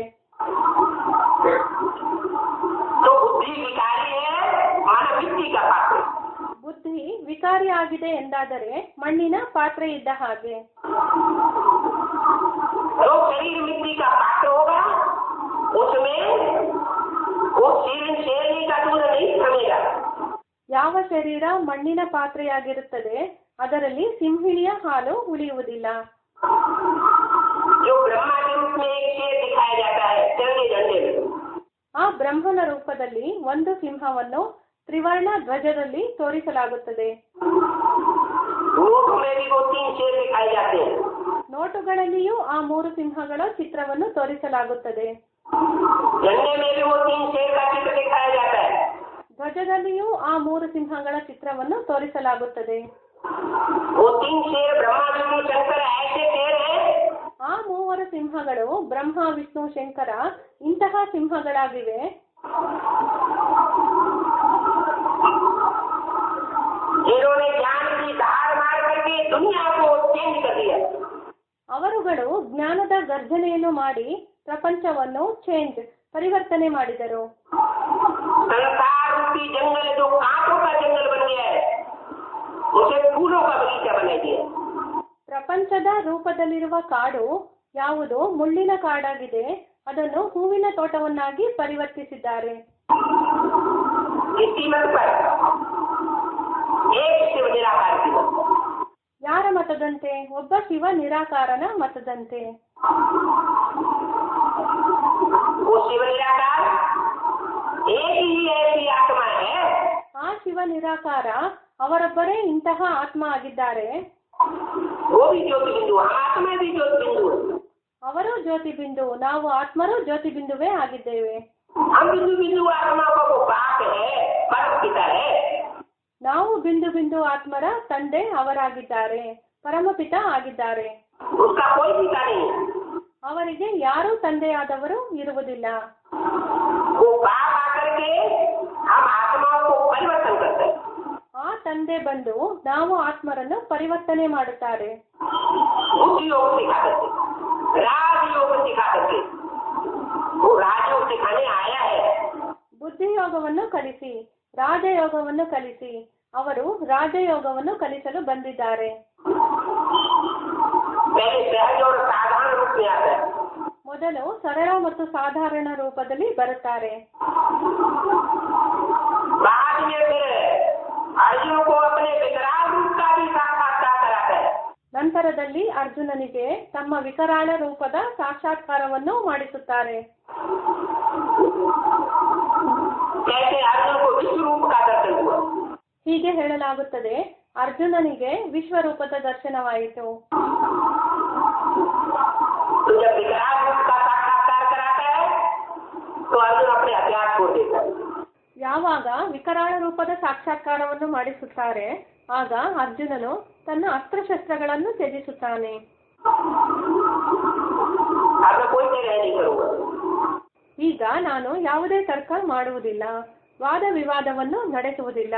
तो बुद्धि विकारी है, मन मिट्टी का पात्र। ಬುದ್ಧಿ ವಿಕಾರಿ ಆಗಿದೆ ಎಂದಾದರೆ ಮಣ್ಣಿನ ಪಾತ್ರೆ ಇದ್ದ ಹಾಗೆ. जो शरीर मिट्टी का पात्र होगा उसमें वो शेरनी का दूध नहीं थमेगा। ಯಾವ ಶರೀರ ಮಣ್ಣಿನ ಪಾತ್ರೆಯಾಗಿರುತ್ತದೆ ಅದರಲ್ಲಿ ಸಿಂಹಿಣಿಯ ಹಾಲು ಉಳಿಯುವುದಿಲ್ಲ. जो ब्रह्मा के रूप में एक शेर दिखाया जाता है तिरंगे झंडे में, ಆ ಬ್ರಹ್ಮನ ರೂಪದಲ್ಲಿ ಒಂದು ಸಿಂಹವನ್ನು ತ್ರಿವರ್ಣ ಧ್ವಜದಲ್ಲಿ ತೋರಿಸಲಾಗುತ್ತದೆ. नोटों में भी वो 3 शेर दिखाए जाते हैं. ನೋಟುಗಳಲ್ಲಿಯೂ ಆ 3 ಸಿಂಹಗಳ ಚಿತ್ರವನ್ನು ತೋರಿಸಲಾಗುತ್ತದೆ. झंडे में भी वो 3 शेर का चित्र दिखाया जाता है. ಧ್ವಜದಲ್ಲಿಯೂ ಆ 3 ಸಿಂಹಗಳ ಚಿತ್ರವನ್ನು ತೋರಿಸಲಾಗುತ್ತದೆ. वो 3 शेर ब्रह्मा विष्णु शंकर ऐसे शेर हैं. ಆ 3 ಸಿಂಹಗಳು ಬ್ರಹ್ಮ ವಿಷ್ಣು ಶಂಕರ ಇಂತಹ ಸಿಂಹಗಳಾಗಿವೆ. जिन्होंने ज्ञान की धार मार करके दुनिया को चेंज कर दिया. ಅವರುಗಳು ಜ್ಞಾನದ ಗರ್ಜನೆಯನ್ನು ಮಾಡಿ ಪ್ರಪಂಚವನ್ನು ಪರಿವರ್ತನೆ ಮಾಡಿದರು. संसार रूपी जंगल जो कांटों का जंगल बन गया है, उसे फूलों का बगीचा बना दिया. ಪ್ರಪಂಚದ ರೂಪದಲ್ಲಿರುವ ಕಾಡು ಯಾವುದು ಮುಳ್ಳಿನ ಕಾಡಾಗಿದೆ, ಅದನ್ನು ಹೂವಿನ ತೋಟವನ್ನಾಗಿ ಪರಿವರ್ತಿಸಿದ್ದಾರೆ. इसी मत पर एक शिव निराकार शिव. ಯಾರ ಮತದಂತೆ? ಒಬ್ಬ ಶಿವ ನಿರಾಕಾರನ ಮತದಂತೆ. वो शिव निराकार एक ही ऐसी आत्मा है. ಆ ಶಿವ ನಿರಾಕಾರ ಅವರೊಬ್ಬರೇ ಇಂತಹ ಆತ್ಮ ಆಗಿದ್ದಾರೆ. वो भी ज्योति बिंदु, हम आत्मा भी ज्योति बिंदु. ಅವರು ಜ್ಯೋತಿ ಬಿಂದು, ನಾವು ಆತ್ಮರು ಜ್ಯೋತಿ ಬಿಂದುವೇ ಆಗಿದ್ದೇವೆ. हम बिंदु बिंदु आत्मा का वो बाप है, परम पिता है. ನಾವು ಬಿಂದು ಬಿಂದು ಆತ್ಮರ ತಂದೆ ಅವರಾಗಿದ್ದಾರೆ, ಪರಮಪಿತ ಆಗಿದ್ದಾರೆ. उसका कोई पिता नहीं. ಅವರಿಗೆ ಯಾರೂ ತಂದೆಯಾದವರು ಇರುವುದಿಲ್ಲ. वो बाप आकर के हम आत्माओं को परिवर्तन करते हैं. ಆ ತಂದೆ ಬಂದು ನಾವು ಆತ್ಮರನ್ನು ಪರಿವರ್ತನೆ ಮಾಡುತ್ತಾರೆ. बुद्धि योग सिखा करके, राजयोग सिखा करके, वो राजयोग सिखाने आया है. ಬುದ್ಧಿಯೋಗವನ್ನು ಕಲಿಸಿ, ರಾಜಯೋಗವನ್ನು ಕಲಿಸಿ, ಅವರು ರಾಜಯೋಗವನ್ನು ಕಲಿಸಲು ಬಂದಿದ್ದಾರೆ. पहले सहज और साधारण रूप में आता है. ಮೊದಲು ಸರಳ ಮತ್ತು ಸಾಧಾರಣ ರೂಪದಲ್ಲಿ ಬರುತ್ತಾರೆ. बाद में फिर अर्जुन को अपने विकराल रूप का भी साक्षात्कार कराता है. ನಂತರದಲ್ಲಿ ಅರ್ಜುನನಿಗೆ ತಮ್ಮ ವಿಕರಾಳ ರೂಪದ ಸಾಕ್ಷಾತ್ಕಾರವನ್ನು ಮಾಡಿಸುತ್ತಾರೆ. कैसे अर्जुन को विश्व रूप का दर्शन हुआ. ಹೀಗೆ ಹೇಳಲಾಗುತ್ತದೆ, ಅರ್ಜುನನಿಗೆ ವಿಶ್ವರೂಪದ ದರ್ಶನವಾಯಿತು. तो जब विकराल रूप का साक्षात्कार कराता है तो अर्जुन अपने हथियार छोड़ देता है. ಯಾವಾಗ ವಿಕರಾಳ ರೂಪದ ಸಾಕ್ಷಾತ್ಕಾರವನ್ನು ಮಾಡಿಸುತ್ತಾರೆ ಆಗ ಅರ್ಜುನನು ತನ್ನ ಅಸ್ತ್ರಶಸ್ತ್ರಗಳನ್ನು ತ್ಯಜಿಸುತ್ತಾನೆ. अब मैं कोई तरह नहीं करूंगा. ಈಗ ನಾನು ಯಾವುದೇ ತರ್ಕ ಮಾಡುವುದಿಲ್ಲ, ವಾದ ವಿವಾದವನ್ನು ನಡೆಸುವುದಿಲ್ಲ.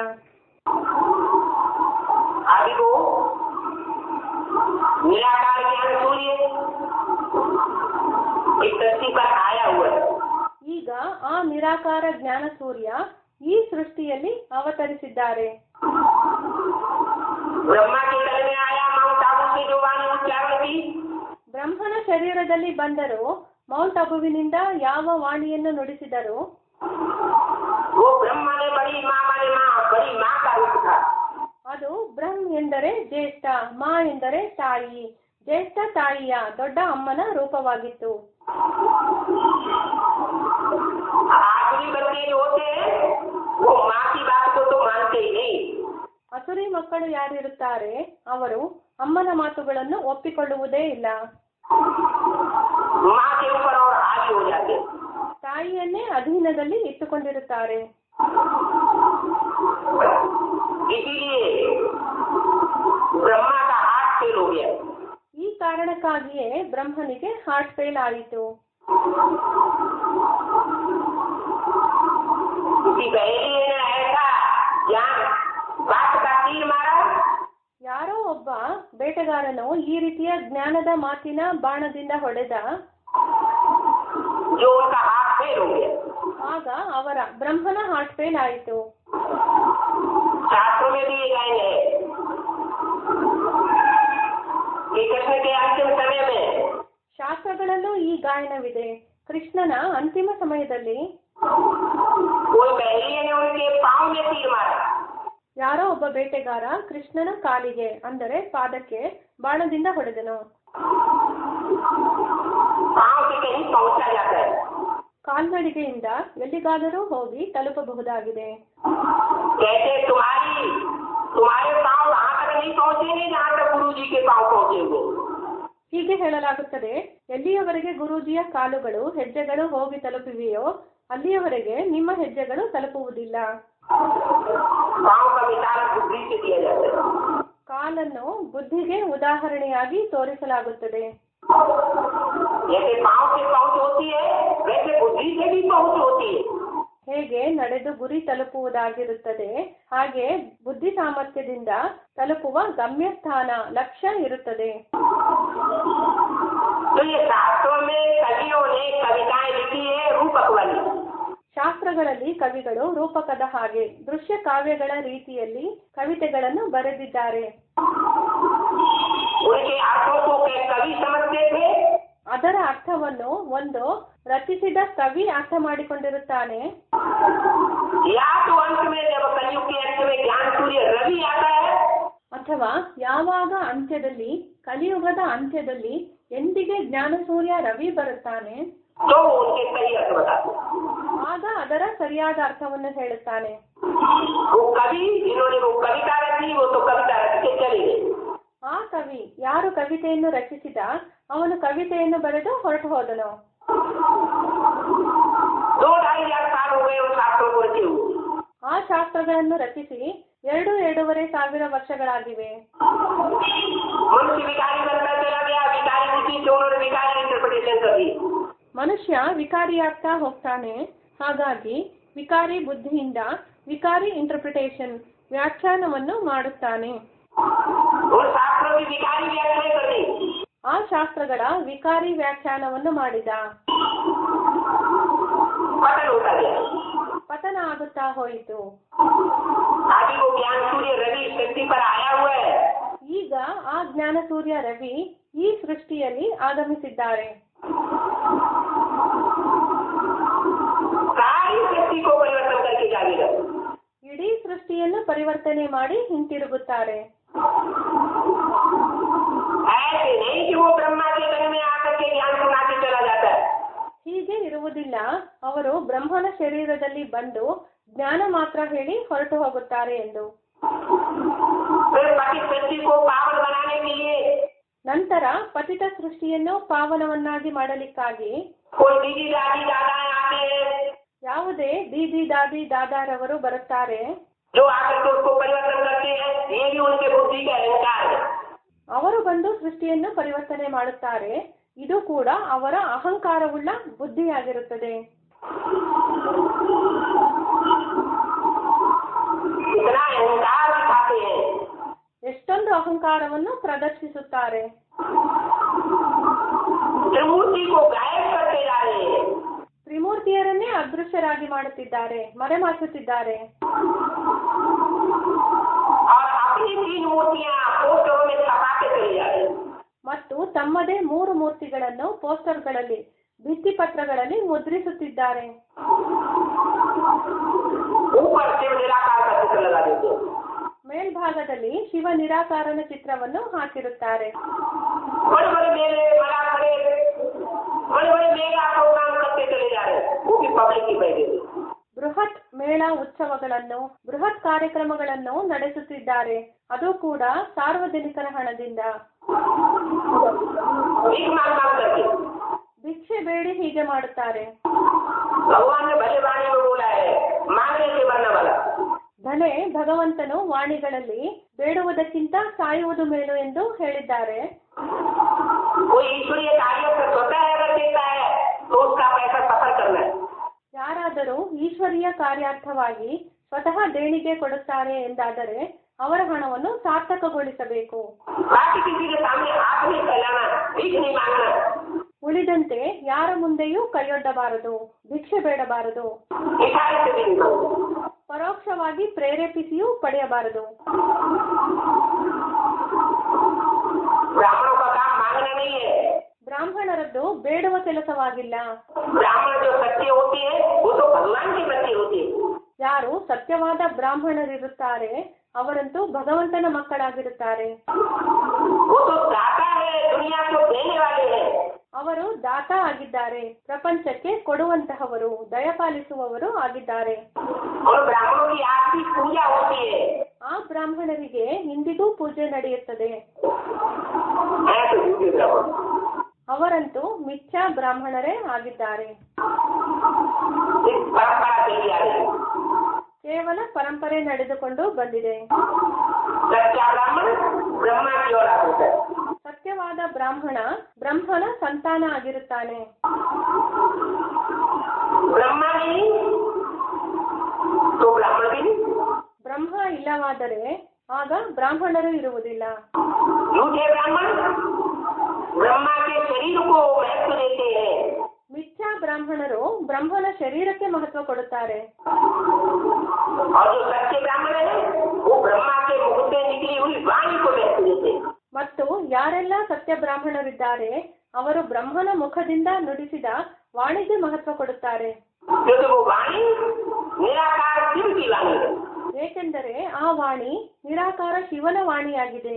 अभी वो निराकार ज्ञान सूर्य एक धरती पर आया हुआ है. ಈಗ ಆ ನಿರಾಕಾರ ಜ್ಞಾನ ಸೂರ್ಯ ಈ ಸೃಷ್ಟಿಯಲ್ಲಿ ಅವತರಿಸಿದ್ದಾರೆ. ब्रह्मा के गले में आया, माउंट आबू से जो वाणी उच्चारण की, ಬ್ರಹ್ಮನ ಶರೀರದಲ್ಲಿ ಬಂದರು, ಮೌಂಟ್ ಅಬುವಿನಿಂದ ಯಾವ ವಾಣಿಯನ್ನು ನುಡಿಸಿದರು? वो ब्रह्मा ने बड़ी माँ माने माँ, बड़ी माँ का रूप था. ಅದು ಬ್ರಹ್ಮ ಎಂದರೆ ಜ್ಯೇಷ್ಠ, ಮಾ ಎಂದರೆ ತಾಯಿ, ಜ್ಯೇಷ್ಠ ತಾಯಿಯ ದೊಡ್ಡ ಅಮ್ಮನ ರೂಪವಾಗಿತ್ತು. आखिरी बच्चे जो होते हैं वो माँ की बात को तो मानते ही नहीं. ಅಸುರಿ ಮಕ್ಕಳು ಯಾರಿರುತ್ತಾರೆ ಅವರು ಅಮ್ಮನ ಮಾತುಗಳನ್ನು ಒಪ್ಪಿಕೊಳ್ಳುವುದೇ ಇಲ್ಲ. माँ के ऊपर और हावी हो जाते हैं. ತಾಯಿಯನ್ನೇ ಅಧೀನದಲ್ಲಿ ಇಟ್ಟುಕೊಂಡಿರುತ್ತಾರೆ. इसीलिए ब्रह्मा का हार्ट फेल हो गया. ಈ ಕಾರಣಕ್ಕಾಗಿಯೇ ಬ್ರಹ್ಮನಿಗೆ ಹಾರ್ಟ್ ಫೇಲ್ ಆಯಿತು. किसी बहेलिए ने ऐसा ज्ञान बात का तीर मारा, ಯಾರೋ ಒಬ್ಬ ಬೇಟೆಗಾರನು ಈ ರೀತಿಯ ಜ್ಞಾನದ ಮಾತಿನ ಬಾಣದಿಂದ ಹೊಡೆದ, जो उनका हार्ट फेल हो गया. ಆಗ ಅವರ ಬ್ರಹ್ಮನ ಹಾರ್ಟ್ ಫೇಲ್ ಆಯಿತು. शास्त्रों में भी ये लाइन है कि कृष्ण के अंतिम समय में ಶಾಸ್ತ್ರಗಳಲ್ಲೂ ಈ ಗಾಯನವಿದೆ. ಕೃಷ್ಣನ ಅಂತಿಮ ಸಮಯದಲ್ಲಿ कोई बहेलिए ने उनके पाँव में तीर मारा. ಯಾರೋ ಒಬ್ಬ ಬೇಟೆಗಾರ ಕೃಷ್ಣನ ಕಾಲಿಗೆ ಅಂದರೆ ಪಾದಕ್ಕೆ ಬಾಣದಿಂದ ಹೊಡೆದನು. पांव से कहीं पहुंचा जाता है। ಕಾಲ್ನಡಿಗೆಯಿಂದ ಎಲ್ಲಿಗಾದರೂ ಹೋಗಿ ತಲುಪಬಹುದಾಗಿದೆ. कहते तुम्हारे पांव वहां तक नहीं पहुंचेंगे जहां तक गुरु जी के पांव पहुंचेंगे। ಹೀಗೆ ಹೇಳಲಾಗುತ್ತದೆ, ಎಲ್ಲಿಯವರೆಗೆ ಗುರೂಜಿಯ ಕಾಲುಗಳು ಹೆಜ್ಜೆಗಳು ಹೋಗಿ ತಲುಪಿವೆಯೋ ಅಲ್ಲಿಯವರೆಗೆ ನಿಮ್ಮ ಹೆಜ್ಜೆಗಳು ತಲುಪುವುದಿಲ್ಲ. पांव का मिसाल बुद्धि से दिया जाता है। ಕಾಲನ್ನು ಬುದ್ಧಿಗೆ ಉದಾಹರಣೆಯಾಗಿ ತೋರಿಸಲಾಗುತ್ತದೆ. जैसे पांव से पहुंच होती है वैसे बुद्धि से भी पहुंच होती है। ಹೇಗೆ ನಡೆದು ಗುರಿ ತಲುಪುವುದಾಗಿರುತ್ತದೆ ಹಾಗೆ ಬುದ್ಧಿ ಸಾಮರ್ಥ್ಯದಿಂದ ತಲುಪುವ ಗಮ್ಯಸ್ಥಾನ ಲಕ್ಷ್ಯ ಇರುತ್ತದೆ. तो ये शास्त्रों में कवियों ने कविताएं लिखी है रूपक वाली। ಶಾಸ್ತ್ರಗಳಲ್ಲಿ ಕವಿಗಳು ರೂಪಕದ ಹಾಗೆ ದೃಶ್ಯ ಕಾವ್ಯಗಳ ರೀತಿಯಲ್ಲಿ ಕವಿತೆಗಳನ್ನು ಬರೆದಿದ್ದಾರೆ. उनके अर्थों को कवि समझते थे। ಅದರ ಅರ್ಥವನ್ನು ಒಂದು ರಚಿಸಿದ ಕವಿ ಅರ್ಥ ಮಾಡಿಕೊಂಡಿರುತ್ತಾನೆ. या तो अंत में जब कलयुग के अंत में ज्ञान सूर्य रवि आता है, ಅಥವಾ ಯಾವಾಗ ಅಂತ್ಯದಲ್ಲಿ ಕಲಿಯುಗದ ಅಂತ್ಯದಲ್ಲಿ ಎಂದಿಗೆ ಜ್ಞಾನ ಸೂರ್ಯ ರವಿ ಬರುತ್ತಾನೆ तो उनके सही अर्थ बताते। ಆಗ ಅದರ ಸರಿಯಾದ ಅರ್ಥವನ್ನು ಹೇಳುತ್ತಾನೆ. वो कवि जिन्होंने वो कविता रची वो तो कविता रच के चले गए। ಆ ಕವಿ ಯಾರು ಕವಿತೆಯನ್ನು ರಚಿಸಿದ ಅವನು ಕವಿತೆಯನ್ನು ಬರೆದು ಹೊರಟು ಹೋದನು. 2-2.5 साल हो गए उन शास्त्रों को रचे हुए। ಆ ಶಾಸ್ತ್ರಗಳನ್ನು ರಚಿಸಿ 2-2.5 ಸಾವಿರ ವರ್ಷಗಳಾಗಿವೆ. मनुष्य विकारी बनता चला गया। विकारी बुद्धि से उन्होंने विकारी इंटरप्रिटेशन कर दी। ಮನುಷ್ಯ ವಿಕಾರಿಯಾಗ್ತಾ ಹೋಗ್ತಾನೆ, ಹಾಗಾಗಿ ವಿಕಾರಿ ಬುದ್ಧಿಯಿಂದ ವಿಕಾರಿ ಇಂಟರ್ಪ್ರಿಟೇಷನ್ ವ್ಯಾಖ್ಯಾನವನ್ನು ಮಾಡುತ್ತಾನೆ. उन शास्त्रों की विकारी व्याख्या कर दी। ಆ ಶಾಸ್ತ್ರಗಳ ವಿಕಾರಿ ವ್ಯಾಖ್ಯಾನವನ್ನು ಮಾಡಿದ. पतन होता गया। ಪತನ ಆಗುತ್ತಾ ಹೋಯಿತು. आदि वो ज्ञान सूर्य रवि शक्ति पर आया हुआ है। ಈಗ ಆ ಜ್ಞಾನ ಸೂರ್ಯ ರವಿ ಈ ಸೃಷ್ಟಿಯಲ್ಲಿ ಆಗಮಿಸಿದ್ದಾರೆ. सारी सृष्टि को परिवर्तन करके जाएगा। ಇಡೀ ಸೃಷ್ಟಿಯನ್ನು ಪರಿವರ್ತನೆ ಮಾಡಿ ಹಿಂತಿರುಗುತ್ತಾರೆ. ऐसे नहीं कि वो ब्रह्मा के तन में आकर के ज्ञान सुनाते चला जाता है। ಹೀಗೆ ಇರುವುದಿಲ್ಲ. ಅವರು ಬ್ರಹ್ಮನ ಶರೀರದಲ್ಲಿ ಬಂದು ಜ್ಞಾನ ಮಾತ್ರ ಹೇಳಿ ಹೊರಟು ಹೋಗುತ್ತಾರೆ ಎಂದು. फिर पति सृष्टि को पावन बनाने के लिए ನಂತರ ಪತಿತ ಸೃಷ್ಟಿಯನ್ನು ಪಾವನವನ್ನಾಗಿ ಮಾಡಲಿಕ್ಕಾಗಿ कोई दीदी दादी दादाएं आते हैं ಯಾವುದೇ ದೀದಿ ದಾದಿ ದಾದಾರವರು ಬರುತ್ತಾರೆ. जो आकर के उसको परिवर्तन करते हैं। ये भी उनके बुद्धि का अहंकार है। ಅವರು ಬಂದು ಸೃಷ್ಟಿಯನ್ನು ಪರಿವರ್ತನೆ ಮಾಡುತ್ತಾರೆ. ಇದು ಕೂಡ ಅವರ ಅಹಂಕಾರವುಳ್ಳ ಬುದ್ಧಿಯಾಗಿರುತ್ತದೆ. इतना अहंकार दिखाते हैं। ಎಷ್ಟೊಂದು ಅಹಂಕಾರವನ್ನು ಪ್ರದರ್ಶಿಸುತ್ತಾರೆ. त्रिमूर्ति को गायब करते जा रहे हैं। ತ್ರಿಮೂರ್ತಿಯರನ್ನೇ ಅದೃಶ್ಯರಾಗಿ ಮಾಡುತ್ತಿದ್ದಾರೆ, ಮರೆಮಾಚುತ್ತಿದ್ದಾರೆ. और अपनी 3 मूर्तियां पोस्टरों में छपाते चले जा रहे हैं। ಮತ್ತು ತಮ್ಮದೇ 3 ಮೂರ್ತಿಗಳನ್ನು ಪೋಸ್ಟರ್ಗಳಲ್ಲಿ ಭಿತ್ತಿಪತ್ರಗಳಲ್ಲಿ ಮುದ್ರಿಸುತ್ತಿದ್ದಾರೆ. ऊपर शिव निराकार का चित्र लगा देते हैं। ಮೇಲ್ಭಾಗದಲ್ಲಿ ಶಿವ ನಿರಾಕಾರನ ಚಿತ್ರವನ್ನು ಹಾಕಿರುತ್ತಾರೆ. बड़े बड़े मेले बड़ा खड़े बड़े बड़े मेगा प्रोग्राम करते चले जा रहे हैं। वो भी पब्लिक की बैठे थे। ಬೃಹತ್ ಮೇಳ ಉತ್ಸವಗಳನ್ನು ಬೃಹತ್ ಕಾರ್ಯಕ್ರಮಗಳನ್ನು ನಡೆಸುತ್ತಿದ್ದಾರೆ. ಅದು ಕೂಡ ಸಾರ್ವಜನಿಕರ ಹಣದಿಂದ. भीख मांग मांग करके ಭಿಕ್ಷೆ ಬೇಡಿ ಹೀಗೆ ಮಾಡುತ್ತಾರೆ. भगवान ने भले वाणी में बोला है मांगने से मरने वाला। ಧನೆ ಭಗವಂತನು ವಾಣಿಗಳಲ್ಲಿ ಬೇಡುವುದಕ್ಕಿಂತ ಸಾಯುವುದು ಮೇಲು ಎಂದು ಹೇಳಿದ್ದಾರೆ. कोई ईश्वरीय कार्य से स्वतः अगर देता है तो उसका पैसा सफर करना है। ಯಾರಾದರೂ ಈಶ್ವರೀಯ ಕಾರ್ಯಾರ್ಥವಾಗಿ ಸ್ವತಃ ದೇಣಿಗೆ ಕೊಡುತ್ತಾರೆ ಎಂದಾದರೆ ಅವರ ಹಣವನ್ನು ಸಾರ್ಥಕಗೊಳಿಸಬೇಕು. बाकी किसी के सामने हाथ नहीं फैलाना, भीख नहीं मांगना। ಉಳಿದಂತೆ ಯಾರ ಮುಂದೆಯೂ ಕೈಯೊಡ್ಡಬಾರದು, ಭಿಕ್ಷೆ ಬೇಡಬಾರದು. इशारे से भी नहीं मांगना। ಪರೋಕ್ಷವಾಗಿ ಪ್ರೇರೇಪಿಸಿಯೂ ಪಡೆಯಬಾರದು. ब्राह्मणों का काम मांगना नहीं है। ಬ್ರಾಹ್ಮಣರದ್ದು ಬೇಡುವ ಕೆಲಸವಾಗಿಲ್ಲ. ब्राह्मण जो सच्चे होते हैं वो तो भगवान के बच्चे होते हैं। ಯಾರು ಸತ್ಯವಾದ ಬ್ರಾಹ್ಮಣರಿರುತ್ತಾರೆ ಅವರಂತೂ ಭಗವಂತನ ಮಕ್ಕಳಾಗಿರುತ್ತಾರೆ. वो तो दाता है, दुनिया को देने वाले हैं। ಅವರು ದಾತ ಆಗಿದ್ದಾರೆ, ಪ್ರಪಂಚಕ್ಕೆ ಕೊಡುವಂತಹವರು, ದಯಪಾಲಿಸುವವರು ಆಗಿದ್ದಾರೆ. और ब्राह्मणों की आज भी पूजा होती है. ಆ ಬ್ರಾಹ್ಮಣರಿಗೆ ಇಂದಿಗೂ ಪೂಜೆ ನಡೆಯುತ್ತದೆ. ऐसे झूठे ब्राह्मण ಅವರಂತೂ ಮಿಥ್ಯಾ ಬ್ರಾಹ್ಮಣರೇ ಆಗಿದ್ದಾರೆ. इस परंपरा चली आ रही है. ಕೇವಲ ಪರಂಪರೆ ನಡೆದುಕೊಂಡು ಬಂದಿದೆ. सच्चा ब्राह्मण ब्रह्मा की औलाद होता है. ಸತ್ಯವಾದ ಬ್ರಾಹ್ಮಣ ಬ್ರಹ್ಮನ ಸಂತಾನ ಆಗಿರುತ್ತಾನೆ. ब्रह्मा नहीं तो ब्राह्मण भी नहीं. ಬ್ರಹ್ಮ ಇಲ್ಲವಾದರೆ ಆಗ ಬ್ರಾಹ್ಮಣರು ಇರುವುದಿಲ್ಲ. झूठे ब्राह्मण ब्रह्मा के शरीर को महत्व देते हैं. ಮಿಥ್ಯಾ ಬ್ರಾಹ್ಮಣರು ಬ್ರಹ್ಮನ ಶರೀರಕ್ಕೆ ಮಹತ್ವ ಕೊಡುತ್ತಾರೆ. और जो सच्चे ब्राह्मण है वो ब्रह्मा के मुख से निकली हुई वाणी को महत्व देते हैं. ಮತ್ತು ಯಾರೆಲ್ಲ ಸತ್ಯ ಬ್ರಾಹ್ಮಣರಿದ್ದಾರೆ ಅವರು ಬ್ರಹ್ಮನ ಮುಖದಿಂದ ನುಡಿಸಿದ ವಾಣಿಗೆ ಮಹತ್ವ ಕೊಡುತ್ತಾರೆ. क्योंकि वो वाणी निराकार शिव की वाणी है. ಏಕೆಂದರೆ ಆ ವಾಣಿ ನಿರಾಕಾರ ಶಿವನ ವಾಣಿಯಾಗಿದೆ.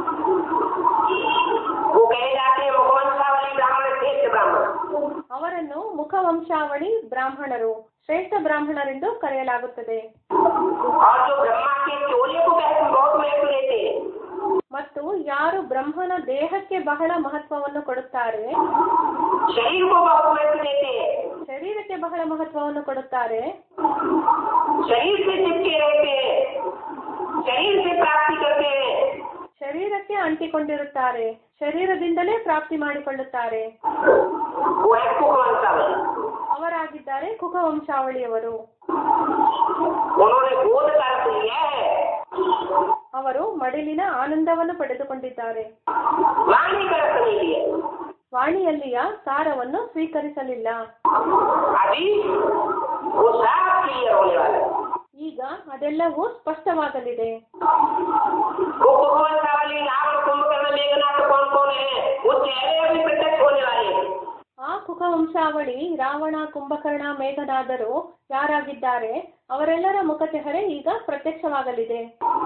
वो कहे जाते हैं मुखवंशावली ब्राह्मण श्रेष्ठ ब्राह्मण. ಅವರನ್ನು ಮುಖವಂಶಾವಳಿ ಬ್ರಾಹ್ಮಣರು, ಶ್ರೇಷ್ಠ ಬ್ರಾಹ್ಮಣರೆಂದು ಕರೆಯಲಾಗುತ್ತದೆ. और जो ब्रह्मा के चोले को बहुत महत्व देते हैं. ಮತ್ತು ಯಾರು ಬ್ರಹ್ಮನ ದೇಹಕ್ಕೆ ಬಹಳ ಮಹತ್ವವನ್ನು ಕೊಡುತ್ತಾರೆ, शरीर को बहुत महत्व देते हैं. ಶರೀರಕ್ಕೆ ಬಹಳ ಮಹತ್ವವನ್ನು ಕೊಡುತ್ತಾರೆ, शरीर से चिपके रहते हैं, शरीर से प्राप्ति करते हैं. ಶರೀರಕ್ಕೆ ಅಂಟಿಕೊಂಡಿರುತ್ತಾರೆ, ಶರೀರದಿಂದಲೇ ಪ್ರಾಪ್ತಿ ಮಾಡಿಕೊಳ್ಳುತ್ತಾರೆ. वो है मुखवंशावली. ಅವರಾಗಿದ್ದಾರೆ ಕುಖವಂಶಾವಳಿಯವರು. उन्होंने बोध का अर्थ लिया है. ಅವರು ಮಡಿಲಿನ ಆನಂದವನ್ನು ಪಡೆದುಕೊಂಡಿದ್ದಾರೆ, वाणी का अर्थ नहीं लिया. ವಾಣಿಯಲ್ಲಿಯ ಸಾರವನ್ನು ಸ್ವೀಕರಿಸಲಿಲ್ಲ. अभी वो साफ क्लियर होने वाला है. ಈಗ ಅದೆಲ್ಲವೂ ಸ್ಪಷ್ಟವಾಗಲಿದೆ. वो मुखवंशावली रावण कुंभकर्ण मेघनाथ कौन कौन है वो चेहरे अभी प्रत्यक्ष होने वाले हैं. ಆ ಕುಖವಂಶಾವಳಿ ರಾವಣ, ಕುಂಭಕರ್ಣ, ಮೇಘನಾದರು ಯಾರಾಗಿದ್ದಾರೆ ಅವರೆಲ್ಲರ ಮುಖಚೆಹರೆ ಈಗ ಪ್ರತ್ಯಕ್ಷವಾಗಲಿದೆ.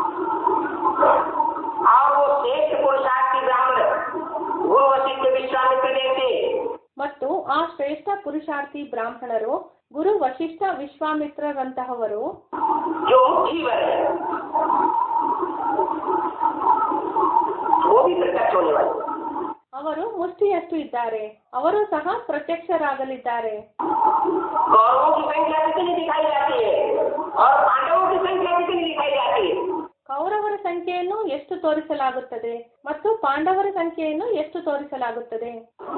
और वो श्रेष्ठ पुरुषार्थी ब्राह्मण गुरु वशिष्ठ विश्वामित्र देते. ಮತ್ತು ಆ ಶ್ರೇಷ್ಠ ಪುರುಷಾರ್ಥಿ ಬ್ರಾಹ್ಮಣರು ಗುರು ವಶಿಷ್ಠ ವಿಶ್ವಾಮಿತ್ರರಂತಹವರು जो मुट्ठी भर है वो भी प्रत्यक्ष होने वाले. ಅವರು ಮುಷ್ಟಿಯಷ್ಟು ಇದ್ದಾರೆ, ಅವರು ಸಹ ಪ್ರತ್ಯಕ್ಷರಾಗಲಿದ್ದಾರೆ. कौरवों की संख्या कितनी दिखाई जाती है और पांडवों की संख्या कितनी दिखाई जाती है. ಕೌರವರ ಸಂಖ್ಯೆಯನ್ನು ಎಷ್ಟು ತೋರಿಸಲಾಗುತ್ತದೆ ಮತ್ತು ಪಾಂಡವರ ಸಂಖ್ಯೆಯನ್ನು ಎಷ್ಟು ತೋರಿಸಲಾಗುತ್ತದೆ.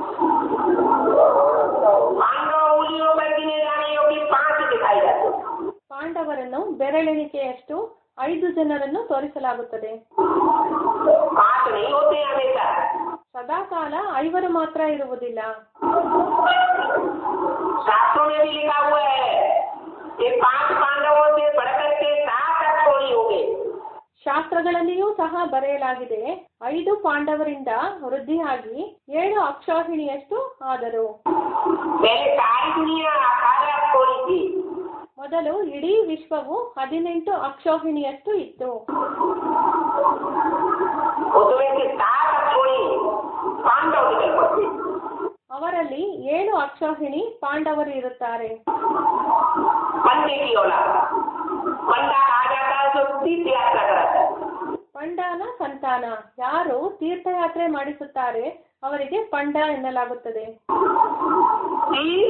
पांडव उंगलियों पर गिने जाने योग्य 5 दिखाई जाते हैं. ಪಾಂಡವರನ್ನು ಬೆರಳೆಣಿಕೆಯಷ್ಟು 5 ಜನರನ್ನು ತೋರಿಸಲಾಗುತ್ತದೆ. 5 नहीं होते हमेशा. ಸದಾಕಾಲ 5 ಮಾತ್ರ ಇರುವುದಿಲ್ಲ. शास्त्रों में भी लिखा हुआ है कि 5 पांडवों से बढ़कर के 7 अक्षोणी होंगे. ಶಾಸ್ತ್ರಗಳಲ್ಲಿಯೂ ಸಹ ಬರೆಯಲಾಗಿದೆ 5 ಪಾಂಡವರಿಂದ ವೃದ್ಧಿಯಾಗಿ 7 ಅಕ್ಷೋಹಿಣಿಯಷ್ಟು ಆದರು. पहले सारी दुनिया 18 अक्षोणी थी. ಮೊದಲು ಇಡೀ ವಿಶ್ವವು 18 ಅಕ್ಷೋಹಿಣಿಯಷ್ಟು ಇತ್ತು. उसमें से 7 अक्षोणी पांडव निकल पड़ते. ಅವರಲ್ಲಿ 7 ಅಕ್ಷೋಹಿಣಿ ಪಾಂಡವರು ಇರುತ್ತಾರೆ. पंडे की औलाद पंडा कहा जाता है जो तीर्थ यात्रा कराता है. ಪಂಡನ ಸಂತಾನ ಯಾರು ತೀರ್ಥಯಾತ್ರೆ ಮಾಡಿಸುತ್ತಾರೆ ಅವರಿಗೆ ಪಂಡ ಎನ್ನಲಾಗುತ್ತದೆ. तीर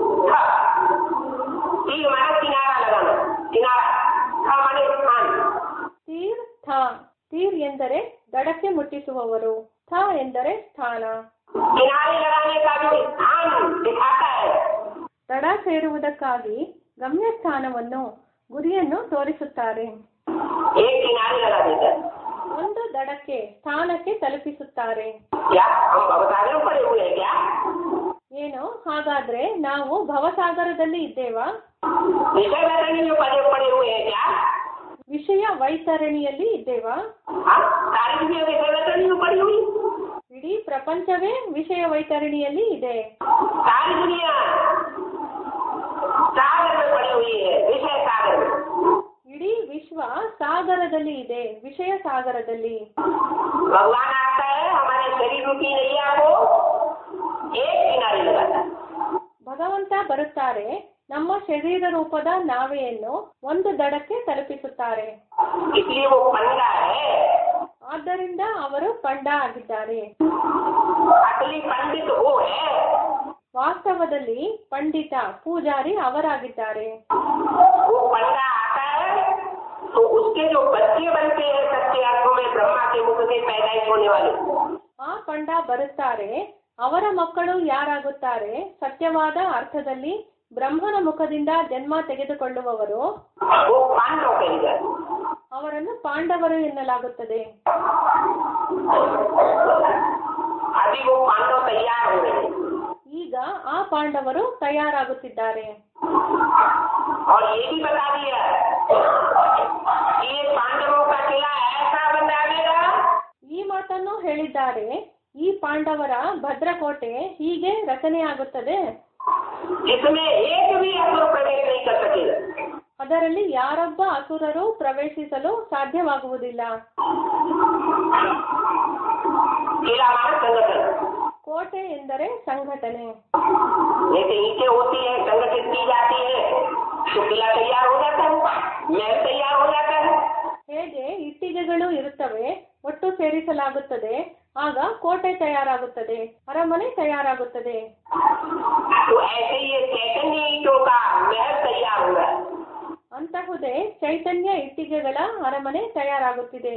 माना किनारा लगाना. किनारा था माने स्थान. ತೀರ್ ಥ, ತೀರ್ ಎಂದರೆ ದಡಕ್ಕೆ ಮುಟ್ಟಿಸುವವರು, ಥ ಎಂದರೆ ಸ್ಥಾನ. किनारे लगाने का जो स्थान दिखाता है ದಡ ಸೇರುವುದಕ್ಕಾಗಿ ಗಮ್ಯಸ್ಥಾನವನ್ನು, ಗುರಿಯನ್ನು ತೋರಿಸುತ್ತಾರೆ. एक किनारे लगा देता है. ಒಂದು ದಡಕ್ಕೆ, ಸ್ಥಾನಕ್ಕೆ ತಲುಪಿಸುತ್ತಾರೆ. क्या हम भवसागर में पड़े हुए हैं क्या? ಏನು ಹಾಗಾದ್ರೆ ನಾವು ಭವಸಾಗರದಲ್ಲಿ ಇದ್ದೇವಾ? विषय वैतरणी में पड़े हुए हैं क्या? ವಿಷಯ ವೈತರಣಿಯಲ್ಲಿ ಇದ್ದೇವಾ? सारी दुनिया विषय वैतरणी में पड़ी हुई. ಇಡೀ ಪ್ರಪಂಚವೇ ವಿಷಯ ವೈತರಣಿಯಲ್ಲಿ ಇದೆ. सारी दुनिया सागर में पड़ी हुई है, विषय सागर में. ಇಡೀ ವಿಶ್ವ ಸಾಗರದಲ್ಲಿ ಇದೆ, ವಿಷಯ ಸಾಗರದಲ್ಲಿ. भगवान आता है हमारे शरीर की नैया को एक किनारे लगाता है। ಭಗವಂತ ಬರುತ್ತಾರೆ, ನಮ್ಮ ಶರೀರ ರೂಪದ ನಾವೆಯನ್ನು ಒಂದು ದಡಕ್ಕೆ ತಲುಪಿಸುತ್ತಾರೆ. इसलिए वो पंडा है। ಆದ್ದರಿಂದ ಅವರು ಪಂಡ ಆಗಿದ್ದಾರೆ. असली पंडित वो है। ವಾಸ್ತವದಲ್ಲಿ ಪಂಡಿತ ಪೂಜಾರಿ ಅವರಾಗಿದ್ದಾರೆ. वो पंडा आता है तो उसके जो बच्चे बनते हैं सच्चे अर्थों में ब्रह्मा के मुख से पैदाइश होने वाले, ಆ ಪಂಡ ಬರುತ್ತಾರೆ, ಅವರ ಮಕ್ಕಳು ಯಾರಾಗುತ್ತಾರೆ? ಸತ್ಯವಾದ ಅರ್ಥದಲ್ಲಿ ಬ್ರಹ್ಮನ ಮುಖದಿಂದ ಜನ್ಮ ತೆಗೆದುಕೊಳ್ಳುವವರು, वो पांडव कहे जाते। ಅವರನ್ನು ಪಾಂಡವರು ಎನ್ನಲಾಗುತ್ತದೆ. अभी वो पांडव तैयार हो रहे हैं ಈಗ ಆ ಪಾಂಡವರು ತಯಾರಾಗುತ್ತಿದ್ದಾರೆ. और ये भी बता दिया कि ये पांडवों का किला ऐसा बन जाएगा, ಈ ಮಾತನ್ನು ಹೇಳಿದ್ದಾರೆ, ಈ ಪಾಂಡವರ ಭದ್ರಕೋಟೆ ಹೀಗೆ ರಚನೆಯಾಗುತ್ತದೆ, जिसमें एक भी असुर प्रवेश नहीं कर सकेगा। ಅದರಲ್ಲಿ ಯಾರೊಬ್ಬ ಅಸುರರು ಪ್ರವೇಶಿಸಲು ಸಾಧ್ಯವಾಗುವುದಿಲ್ಲ. किला माने संगठन, ಕೋಟೆ ಎಂದರೆ ಸಂಘಟನೆ. जैसे ईंटें होती है संगठित की जाती है तो किला तैयार हो जाता है, महल तैयार हो जाता है। ಹೇಗೆ ಇಟ್ಟಿಗೆಗಳು ಇರುತ್ತವೆ, ಒಟ್ಟು ಸೇರಿಸಲಾಗುತ್ತದೆ, ಆಗ ಕೋಟೆ ತಯಾರಾಗುತ್ತದೆ, ಅರಮನೆ ತಯಾರಾಗುತ್ತದೆ. तो ऐसे ही ये चैतन्य ईंटों का महल तैयार हो रहा है। ಅಂತಹುದೇ ಚೈತನ್ಯ ಇಟ್ಟಿಗೆಗಳ ಅರಮನೆ ತಯಾರಾಗುತ್ತಿದೆ.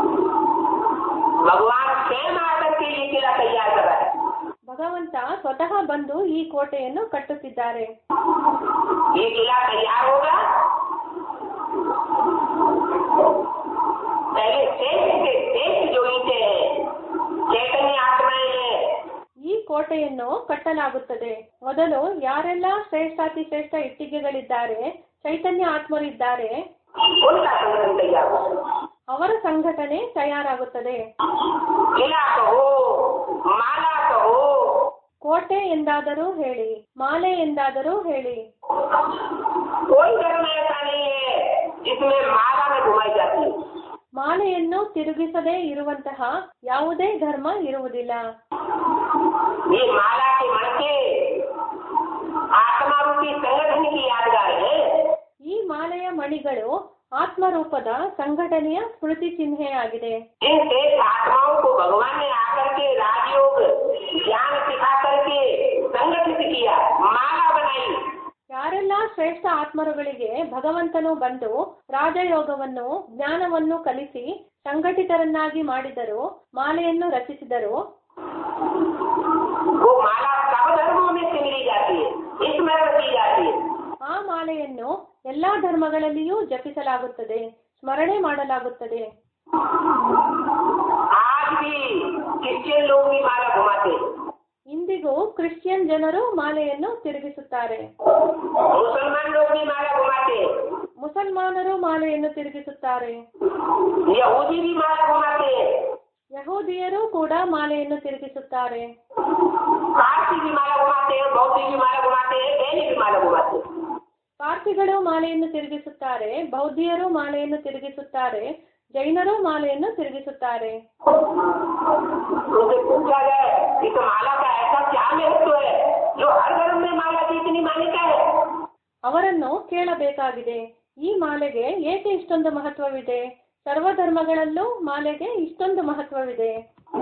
भगवान स्वयं आकर के ये किला तैयार कर रहा है। ಭಗವಂತ ಸ್ವತಃ ಬಂದು ಈ ಕೋಟೆಯನ್ನು ಕಟ್ಟುತ್ತಿದ್ದಾರೆ. ये किला तैयार होगा, पहले श्रेष्ठ जो ईंटें हैं चैतन्य आत्माएं हैं, ಈ ಕೋಟೆಯನ್ನು ಕಟ್ಟಲಾಗುತ್ತದೆ. ಮೊದಲು ಯಾರೆಲ್ಲ ಶ್ರೇಷ್ಠಾತಿ ಶ್ರೇಷ್ಠ ಇಟ್ಟಿಗೆಗಳಿದ್ದಾರೆ, ಚೈತನ್ಯ ಆತ್ಮರಿದ್ದಾರೆ, उनका संगठन तैयार होगा। ಅವರ ಸಂಘಟನೆ ತಯಾರಾಗುತ್ತದೆ. किला कहो, माला कहो, ಕೋಟೆ ಎಂದಾದರೂ ಹೇಳಿ, ಮಾಲೆ ಎಂದಾದರೂ ಹೇಳಿ, कोई धर्म ऐसा नहीं है जिसमें माला में घुमाई जाती है। ಮಾಲೆಯನ್ನು ತಿರುಗಿಸದೇ ಇರುವಂತಹ ಯಾವುದೇ ಧರ್ಮ ಇರುವುದಿಲ್ಲ. ये माला के मनके आत्मा रूपी संगठन की यादगार है। ಈ ಮಾಲೆಯ ಮಣಿಗಳು ಆತ್ಮರೂಪದ ಸಂಘಟನೆಯ ಸ್ಮೃತಿ ಚಿಹ್ನೆಯಾಗಿದೆ. इन श्रेष्ठ आत्माओं को भगवान ने आकर के राजयोग ज्ञान सिखा करके संगठित किया, माला बनाई। ಯಾರೆಲ್ಲ ಶ್ರೇಷ್ಠ ಆತ್ಮರುಗಳಿಗೆ ಭಗವಂತನು ಬಂದು ರಾಜಯೋಗವನ್ನು ಜ್ಞಾನವನ್ನು ಕಲಿಸಿ ಸಂಘಟಿತರನ್ನಾಗಿ ಮಾಡಿದರು, ಮಾಲೆಯನ್ನು ರಚಿಸಿದರು. वो माला सब धर्मों में सिमरी जाती है, स्मरण की जाती है। ಆ ಮಾಲೆಯನ್ನು ಎಲ್ಲಾ ಧರ್ಮಗಳಲ್ಲಿಯೂ ಜಪಿಸಲಾಗುತ್ತದೆ, ಸ್ಮರಣೆ ಮಾಡಲಾಗುತ್ತದೆ. आज भी क्रिश्चियन लोग भी माला घुमाते हैं, ಇಂದಿಗೂ ಕ್ರಿಶ್ಚಿಯನ್ ಜನರು ಮಾಲೆಯನ್ನು ತಿರುಗಿಸುತ್ತಾರೆ, मुसलमान लोग भी माला घुमाते हैं, ಮುಸಲ್ಮಾನರು ಮಾಲೆಯನ್ನು ತಿರುಗಿಸುತ್ತಾರೆ, यहूदी भी माला घुमाते हैं, ಯಹೂದಿಯರು ಕೂಡ ಮಾಲೆಯನ್ನು ತಿರುಗಿಸುತ್ತಾರೆ, पारसी भी माला घुमाते हैं, बौद्ध भी माला घुमाते हैं, जैन भी माला घुमाते हैं। ಪಾರ್ಸಿಗಳು ಮಾಲೆಯನ್ನು ತಿರುಗಿಸುತ್ತಾರೆ, ಬೌದ್ಧಿಯರು ಮಾಲೆಯನ್ನು ತಿರುಗಿಸುತ್ತಾರೆ, ಜೈನರು ಮಾಲೆಯನ್ನು ತಿರುಗಿಸುತ್ತಾರೆ. उनसे पूछा गया कि तो माला का ऐसा क्या महत्व है जो हर धर्म में माला की इतनी मान्यता है। ಅವರನ್ನು ಕೇಳಬೇಕಾಗಿದೆ, ಈ ಮಾಲೆಗೆ ಏಕೆ ಇಷ್ಟೊಂದು ಮಹತ್ವವಿದೆ, ಸರ್ವಧರ್ಮಗಳಲ್ಲೂ ಮಾಲೆಗೆ ಇಷ್ಟೊಂದು ಮಹತ್ವವಿದೆ.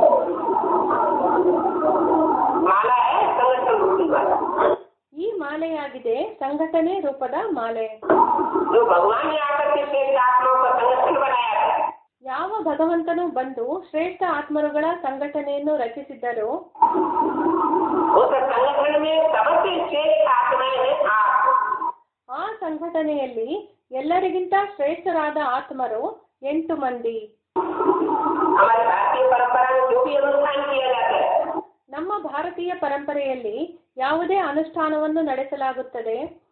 माला है संगठन रूपी माला, ಈ ಮಾಲೆಯಾಗಿದೆ ಸಂಘಟನೆ ರೂಪದ ಮಾಲೆ. जो भगवान ने आकर के श्रेष्ठ आत्माओं का संगठन बनाया था। ಯಾವ ಭಗವಂತನು ಬಂದು ಶ್ರೇಷ್ಠ ಆತ್ಮರುಗಳ ಸಂಘಟನೆಯನ್ನು ರಚಿಸಿದ್ದರು, उस संगठन में सबसे श्रेष्ठ आत्माएं हैं आप। ಆ ಸಂಘಟನೆಯಲ್ಲಿ ಎಲ್ಲರಿಗಿಂತ ಶ್ರೇಷ್ಠರಾದ ಆತ್ಮರು 8 ಮಂದಿ. हमारी भारतीय परंपरा में जो भी अनुष्ठान किया जाता है, ನಮ್ಮ ಭಾರತೀಯ ಪರಂಪರೆಯಲ್ಲಿ ಯಾವುದೇ ಅನುಷ್ಠಾನವನ್ನು ನಡೆಸಲಾಗುತ್ತದೆ,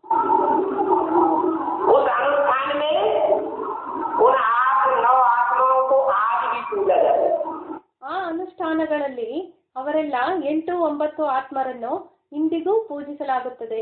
उस अनुष्ठान में उन 8-9 आत्माओं को आज भी पूजा जाता है। ಆ ಅನುಷ್ಠಾನಗಳಲ್ಲಿ ಅವರೆಲ್ಲ 8-9 ಆತ್ಮರನ್ನು ಇಂದಿಗೂ ಪೂಜಿಸಲಾಗುತ್ತದೆ.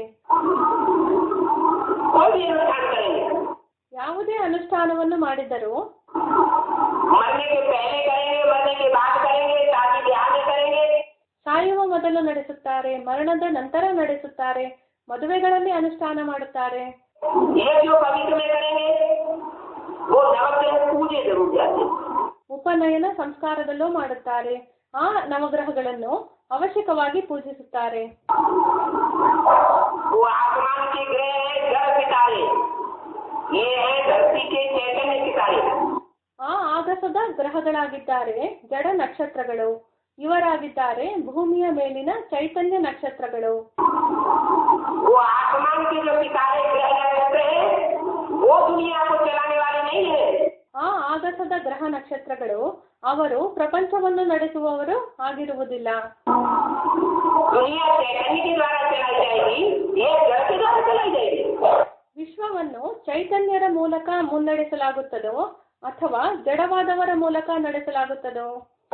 कोई भी अनुष्ठान करेंगे, ಯಾವುದೇ ಅನುಷ್ಠಾನವನ್ನು ಮಾಡಿದರೂ मरने के पहले करेंगे, मरने के बाद करेंगे, शादी ब्याह में करेंगे, ಸಾಯುವ ಮೊದಲು ನಡೆಸುತ್ತಾರೆ, ಮರಣದ ನಂತರ ನಡೆಸುತ್ತಾರೆ, ಮದುವೆಗಳಲ್ಲಿ ಅನುಷ್ಠಾನ ಮಾಡುತ್ತಾರೆ. ये जो पवित्र में करेंगे वो नवग्रह पूजे जरूर जाते हैं। ಉಪನಯನ ಸಂಸ್ಕಾರದಲ್ಲೂ ಮಾಡುತ್ತಾರೆ. ಆ ನವಗ್ರಹಗಳನ್ನು ಅವಶ್ಯಕವಾಗಿ ಪೂಜಿಸುತ್ತಾರೆ. वो आसमान के ग्रह है जड़ सितारे, ये है धरती के चैतन्य सितारे। ಆ ಆಗಸದ ಗ್ರಹಗಳಾಗಿದ್ದಾರೆ ಜಡ ನಕ್ಷತ್ರಗಳು, ಇವರಾಗಿದ್ದಾರೆ ಭೂಮಿಯ ಮೇಲಿನ ಚೈತನ್ಯ ನಕ್ಷತ್ರಗಳು. वो आसमान के जो सितारे ग्रह नक्षत्र है वो दुनिया को चलाने वाले नहीं है। ಆ ಆಗಸದ ಗ್ರಹ ನಕ್ಷತ್ರಗಳು ಅವರು ಪ್ರಪಂಚವನ್ನು ನಡೆಸುವವರು ಆಗಿರುವುದಿಲ್ಲ. दुनिया चैतन्य के द्वारा चलाई जाएगी, ये जड़ के द्वारा चलाई जाएगी। ವಿಶ್ವವನ್ನು ಚೈತನ್ಯರ ಮೂಲಕ ಮುನ್ನಡೆಸಲಾಗುತ್ತದೋ ಅಥವಾ ಜಡವಾದವರ ಮೂಲಕ ನಡೆಸಲಾಗುತ್ತದೋ?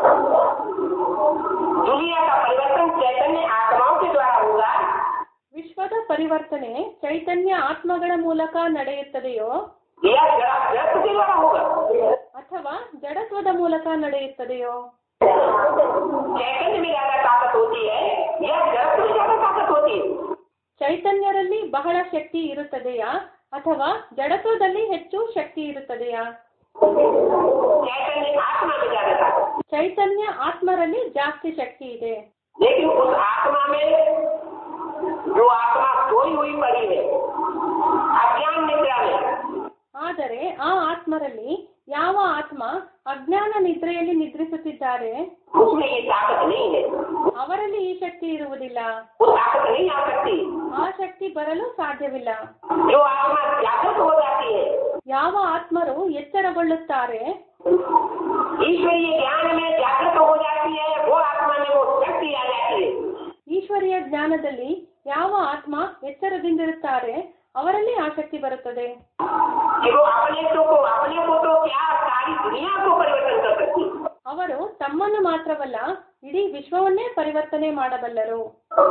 दुनिया का परिवर्तन चैतन्य आत्माओं के द्वारा होगा, ವಿಶ್ವದ ಪರಿವರ್ತನೆ ಚೈತನ್ಯ ಆತ್ಮಗಳ ಮೂಲಕ ನಡೆಯುತ್ತದೆಯೋ या जड़ के द्वारा होगा। ಅಥವಾ ಜಡತ್ವದ ಮೂಲಕ ನಡೆಯುತ್ತದೆಯೋ? चैतन्य में ज्यादा ताकत होती है या जड़ में ज्यादा ताकत होती है? ಚೈತನ್ಯರಲ್ಲಿ ಬಹಳ ಶಕ್ತಿ ಇರುತ್ತದೆಯಾ ಅಥವಾ ಜಡತ್ವದಲ್ಲಿ ಹೆಚ್ಚು ಶಕ್ತಿ ಇರುತ್ತದೆಯಾ? चैतन्य आत्मा में ज्यादा ताकत, ಚೈತನ್ಯ ಆತ್ಮರಲ್ಲಿ ಜಾಸ್ತಿ ಶಕ್ತಿ ಇದೆ. लेकिन उस आत्मा में जो आत्मा सोई हुई पड़ी है अज्ञान निद्रा में, ಆದರೆ ಆ ಆತ್ಮರಲ್ಲಿ ಯಾವ ಆತ್ಮ ಅಜ್ಞಾನ ನಿದ್ರೆಯಲ್ಲಿ ನಿದ್ರಿಸುತ್ತಿದ್ದಾರೆ उसमें ये ताकत नहीं है, ಅವರಲ್ಲಿ ಈ ಶಕ್ತಿ ಇರುವುದಿಲ್ಲ. वो ताकत नहीं आ सकती। ಆ ಶಕ್ತಿ ಬರಲು ಸಾಧ್ಯವಿಲ್ಲ. जो आत्मा जागृत हो जाती है, ಯಾವ ಆತ್ಮರು ಎಚ್ಚರಗೊಳ್ಳುತ್ತಾರೆ, ईश्वरीय ज्ञान में जागृत हो जाती है, वो आत्मा में वो शक्ति आ जाती है। ಈಶ್ವರೀಯ ಜ್ಞಾನದಲ್ಲಿ ಯಾವ ಆತ್ಮ ಎಚ್ಚರದಿಂದಿರುತ್ತಾರೆ ಅವರಲ್ಲಿ ಆಸಕ್ತಿ ಬರುತ್ತದೆ. कि वो अपने को तो क्या सारी दुनिया को परिवर्तन कर सकती है। ಅವರು ತಮ್ಮನ್ನು ಮಾತ್ರವಲ್ಲ ಇಡೀ ವಿಶ್ವವನ್ನೇ ಪರಿವರ್ತನೆ ಮಾಡಬಲ್ಲರು.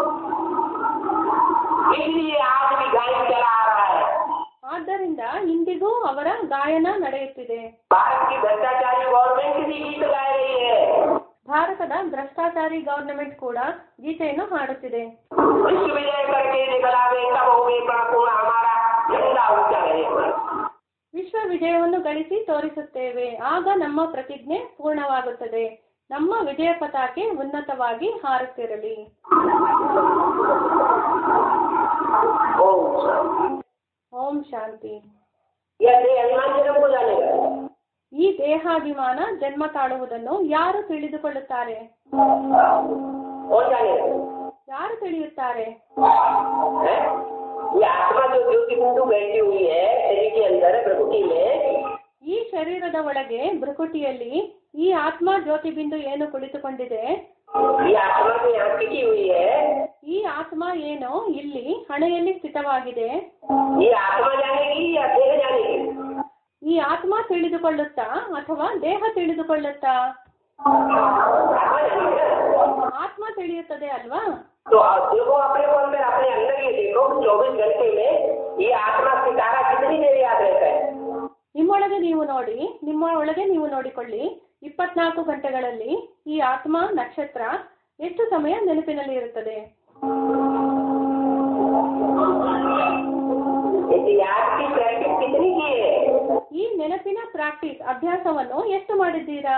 इसलिए आज भी गायन चला आ रहा है। ಆದ್ದರಿಂದ ಇಂದಿಗೂ ಅವರ ಗಾಯನ ನಡೆಯುತ್ತಿದೆ. भारत की भ्रष्टाचारी गवर्नमेंट भी गीत गा रही है। ಭಾರತದ ಭ್ರಷ್ಟಾಚಾರಿ ಗವರ್ನಮೆಂಟ್ ಕೂಡ ಗೀತೆಯನ್ನು ಹಾಡುತ್ತಿದೆ. विश्व विजय करके निकलावे तब होगे पूर्ण हमारा झंडा ऊंचा रहेगा। ವಿಶ್ವ ವಿಜಯವನ್ನು ಗಳಿಸಿ ತೋರಿಸುತ್ತೇವೆ, ಆಗ ನಮ್ಮ ಪ್ರತಿಜ್ಞೆ ಪೂರ್ಣವಾಗುತ್ತದೆ, ನಮ್ಮ ವಿಜಯ ಪತಾಕೆ ಉನ್ನತವಾಗಿ ಹಾರುತ್ತಿರಲಿ. ಓಂ ಶಾಂತಿ. ಈ ದೇಹಾಭಿಮಾನ ಜನ್ಮ ತಾಳುವುದನ್ನು ಯಾರು ತಿಳಿದುಕೊಳ್ಳುತ್ತಾರೆ? ಯಾರು ತಿಳಿಯುತ್ತಾರೆ? ये आत्मा जो ज्योति बिंदु बैठी हुई है शरीर के अंदर प्रकृति में, ಈ ಶರೀರದ ಒಳಗೆ ಭ್ರುಕುಟಿಯಲ್ಲಿ ಈ ಆತ್ಮ ಜ್ಯೋತಿ ಬಿಂದು ಏನು ಕುಳಿತುಕೊಂಡಿದೆ, ये आत्मा जो यहाँ टिकी हुई है, ಈ ಆತ್ಮ ಏನು ಇಲ್ಲಿ ಹಣೆಯಲ್ಲಿ ಸ್ಥಿತವಾಗಿದೆ, ये आत्मा जानेगी या देह जानेगी? ಈ ಆತ್ಮ ತಿಳಿದುಕೊಳ್ಳುತ್ತಾ ಅಥವಾ ದೇಹ ತಿಳಿದುಕೊಳ್ಳುತ್ತಾ? आत्मा जानेगी। ಆತ್ಮ ತಿಳಿಯುತ್ತದೆ ಅಲ್ವಾ? तो देखो अपने को अंदर अपने अंदर ये देखो 24 घंटे में ये आत्मा सितारा कितनी देर याद रहता है? ನಿಮ್ಮೊಳಗೆ ನೀವು ನೋಡಿಕೊಳ್ಳಿ, 24 ಗಂಟೆಗಳಲ್ಲಿ ಈ ಆತ್ಮ ನಕ್ಷತ್ರ ಎಷ್ಟು ಸಮಯ ನೆನಪಿನಲ್ಲಿ ಇರುತ್ತದೆ? याद की प्रैक्टिस कितनी की है? ಈ ನೆನಪಿನ ಪ್ರಾಕ್ಟೀಸ್ ಅಭ್ಯಾಸವನ್ನು ಎಷ್ಟು ಮಾಡಿದ್ದೀರಾ?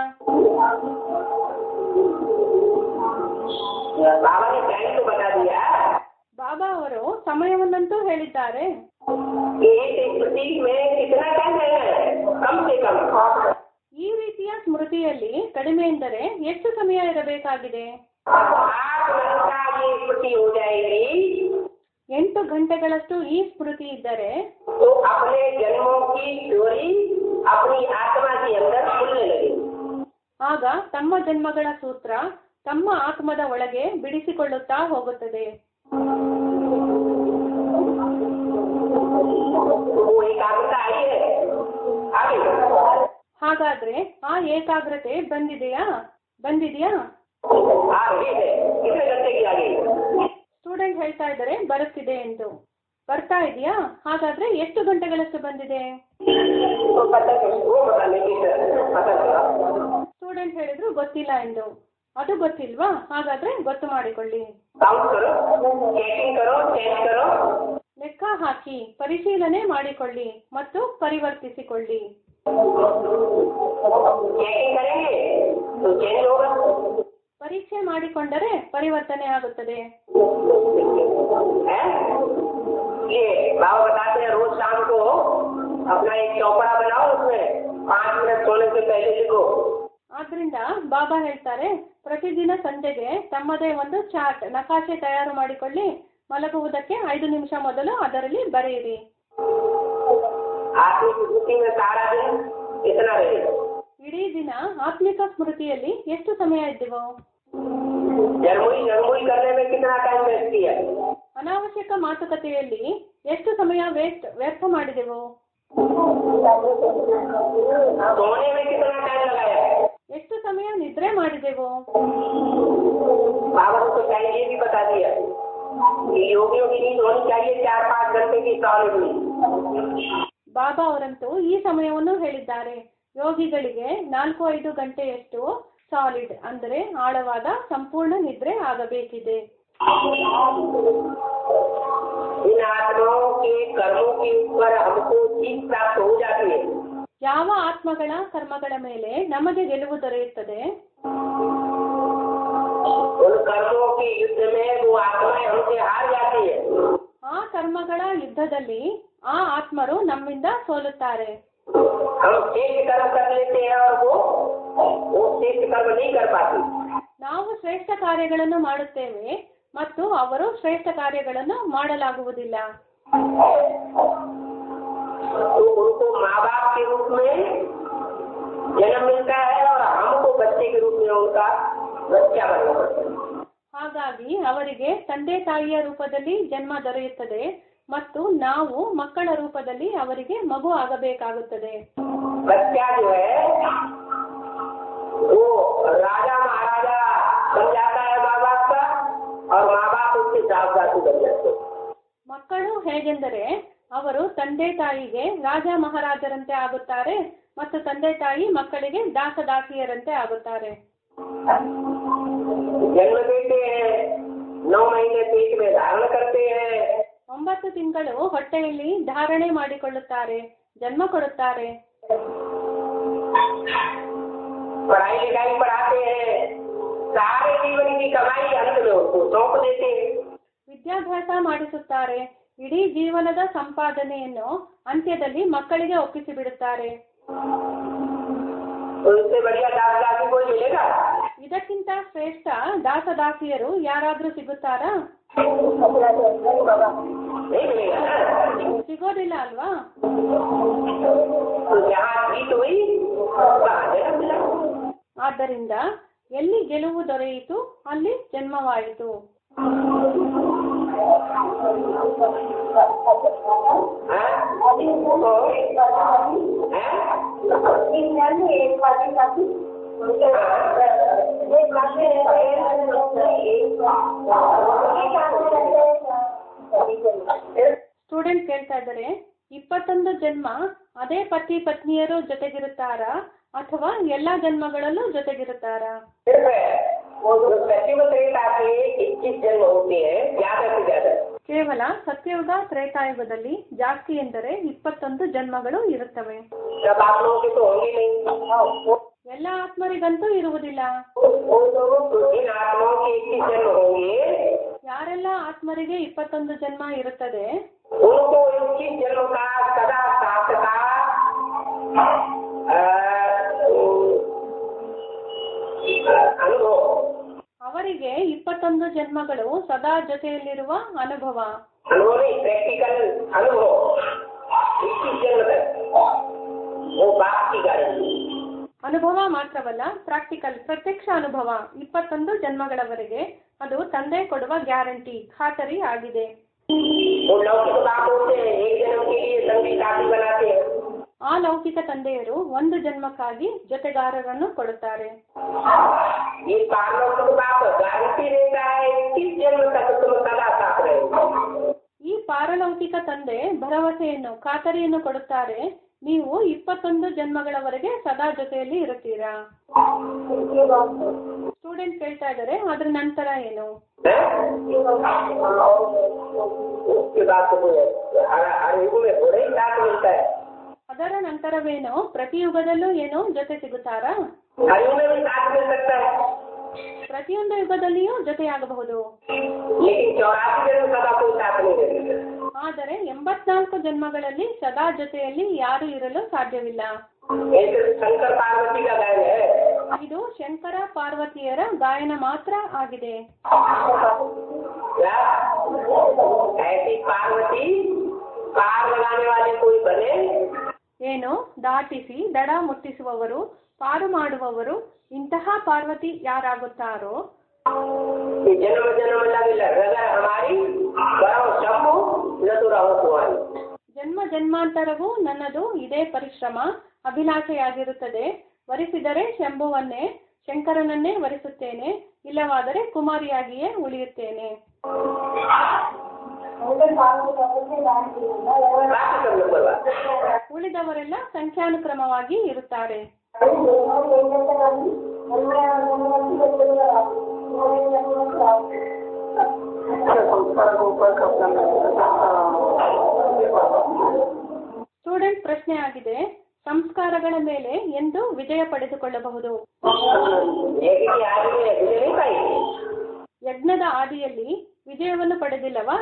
बाबा ने टाइम तो बता दिया। ಬಾಬಾ ಅವರು ಸಮಯವನ್ನಂತೂ ಹೇಳಿದ್ದಾರೆ. इस स्मृति में कितना टाइम है? कम से कम ಈ ರೀತಿಯ ಸ್ಮೃತಿಯಲ್ಲಿ ಕಡಿಮೆ ಎಂದರೆ ಎಷ್ಟು ಸಮಯ ಇರಬೇಕಾಗಿದೆ? 8 घंटा ये स्मृति हो जाएगी 8 ಗಂಟೆಗಳಷ್ಟು ಈ ಸ್ಮೃತಿ ಇದ್ದರೆ तो अपने जन्मों की चोरी अपनी आत्मा के अंदर खुलने लगेगी। ಆಗ ತಮ್ಮ ಜನ್ಮಗಳ ಸೂತ್ರ ತಮ್ಮ ಆತ್ಮದ ಒಳಗೆ ಬಿಡಿಸಿಕೊಳ್ಳುತ್ತಾ ಹೋಗುತ್ತದೆ. वो एकाग्रता आई है आगे। ಹಾಗಾದ್ರೆ ಆ ಏಕಾಗ್ರತೆ ಬಂದಿದೆಯಾ? आ रही है कितने घंटे की आ गई? ಸ್ಟೂಡೆಂಟ್ ಹೇಳ್ತಾ ಇದ್ದಾರೆ ಬರುತ್ತಿದೆ ಎಂದು. ಬರ್ತಾ ಇದೆಯಾ? ಹಾಗಾದ್ರೆ ಎಷ್ಟು ಗಂಟೆಗಳಷ್ಟು ಬಂದಿದೆ? तो पता नहीं वो पता नहीं पता चला। ಸ್ಟೂಡೆಂಟ್ ಹೇಳಿದ್ರು ಗೊತ್ತಿಲ್ಲ ಎಂದು. ಅದು ಗೊತ್ತಿಲ್ವಾ? ಹಾಗಾದ್ರೆ ಗೊತ್ತು ಮಾಡಿಕೊಳ್ಳಿ. काउंट करो, चेकिंग करो, चेक करो. ಲೆಕ್ಕ ಹಾಕಿ, ಪರಿಶೀಲನೆ ಮಾಡಿಕೊಳ್ಳಿ ಮತ್ತು ಪರಿವರ್ತಿಸಿಕೊಳ್ಳಿ. चेकिंग करेंगे तो चेंज होगा. ಪರೀಕ್ಷೆ ಮಾಡಿಕೊಂಡರೆ ಪರಿವರ್ತನೆ ಆಗುತ್ತದೆ. ये बाबा बताते हैं रोज शाम को अपना एक चौपड़ा बनाओ, उसमें 5 मिनट सोने से पहले लिखो. ಆದ್ರಿಂದ ಬಾಬಾ ಹೇಳ್ತಾರೆ, ಪ್ರತಿದಿನ ಸಂಜೆಗೆ ತಮ್ಮದೇ ಒಂದು ಚಾರ್ಟ್ ನಕಾಶೆ ತಯಾರು ಮಾಡಿಕೊಳ್ಳಿ, ಮಲಗುವುದಕ್ಕೆ 5 ನಿಮಿಷ ಮೊದಲು ಅದರಲ್ಲಿ ಬರೆಯಿರಿ. आत्मिक स्मृति में सारा दिन इतना रहे. ಇಡೀ ದಿನ ಆತ್ಮಿಕ ಸ್ಮೃತಿಯಲ್ಲಿ ಎಷ್ಟು ಸಮಯ ಇದ್ದೀವೋ? जर्मुई करने में कितना टाइम वेस्ट किया. ಅನಾವಶ್ಯಕ ಮಾತುಕತೆಯಲ್ಲಿ ಎಷ್ಟು ಸಮಯ ವ್ಯರ್ಥ ಮಾಡಿದೆವು? सोने में कितना टाइम लगाया. ಎಷ್ಟು ಸಮಯ ನಿದ್ರೆ ಮಾಡಿದೆವು? बाबा को चाहिए ये भी बता दिया कि योगियों की नींद होनी चाहिए 4-5 घंटे की सॉलिड नींद. ಬಾಬಾ ಅವರಂತೂ ಈ ಸಮಯವನ್ನು ಹೇಳಿದ್ದಾರೆ. ಯೋಗಿಗಳಿಗೆ 4-5 ಗಂಟೆಯಷ್ಟು ಸಾಲಿಡ್ ಅಂದರೆ ಆಳವಾದ ಸಂಪೂರ್ಣ ನಿದ್ರೆ ಆಗಬೇಕಿದೆ. इन आत्माओं के कर्मों के ऊपर हमको जीत प्राप्त हो जाती है. ಯಾವ ಆತ್ಮಗಳ ಕರ್ಮಗಳ ಮೇಲೆ ನಮಗೆ ಗೆಲುವು ದೊರೆಯುತ್ತದೆ? उन कर्मों के युद्ध में वो आत्माएं हमसे हार जाती है. ಆ ಕರ್ಮಗಳ ಯುದ್ಧದಲ್ಲಿ ಆ ಆತ್ಮರು ನಮ್ಮಿಂದ ಸೋಲುತ್ತಾರೆ. हम श्रेष्ठ कर्म कर लेते हैं और वो श्रेष्ठ कर्म नहीं कर पाती. ನಾವು ಶ್ರೇಷ್ಠ ಕಾರ್ಯಗಳನ್ನು ಮಾಡುತ್ತೇವೆ ಮತ್ತು ಅವರು ಶ್ರೇಷ್ಠ ಕಾರ್ಯಗಳನ್ನು ಮಾಡಲಾಗುವುದಿಲ್ಲ. तो उनको माँ बाप के रूप में जन्म मिलता है और हमको बच्चे के रूप में उनका बच्चा बनना पड़ता है. ಹಾಗಾಗಿ ಅವರಿಗೆ ತಂದೆ ತಾಯಿಯ ರೂಪದಲ್ಲಿ ಜನ್ಮ ದೊರೆಯುತ್ತದೆ ಮತ್ತು ನಾವು ಮಕ್ಕಳ ರೂಪದಲ್ಲಿ ಅವರಿಗೆ ಮಗು ಆಗಬೇಕಾಗುತ್ತದೆ. बच्चा जो है वो राजा महाराजा बन जाता है माँ बाप का और माँ बाप उसके साथ बन जाते हैं. ಮಕ್ಕಳು ಹೇಗೆಂದರೆ ಅವರು ತಂದೆ ತಾಯಿಗೆ ರಾಜ ಮಹಾರಾಜರಂತೆ ಆಗುತ್ತಾರೆ ಮತ್ತು ತಂದೆ ತಾಯಿ ಮಕ್ಕಳಿಗೆ ದಾಸದಾಸಿಯರಂತೆ ಆಗುತ್ತಾರೆ. जन्म देते हैं, 9 महीने पेट में धारण करते हैं. 9 ತಿಂಗಳು ಹೊಟ್ಟೆಯಲ್ಲಿ ಧಾರಣೆ ಮಾಡಿಕೊಳ್ಳುತ್ತಾರೆ, ಜನ್ಮ ಕೊಡುತ್ತಾರೆ. पढ़ाई लिखाई पढ़ाते हैं, सारे जीवन की कमाई अंत में उसको सौंप देते हैं. ವಿದ್ಯಾಭ್ಯಾಸ ಮಾಡಿಸುತ್ತಾರೆ, ಇಡೀ ಜೀವನದ ಸಂಪಾದನೆಯನ್ನು ಅಂತ್ಯದಲ್ಲಿ ಮಕ್ಕಳಿಗೆ ಒಪ್ಪಿಸಿ ಬಿಡುತ್ತಾರೆ. उससे बढ़िया दास दासी कोई मिलेगा? ಇದಕ್ಕಿಂತ ಶ್ರೇಷ್ಠ ದಾಸದಾಸಿಯರು ಯಾರಾದ್ರೂ ಸಿಗುತ್ತಾರಾ? नहीं मिलेगा ना. ಸಿಗೋದಿಲ್ಲ ಅಲ್ವಾ? तो जहाँ जीत हुई वहाँ जन्म मिला. ಆದ್ದರಿಂದ ಎಲ್ಲಿ ಗೆಲುವು ದೊರೆಯಿತು ಅಲ್ಲಿ ಜನ್ಮವಾಯಿತು. ಸ್ಟೂಡೆಂಟ್ ಕೇಳ್ತಾ ಇದ್ದಾರೆ, 21 ಜನ್ಮ ಅದೇ ಪತಿ ಪತ್ನಿಯರು ಜೊತೆಗಿರುತ್ತಾರಾ ಅಥವಾ ಎಲ್ಲಾ ಜನ್ಮಗಳಲ್ಲೂ ಜೊತೆಗಿರುತ್ತಾರಾ? ಕೇವಲ ಸತ್ಯಯುಗ ತ್ರೇತಾಯುಗದಲ್ಲಿ ಜಾಸ್ತಿ ಎಂದರೆ 21 ಜನ್ಮಗಳು ಇರುತ್ತವೆ. ಎಲ್ಲ ಆತ್ಮರಿಗಂತೂ ಇರುವುದಿಲ್ಲ. ಯಾರೆಲ್ಲ ಆತ್ಮರಿಗೆ 21 ಜನ್ಮ ಇರುತ್ತದೆ ಅವರಿಗೆ 21 ಜನ್ಮಗಳು ಸದಾ ಜೊತೆಯಲ್ಲಿರುವ ಅನುಭವ. ಅನುಭವ ಮಾತ್ರವಲ್ಲ, ಪ್ರಾಕ್ಟಿಕಲ್ ಪ್ರತ್ಯಕ್ಷ ಅನುಭವ 21 ಜನ್ಮಗಳವರೆಗೆ ಅದು ತಂದೆ ಕೊಡುವ ಗ್ಯಾರಂಟಿ, ಖಾತರಿ ಆಗಿದೆ. ಆ ಲೌಕಿಕ ತಂದೆಯರು 1 ಜನ್ಮಕ್ಕಾಗಿ ಜೊತೆಗಾರರನ್ನು ಕೊಡುತ್ತಾರೆ. ಈ ಪಾರಲೌಕಿಕ ತಂದೆ ಭರವಸೆಯನ್ನು, ಖಾತರಿಯನ್ನು ಕೊಡುತ್ತಾರೆ, ನೀವು 21 ಜನ್ಮಗಳವರೆಗೆ ಸದಾ ಜೊತೆಯಲ್ಲಿ ಇರುತ್ತೀರಾ? ಸ್ಟೂಡೆಂಟ್ ಕೇಳ್ತಾ ಇದ್ದಾರೆ, ಅದ್ರ ನಂತರ ಏನು? ಅದರ ನಂತರವೇನು? ಪ್ರತಿ ಯುಗದಲ್ಲೂ ಏನು ಜೊತೆ ಸಿಗುತ್ತಾರಾ? ಪ್ರತಿಯೊಂದು ಯುಗದಲ್ಲಿಯೂ ಜೊತೆಯಾಗಬಹುದು. ಆದರೆ 84 ಜನ್ಮಗಳಲ್ಲಿ ಸದಾ ಜೊತೆಯಲ್ಲಿ ಯಾರು ಇರಲು ಸಾಧ್ಯವಿಲ್ಲ. ಇದು ಶಂಕರ ಪಾರ್ವತಿಯರ ಗಾಯನ ಮಾತ್ರ ಆಗಿದೆ. ಏನು? ದಾಟಿಸಿ ದಡ ಮುಟ್ಟಿಸುವವರು, ಪಾರು ಮಾಡುವವರು, ಇಂತಹ ಪಾರ್ವತಿ ಯಾರಾಗುತ್ತಾರೋ ಜನ್ಮ ಜನ್ಮಾಂತರವೂ ನನ್ನದು ಇದೇ ಪರಿಶ್ರಮ ಅಭಿಲಾಷೆಯಾಗಿರುತ್ತದೆ. ವರಿಸಿದರೆ ಶಂಭುವನ್ನೇ, ಶಂಕರನನ್ನೇ ವರಿಸುತ್ತೇನೆ, ಇಲ್ಲವಾದರೆ ಕುಮಾರಿಯಾಗಿಯೇ ಉಳಿಯುತ್ತೇನೆ. ಉಳಿದವರೆಲ್ಲ ಸಂಖ್ಯಾನುಕ್ರಮವಾಗಿ ಇರುತ್ತಾರೆ. ಸ್ಟೂಡೆಂಟ್ ಪ್ರಶ್ನೆ ಆಗಿದೆ, ಸಂಸ್ಕಾರಗಳ ಮೇಲೆ ಎಂದು ವಿಜಯ ಪಡೆದುಕೊಳ್ಳಬಹುದು? ಯಜ್ಞದ ಆದಿಯಲ್ಲಿ ವಿಜಯವನ್ನು ಪಡೆದಿಲ್ಲವಾ?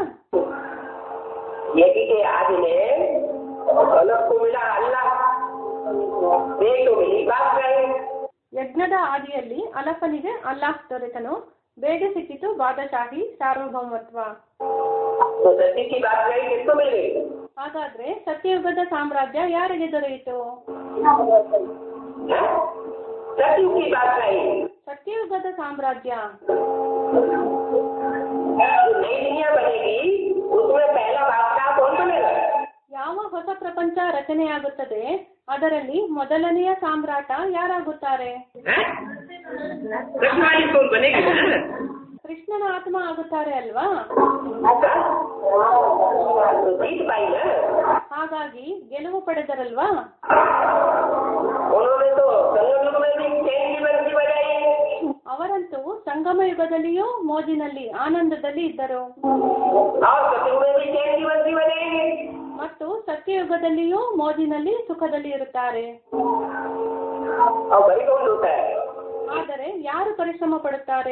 ಯಜ್ಞದ ಆದಿಯಲ್ಲಿ ಅಲಫನಿಗೆ ಅಲ್ಲಾಹ್ ದೊರೆತನು, ಬೇಗ ಸಿಕ್ಕಿತು ಬಾದಶಾಹಿ ಸಾರ್ವಭೌಮತ್ವ. ಹಾಗಾದ್ರೆ ಸತ್ಯಯುಗದ ಸಾಮ್ರಾಜ್ಯ ಯಾರಿಗೆ ದೊರೆಯಿತು? ಸತ್ಯಯುಗದ ಸಾಮ್ರಾಜ್ಯ ಯಾವ ಹೊಸ ಪ್ರಪಂಚ ರಚನೆಯಾಗುತ್ತದೆ ಅದರಲ್ಲಿ ಮೊದಲನೆಯ ಸಾಮ್ರಾಟ ಯಾರಾಗುತ್ತಾರೆ? ಕೃಷ್ಣನ ಆತ್ಮ ಆಗುತ್ತಾರೆ ಅಲ್ವಾ? ಹಾಗಾಗಿ ಗೆಲುವು ಪಡೆದರಲ್ವಾ? ಅವರಂತೂ ಸಂಗಮ ಯುಗದಲ್ಲಿಯೂ ಮೋಜಿನಲ್ಲಿ ಆನಂದದಲ್ಲಿ ಇದ್ದರು ಮತ್ತು ಸತ್ಯಯುಗದಲ್ಲಿಯೂ ಮೋಜಿನಲ್ಲಿ ಸುಖದಲ್ಲಿ ಇರುತ್ತಾರೆ. ಆದರೆ ಯಾರು ಪರಿಶ್ರಮ ಪಡುತ್ತಾರೆ?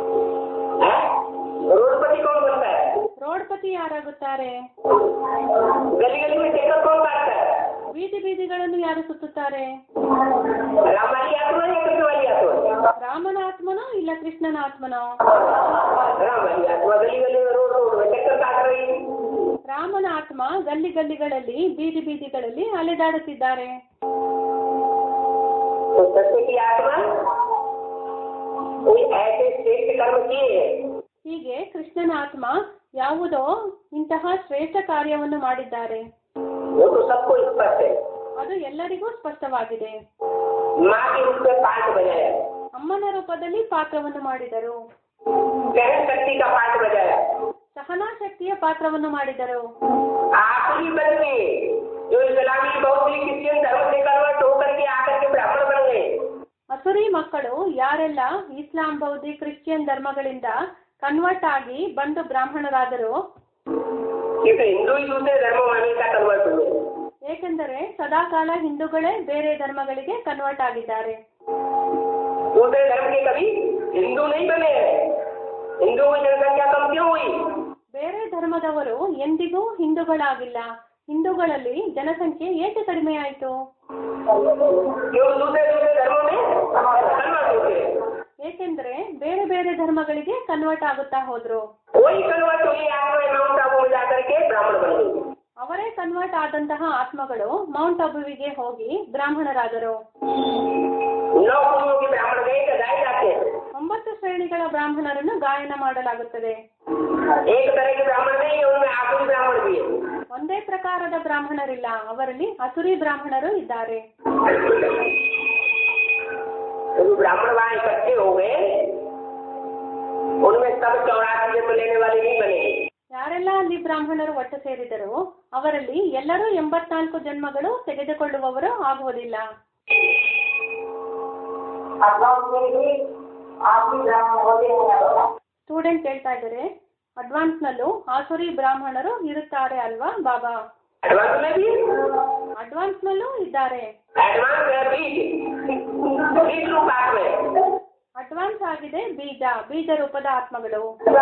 ರೋಡ್ಪತಿ ಯಾರಾಗುತ್ತಾರೆ? ಬೀದಿ ಬೀದಿಗಳನ್ನು ಯಾರು ಸುತ್ತುತ್ತಾರೆ? ರಾಮನ ಆತ್ಮನೋ ಇಲ್ಲ ಕೃಷ್ಣನ ಆತ್ಮನೋ? ರಾಮನ ಆತ್ಮ ಗಲ್ಲಿ ಗಲ್ಲಿಗಳಲ್ಲಿ ಬೀದಿ ಬೀದಿಗಳಲ್ಲಿ ಅಲೆದಾಡುತ್ತಿದ್ದಾರೆ. ಹೀಗೆ ಕೃಷ್ಣನ ಆತ್ಮ ಯಾವುದೋ ಇಂತಹ ಶ್ರೇಷ್ಠ ಕಾರ್ಯವನ್ನು ಮಾಡಿದ್ದಾರೆ. ಅದು ಎಲ್ಲರಿಗೂ ಸ್ಪಷ್ಟವಾಗಿದೆ. ಅಮ್ಮನ ರೂಪದಲ್ಲಿ ಪಾತ್ರವನ್ನು ಮಾಡಿದರು, ಸಹನಾ ಶಕ್ತಿಯ ಪಾತ್ರವನ್ನು ಮಾಡಿದರು. ಅಸುರಿ ಮಕ್ಕಳು ಯಾರೆಲ್ಲ ಇಸ್ಲಾಂ ಬೌದ್ಧಿ ಕ್ರಿಶ್ಚಿಯನ್ ಧರ್ಮಗಳಿಂದ ಕನ್ವರ್ಟ್ ಆಗಿ ಬಂದು ಬ್ರಾಹ್ಮಣರಾದರು, ಏಕೆಂದರೆ ಸದಾಕಾಲ ಹಿಂದೂಗಳೇ ಬೇರೆ ಧರ್ಮಗಳಿಗೆ ಕನ್ವರ್ಟ್ ಆಗಿದ್ದಾರೆ. ಬೇರೆ ಧರ್ಮದವರು ಎಂದಿಗೂ ಹಿಂದೂಗಳಾಗಿಲ್ಲ. ಹಿಂದೂಗಳಲ್ಲಿ ಜನಸಂಖ್ಯೆ ಏಕೆ ಕಡಿಮೆಯಾಯಿತು? ಏಕೆಂದರೆ ಬೇರೆ ಬೇರೆ ಧರ್ಮಗಳಿಗೆ ಕನ್ವರ್ಟ್ ಆಗುತ್ತಾ ಹೋದ್ರು. ಅವರೇ ಕನ್ವರ್ಟ್ ಆದಂತಹ ಆತ್ಮಗಳು ಮೌಂಟ್ ಅಬುವಿಗೆ ಹೋಗಿ ಬ್ರಾಹ್ಮಣರಾದರು. 9 ಶ್ರೇಣಿಗಳ ಬ್ರಾಹ್ಮಣರನ್ನು ಗಾಯನ ಮಾಡಲಾಗುತ್ತದೆ. ಒಂದೇ ಪ್ರಕಾರದ ಬ್ರಾಹ್ಮಣರಿಲ್ಲ, ಅವರಲ್ಲಿ ಅಸುರಿ ಬ್ರಾಹ್ಮಣರು ಇದ್ದಾರೆ. ब्राह्मण वहाँ इकट्ठे हो गए, उनमें सब 84 जन्म लेने वाले नहीं बने. ಯಾರೆಲ್ಲ ಅಲ್ಲಿ ಬ್ರಾಹ್ಮಣರು ಒಟ್ಟು ಸೇರಿದರೋ ಅವರಲ್ಲಿ ಎಲ್ಲರೂ 84 ಜನ್ಮಗಳು ತೆಗೆದುಕೊಳ್ಳುವವರು ಆಗುವುದಿಲ್ಲ. ಸ್ಟೂಡೆಂಟ್ ಹೇಳ್ತಾ ಇದ್ದಾರೆ, ಅಡ್ವಾನ್ಸ್ನಲ್ಲೂ ಆಸುರಿ ಬ್ರಾಹ್ಮಣರು ಇರುತ್ತಾರೆ ಅಲ್ವಾ ಬಾಬಾ? ಅಡ್ವಾನ್ಸ್ನಲ್ಲೂ ಇದ್ದಾರೆ. ಅಡ್ವಾನ್ಸ್ ಆಗಿದೆ ಬೀಜ ರೂಪದ ಆತ್ಮಗಳು.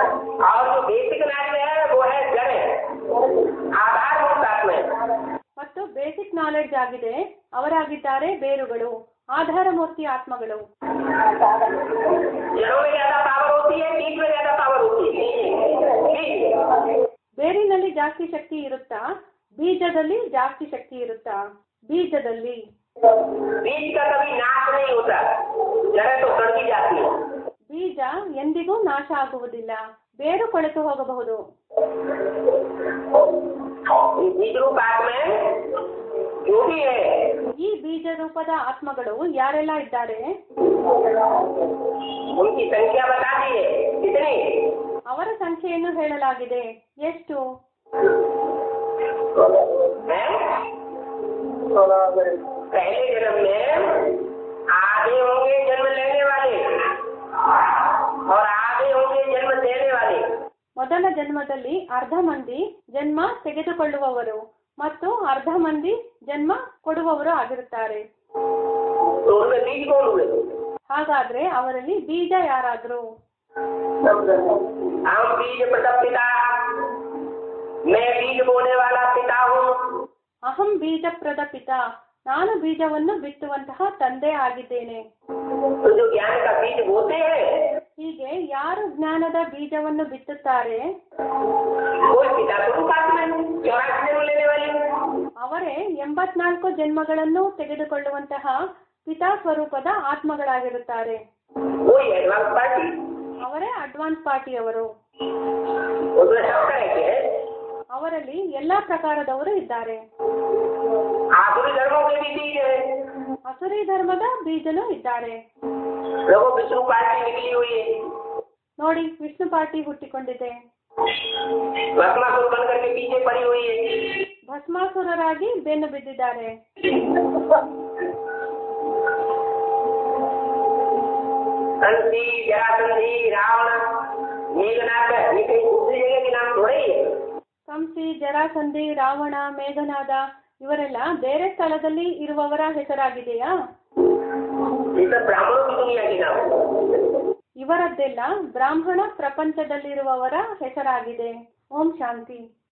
ಮತ್ತು ಬೇಸಿಕ್ ನಾಲೆಡ್ಜ್ ಆಗಿದೆ, ಅವರಾಗಿದ್ದಾರೆ ಬೇರುಗಳು, ಆಧಾರ ಮೂರ್ತಿ ಆತ್ಮಗಳು. ಬೇರಿನಲ್ಲಿ ಜಾಸ್ತಿ ಶಕ್ತಿ ಇರುತ್ತಾ, ಬೀಜದಲ್ಲಿ ಜಾಸ್ತಿ ಶಕ್ತಿ ಇರುತ್ತಾ? ಬೀಜದಲ್ಲಿ. ಬೀಜ ಎಂದಿಗೂ ನಾಶ ಆಗುವುದಿಲ್ಲ, ಬೇರು ಕೊಳೆತು ಹೋಗಬಹುದು. ಈ ಬೀಜ ರೂಪದ ಆತ್ಮಗಳು ಯಾರೆಲ್ಲ ಇದ್ದಾರೆ ಅವರ ಸಂಖ್ಯೆಯನ್ನು ಹೇಳಲಾಗಿದೆ. ಎಷ್ಟು? पहले जन्म में आधे होंगे जन्म लेने वाले और आधे होंगे जन्म देने वाले. ಮೊದಲ ಜನ್ಮದಲ್ಲಿ ಅರ್ಧ ಮಂದಿ ಜನ್ಮ ತೆಗೆದುಕೊಳ್ಳುವವರು ಮತ್ತು ಅರ್ಧ ಮಂದಿ ಜನ್ಮ ಕೊಡುವವರು ಆಗಿರುತ್ತಾರೆ. ಹಾಗಾದ್ರೆ ಅವರಲ್ಲಿ ಬೀಜ ಯಾರಾದ್ರು? ಅಹಂ ಬೀಜಪ್ರದ ಪಿತಾ, ನಾನು ಬೀಜವನ್ನು ಬಿತ್ತುವಂತಹ ತಂದೆ ಆಗಿದ್ದೇನೆ. ಹೀಗೆ ಯಾರು ಜ್ಞಾನದ ಬೀಜವನ್ನು ಬಿತ್ತುತ್ತಾರೆ ಅವರೇ 84 ಜನ್ಮಗಳನ್ನು ತೆಗೆದುಕೊಳ್ಳುವಂತಹ ಪಿತಾ ಸ್ವರೂಪದ ಆತ್ಮಗಳಾಗಿರುತ್ತಾರೆ. ಅವರೇ ಅಡ್ವಾನ್ಸ್ ಪಾರ್ಟಿಯವರು. ಅವರಲ್ಲಿ ಎಲ್ಲಾ ಪ್ರಕಾರದವರು ಇದ್ದಾರೆ. ಅಸುರಿ ಧರ್ಮದ ಬೀಜನೂ ಇದ್ದಾರೆ. ನೋಡಿ, ವಿಷ್ಣು ಪಾರ್ಟಿ ಹುಟ್ಟಿಕೊಂಡಿದೆ. ಭಸ್ಮಾಸುರರಾಗಿ ಬೆನ್ನು ಬಿದ್ದಿದ್ದಾರೆ. ಕಂಸಿ, ಜರಾಸಂಧಿ, ರಾವಣ, ಮೇಘನಾದ ಇವರೆಲ್ಲ ಬೇರೆ ಸ್ಥಳದಲ್ಲಿ ಇರುವವರ ಹೆಸರಾಗಿದೆಯಾ? ಇವರದ್ದೆಲ್ಲ ಬ್ರಾಹ್ಮಣ ಪ್ರಪಂಚದಲ್ಲಿರುವವರ ಹೆಸರಾಗಿದೆ. ಓಂ ಶಾಂತಿ.